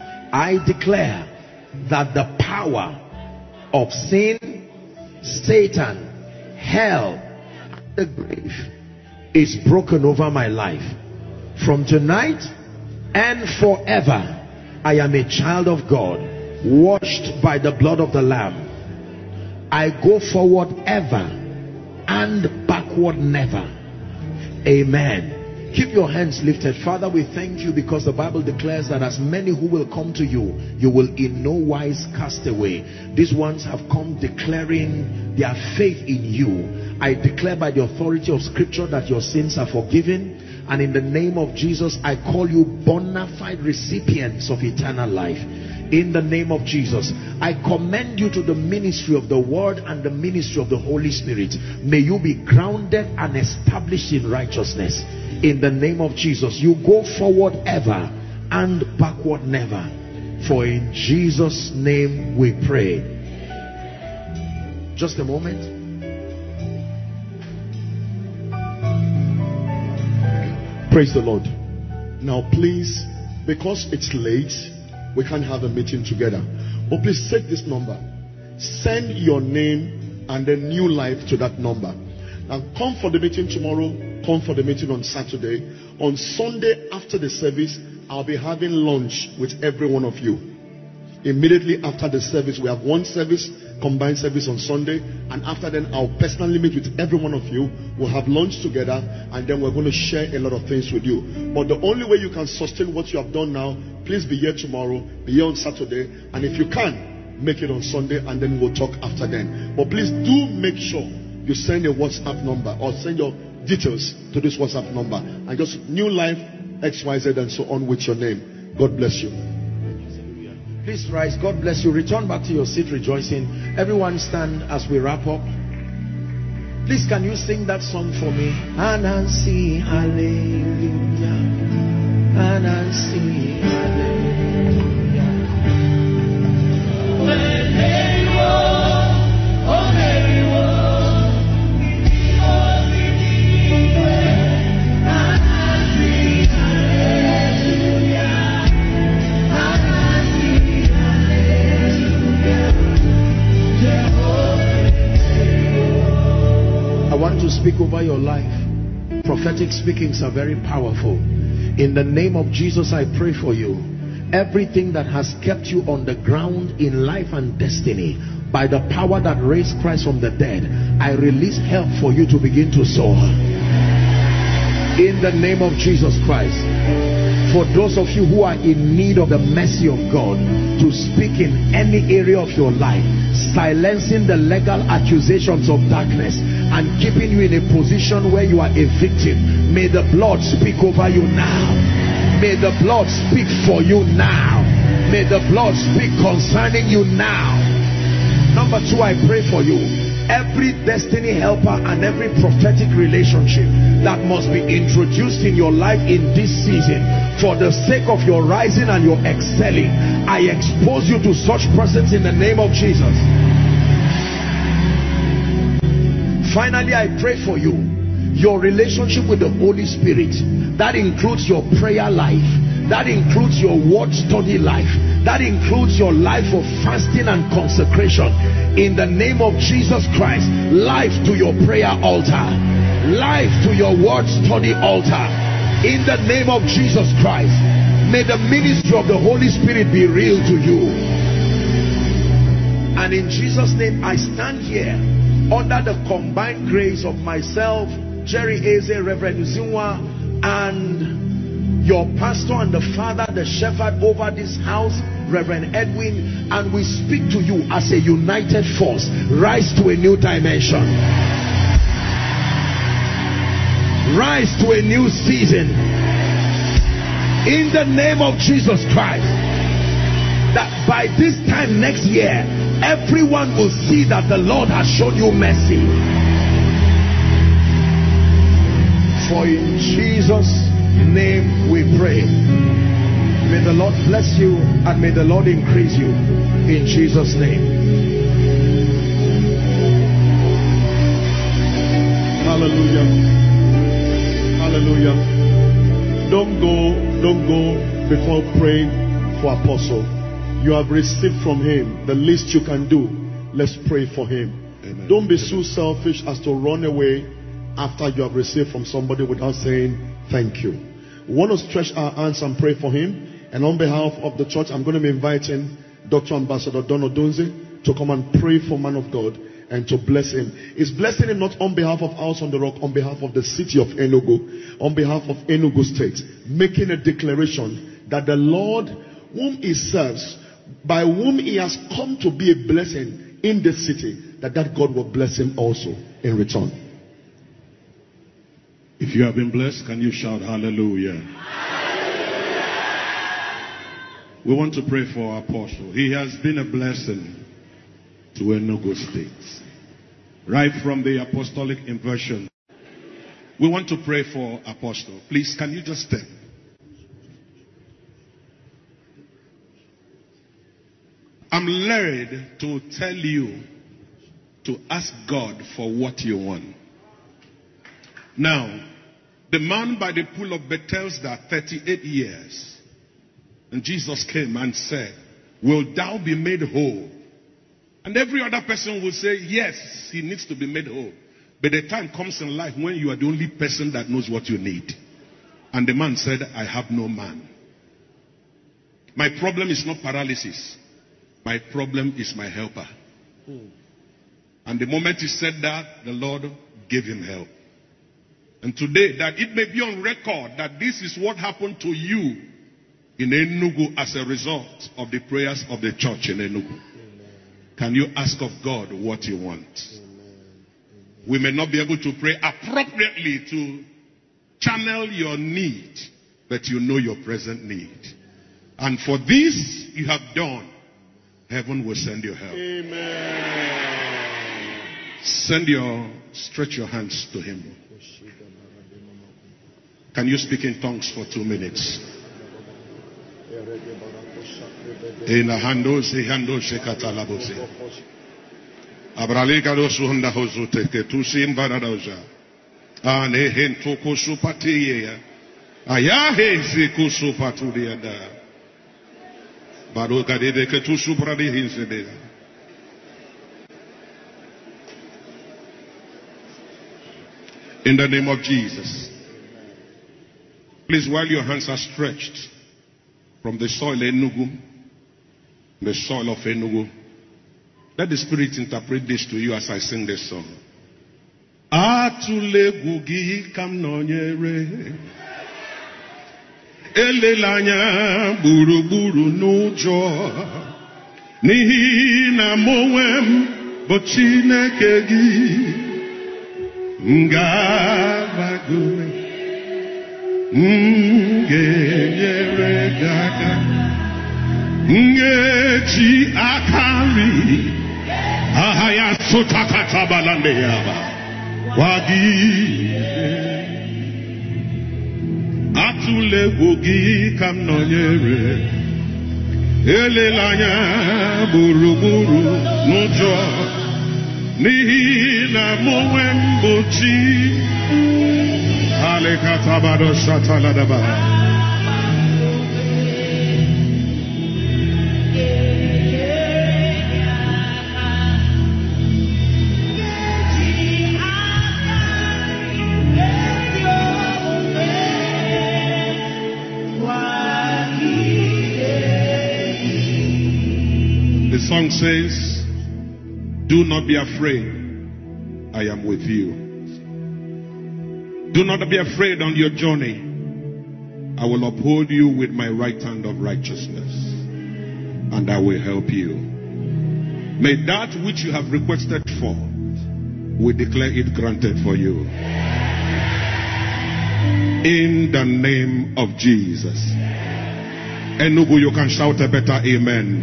I declare that the power of sin, Satan, hell, the grave is broken over my life. From tonight and forever, I am a child of God, washed by the blood of the Lamb. I go forward ever and backward never. Amen. Keep your hands lifted. Father, we thank you because the Bible declares that as many who will come to you, you will in no wise cast away. These ones have come declaring their faith in you. I declare by the authority of scripture that your sins are forgiven, and in the name of Jesus I call you bona fide recipients of eternal life. In the name of Jesus, I commend you to the ministry of the word and the ministry of the Holy Spirit. May you be grounded and established in righteousness. In the name of Jesus, you go forward ever and backward never. For in Jesus' name we pray. Just a moment. Praise the Lord. Now please, because it's late, we can't have a meeting together. But please take this number. Send your name and then new life to that number. Now come for the meeting tomorrow. Come for the meeting on Saturday. On Sunday after the service, I'll be having lunch with every one of you. Immediately after the service, we have one service, combined service on Sunday, and after then I'll personally meet with every one of you. We'll have lunch together, and then we're going to share a lot of things with you. But the only way you can sustain what you have done now, please be here tomorrow, be here on Saturday, and if you can, make it on Sunday, and then we'll talk after then. But please do make sure you send a WhatsApp number or send your details to this WhatsApp number, and just New Life X Y Z and so on with your name. God bless you. Please rise. God bless you. Return back to your seat rejoicing. Everyone stand as we wrap up. Please, can you sing that song for me? Anansi, hallelujah. Anansi, hallelujah. I want to speak over your life. Prophetic speakings are very powerful. In the name of Jesus, I pray for you. Everything that has kept you on the ground in life and destiny, by the power that raised Christ from the dead, I release help for you to begin to soar. In the name of Jesus Christ. For those of you who are in need of the mercy of God to speak in any area of your life, silencing the legal accusations of darkness and keeping you in a position where you are a victim, may the blood speak over you now. May the blood speak for you now. May the blood speak concerning you now. Number two, I pray for you. Every destiny helper and every prophetic relationship that must be introduced in your life in this season, for the sake of your rising and your excelling, I expose you to such persons in the name of Jesus. Finally, I pray for you. Your relationship with the Holy Spirit, that includes your prayer life, that includes your word study life, that includes your life of fasting and consecration. In the name of Jesus Christ, life to your prayer altar, life to your word study altar. In the name of Jesus Christ, may the ministry of the Holy Spirit be real to you. And in Jesus' name, I stand here under the combined grace of myself, Jerry Eze, Reverend Uzinwa, and your pastor and the father, the shepherd over this house, Reverend Edwin, and we speak to you as a united force. Rise to a new dimension. Rise to a new season. In the name of Jesus Christ. That by this time next year, everyone will see that the Lord has shown you mercy. For in Jesus' name we pray. May the Lord bless you and may the Lord increase you. In Jesus' name. Hallelujah. Hallelujah. Don't go, don't go before praying for Apostle. You have received from him the least you can do. Let's pray for him. Amen. Don't be so selfish as to run away after you have received from somebody without saying thank you. We want to stretch our hands and pray for him. And on behalf of the church, I'm going to be inviting Doctor Ambassador Don Odunze to come and pray for man of God and to bless him. He's blessing him not on behalf of House on the Rock, on behalf of the city of Enugu, on behalf of Enugu State, making a declaration that the Lord whom he serves, by whom he has come to be a blessing in this city, that that God will bless him also in return. If you have been blessed, can you shout hallelujah? We want to pray for our apostle. He has been a blessing to Enugu State. Right from the apostolic inversion. We want to pray for apostle. Please, can you just step? I'm led to tell you to ask God for what you want. Now, the man by the pool of Bethesda, thirty-eight years. And Jesus came and said, will thou be made whole? And every other person will say, yes, he needs to be made whole. But the time comes in life when you are the only person that knows what you need. And the man said, I have no man. My problem is not paralysis. My problem is my helper. Hmm. And the moment he said that, the Lord gave him help. And today, that it may be on record that this is what happened to you in Enugu as a result of the prayers of the church in Enugu. Amen. Can you ask of God what you want? Amen. We may not be able to pray appropriately to channel your need, but you know your present need. And for this you have done, heaven will send you help. Amen. Send your, stretch your hands to him. Can you speak in tongues for two minutes? In a hando se hando se katalabose. Abralika do suhanda hozute ke tu sim baradoja. Ane hen toko supatiye. Ayahe se kusupatu diada. Baruka de ke tu supradi hinsede. In the name of Jesus. Please, while your hands are stretched from the soil Enugu, the soil of Enugu, let the Spirit interpret this to you as I sing this song. Atule gugi kam nonyere elelanya buru buru n'ụjọ n'ihi na mowem bụ Chineke gị ngabago Ngenyere gaka Ngechi akari Ahaya sotakata balande yaba Wagi Atule wogi kam nonyere Elelanya buruburu nojo Nihi na mowembochi Alekatabado shataladaba. The song says, do not be afraid, I am with you. Do not be afraid on your journey. I will uphold you with my right hand of righteousness, and I will help you. May that which you have requested for, we declare it granted for you. In the name of Jesus. Enugu, you can shout a better amen.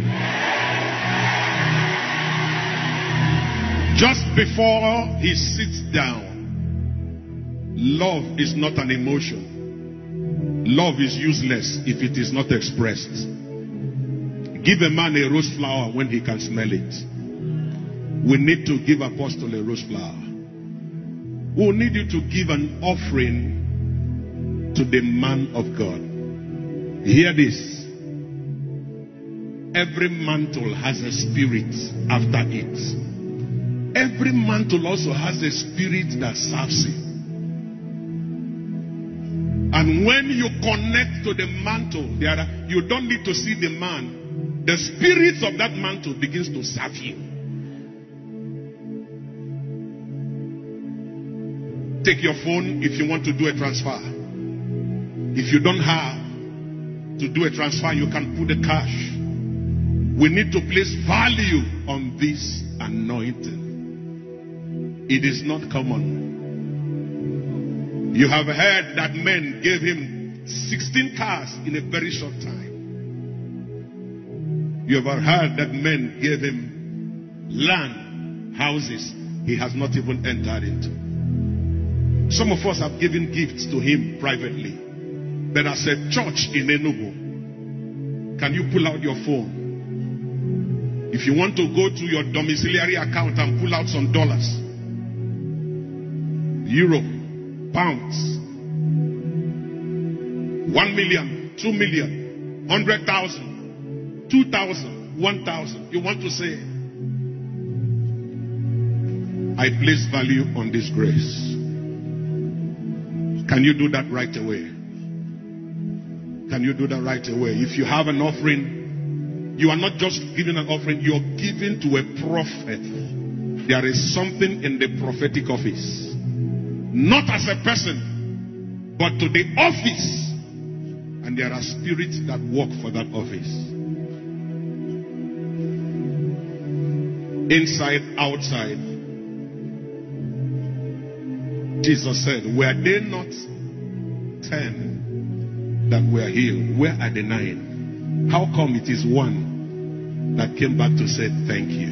Just before he sits down, love is not an emotion. Love is useless if it is not expressed. Give a man a rose flower when he can smell it. We need to give Apostle a rose flower. We need you to give an offering to the man of God. Hear this. Every mantle has a spirit after it. Every mantle also has a spirit that serves it. And when you connect to the mantle, there are, you don't need to see the man. The spirit of that mantle begins to serve you. Take your phone if you want to do a transfer. If you don't have to do a transfer, you can put the cash. We need to place value on this anointing. It is not common. You have heard that men gave him sixteen cars in a very short time. You have heard that men gave him land, houses he has not even entered into. Some of us have given gifts to him privately. But as a church in Enugu, can you pull out your phone? If you want to go to your domiciliary account and pull out some dollars, euro, pounds, one million, two million, hundred thousand, two thousand, one thousand. You want to say, I place value on this grace. Can you do that right away? Can you do that right away? If you have an offering, you are not just giving an offering, you're giving to a prophet. There is something in the prophetic office. Not as a person, but to the office. And there are spirits that work for that office. Inside, outside. Jesus said, were they not ten that were healed? Where are the nine? How come it is one that came back to say thank you?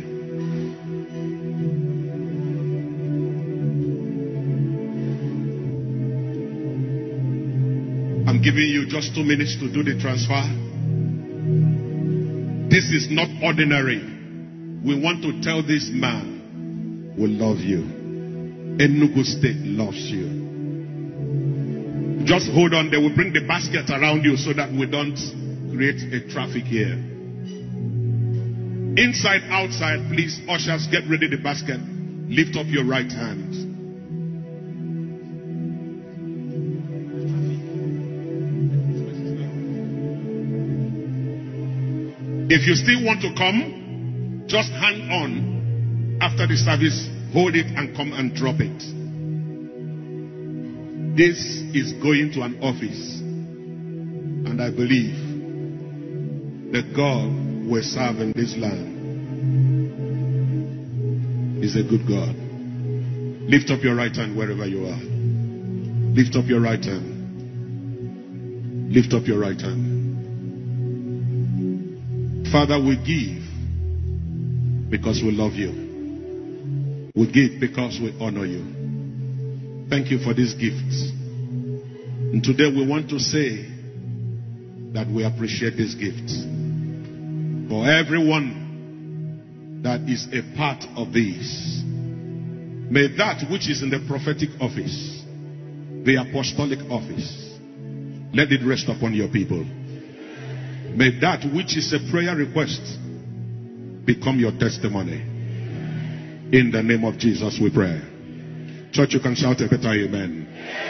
I'm giving you just two minutes to do the transfer. This is not ordinary. We want to tell this man, we love you. Enugu State loves you. Just hold on. They will bring the basket around you so that we don't create a traffic here. Inside, outside, please, ushers, get ready the basket. Lift up your right hand. If you still want to come, just hang on after the service. Hold it and come and drop it. This is going to an office. And I believe that God we serve in this land is a good God. Lift up your right hand wherever you are. Lift up your right hand. Lift up your right hand. Father, we give because we love you. We give because we honor you. Thank you for these gifts. And today we want to say that we appreciate these gifts. For everyone that is a part of this, may that which is in the prophetic office, the apostolic office, let it rest upon your people. May that which is a prayer request become your testimony. In the name of Jesus we pray. Church, you can shout a better amen.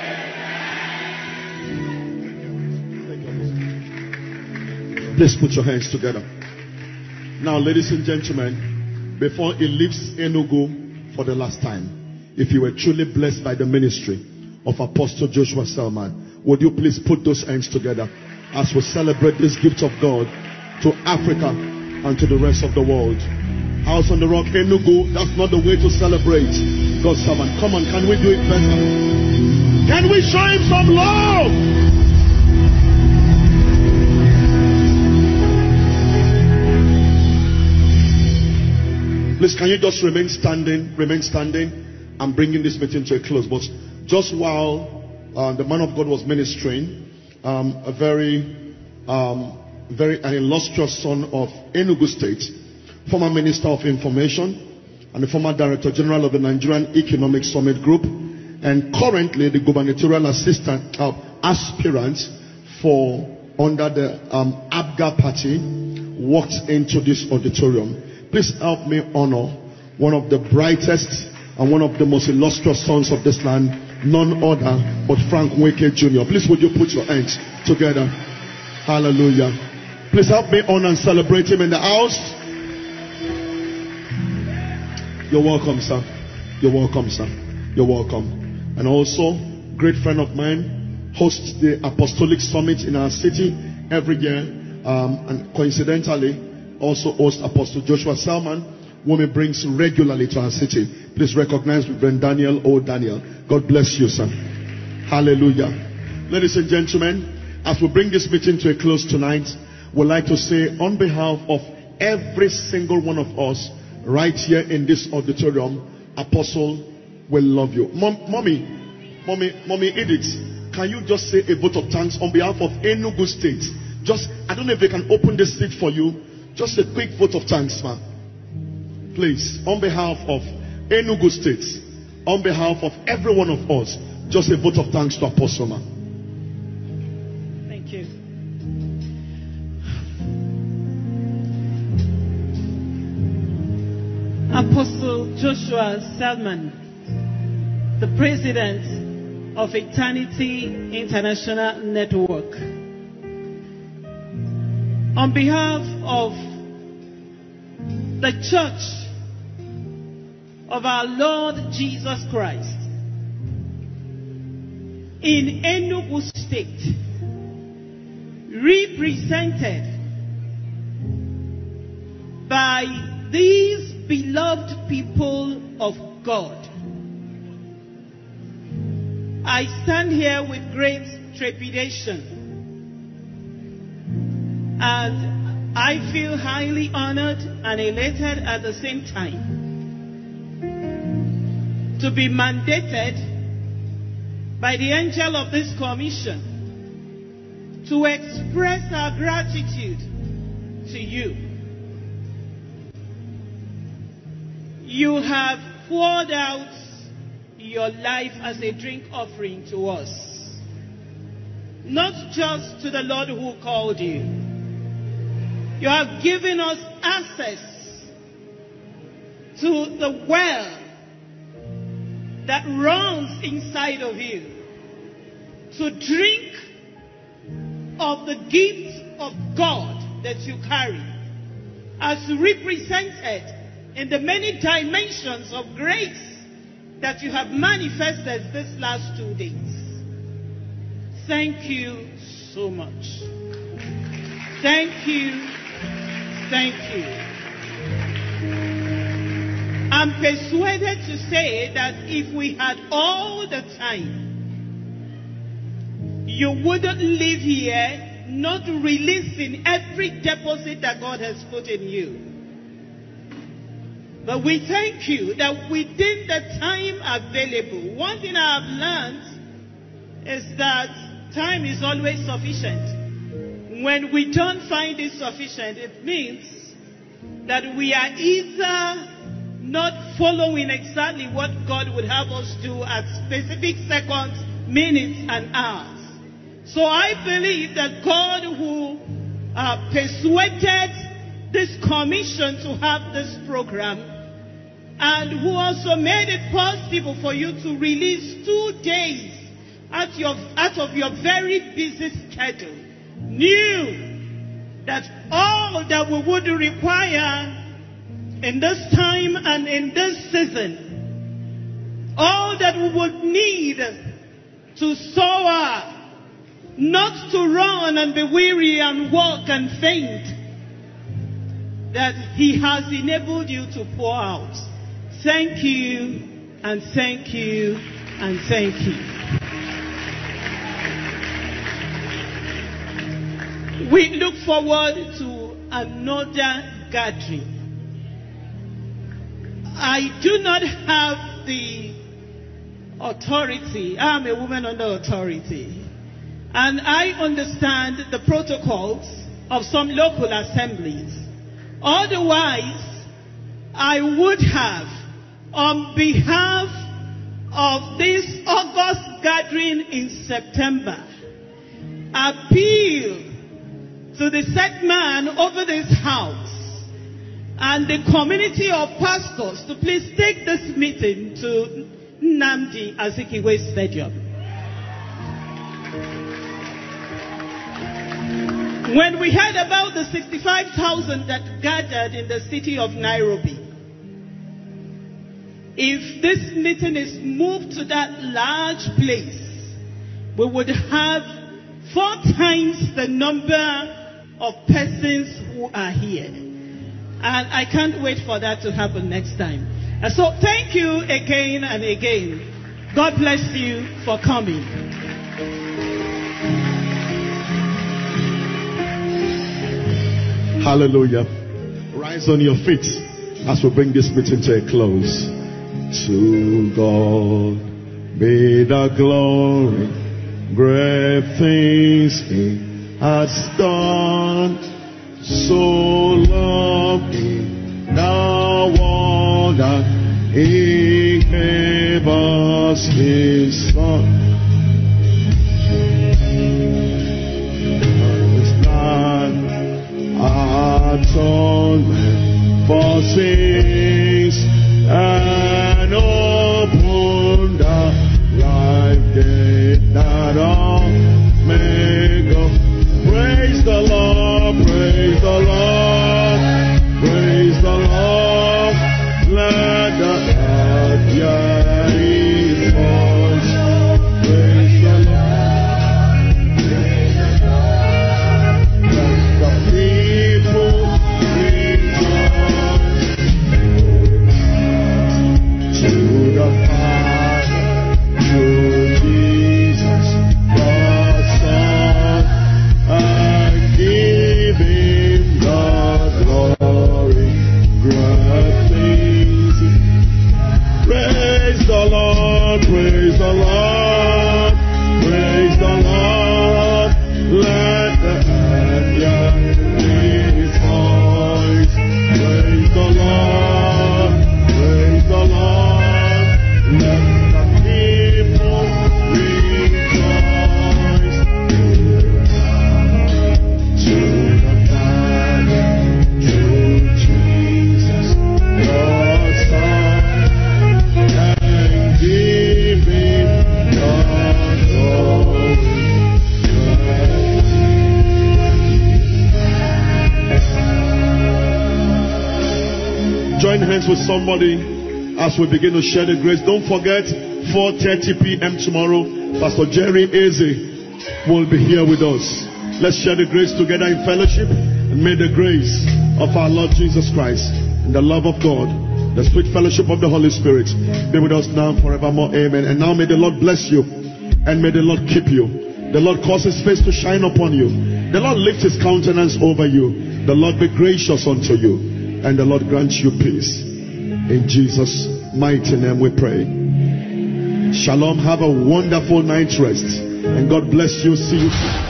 Please put your hands together. Now, ladies and gentlemen, before he leaves Enugu for the last time, if you were truly blessed by the ministry of Apostle Joshua Selman, would you please put those hands together as we celebrate this gift of God to Africa and to the rest of the world. House on the Rock, Enugu, that's not the way to celebrate God's servant. Come on, can we do it better? Can we show him some love? Please, can you just remain standing, remain standing, I'm bringing this meeting to a close. But just while uh, the man of God was ministering, um, a very, um, very an illustrious son of Enugu State, former Minister of Information and the former Director General of the Nigerian Economic Summit Group, and currently the gubernatorial assistant uh, aspirant for under the um, A B G A party, walked into this auditorium. Please help me honor one of the brightest and one of the most illustrious sons of this land, none other but Frank Nweke Junior Please would you put your hands together? Hallelujah. Please help me honor and celebrate him in the house. You're welcome, sir. You're welcome, sir. You're welcome. And also, great friend of mine hosts the Apostolic Summit in our city every year, um, and coincidentally also hosts Apostle Joshua Selman, whom he brings regularly to our city. Please recognize Reverend Daniel O. Daniel. God bless you, sir. Hallelujah. Ladies and gentlemen, as we bring this meeting to a close tonight, we'd like to say on behalf of every single one of us right here in this auditorium, Apostle will love you. Mom, mommy, mommy, mommy Edith, can you just say a vote of thanks on behalf of Enugu State? Just, I don't know if they can open this seat for you. Just a quick vote of thanks, ma'am. Please, on behalf of Enugu State, on behalf of every one of us, just a vote of thanks to Apostle, ma'am. Thank you. Apostle Joshua Selman, the president of Eternity International Network. On behalf of the Church of our Lord Jesus Christ in Enugu State, represented by these beloved people of God, I stand here with great trepidation, and I feel highly honored and elated at the same time to be mandated by the angel of this commission to express our gratitude to you. You have poured out your life as a drink offering to us, not just to the Lord who called you. You have given us access to the well that runs inside of you, to drink of the gift of God that you carry, as represented in the many dimensions of grace that you have manifested this last two days. Thank you so much. Thank you. Thank you. I'm persuaded to say that if we had all the time, you wouldn't live here not releasing every deposit that God has put in you. But we thank you that within the time available, one thing I have learned is that time is always sufficient. When we don't find it sufficient, it means that we are either not following exactly what God would have us do at specific seconds, minutes, and hours. So I believe that God who uh, persuaded this commission to have this program, and who also made it possible for you to release two days out, your, out of your very busy schedule, knew that all that we would require in this time and in this season, all that we would need to soar, not to run and be weary and walk and faint, that He has enabled you to pour out. Thank you, and thank you, and thank you. We look forward to another gathering. I do not have the authority. I'm a woman under authority. And I understand the protocols of some local assemblies. Otherwise, I would have, on behalf of this August gathering in September, appeal to the set man over this house and the community of pastors to please take this meeting to Nnamdi Azikiwe Stadium. When we heard about the sixty-five thousand that gathered in the city of Nairobi, if this meeting is moved to that large place, we would have four times the number of persons who are here. And I can't wait for that to happen next time. And so thank you again and again. God bless you for coming. Hallelujah. Rise on your feet as we bring this meeting to a close. To God be the glory, great things He has done. So loved He the world that He gave us His Son. Atonement for sins and praise the Lord, praise the Lord. Let the earth hear His voice. Praise the Lord, praise the Lord. Let the people rejoice. To the Father, to Jesus, the Son, and give Him the glory. Join hands with somebody as we begin to share the grace. Don't forget, four thirty p.m. tomorrow, Pastor Jerry Eze will be here with us. Let's share the grace together in fellowship, and may the grace of our Lord Jesus Christ and the love of God, the sweet fellowship of the Holy Spirit be with us now and forevermore. Amen. And now may the Lord bless you, and may the Lord keep you. The Lord cause His face to shine upon you. The Lord lift His countenance over you. The Lord be gracious unto you, and the Lord grant you peace. In Jesus' mighty name we pray. Shalom. Have a wonderful night's rest, and God bless you. See you soon.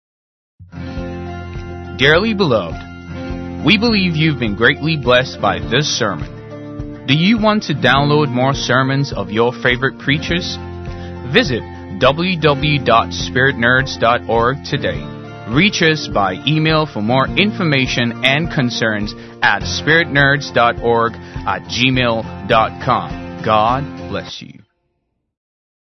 Dearly beloved, we believe you've been greatly blessed by this sermon. Do you want to download more sermons of your favorite preachers? Visit w w w dot spirit nerds dot org today. Reach us by email for more information and concerns at spirit nerds dot org at gmail dot com. God bless you.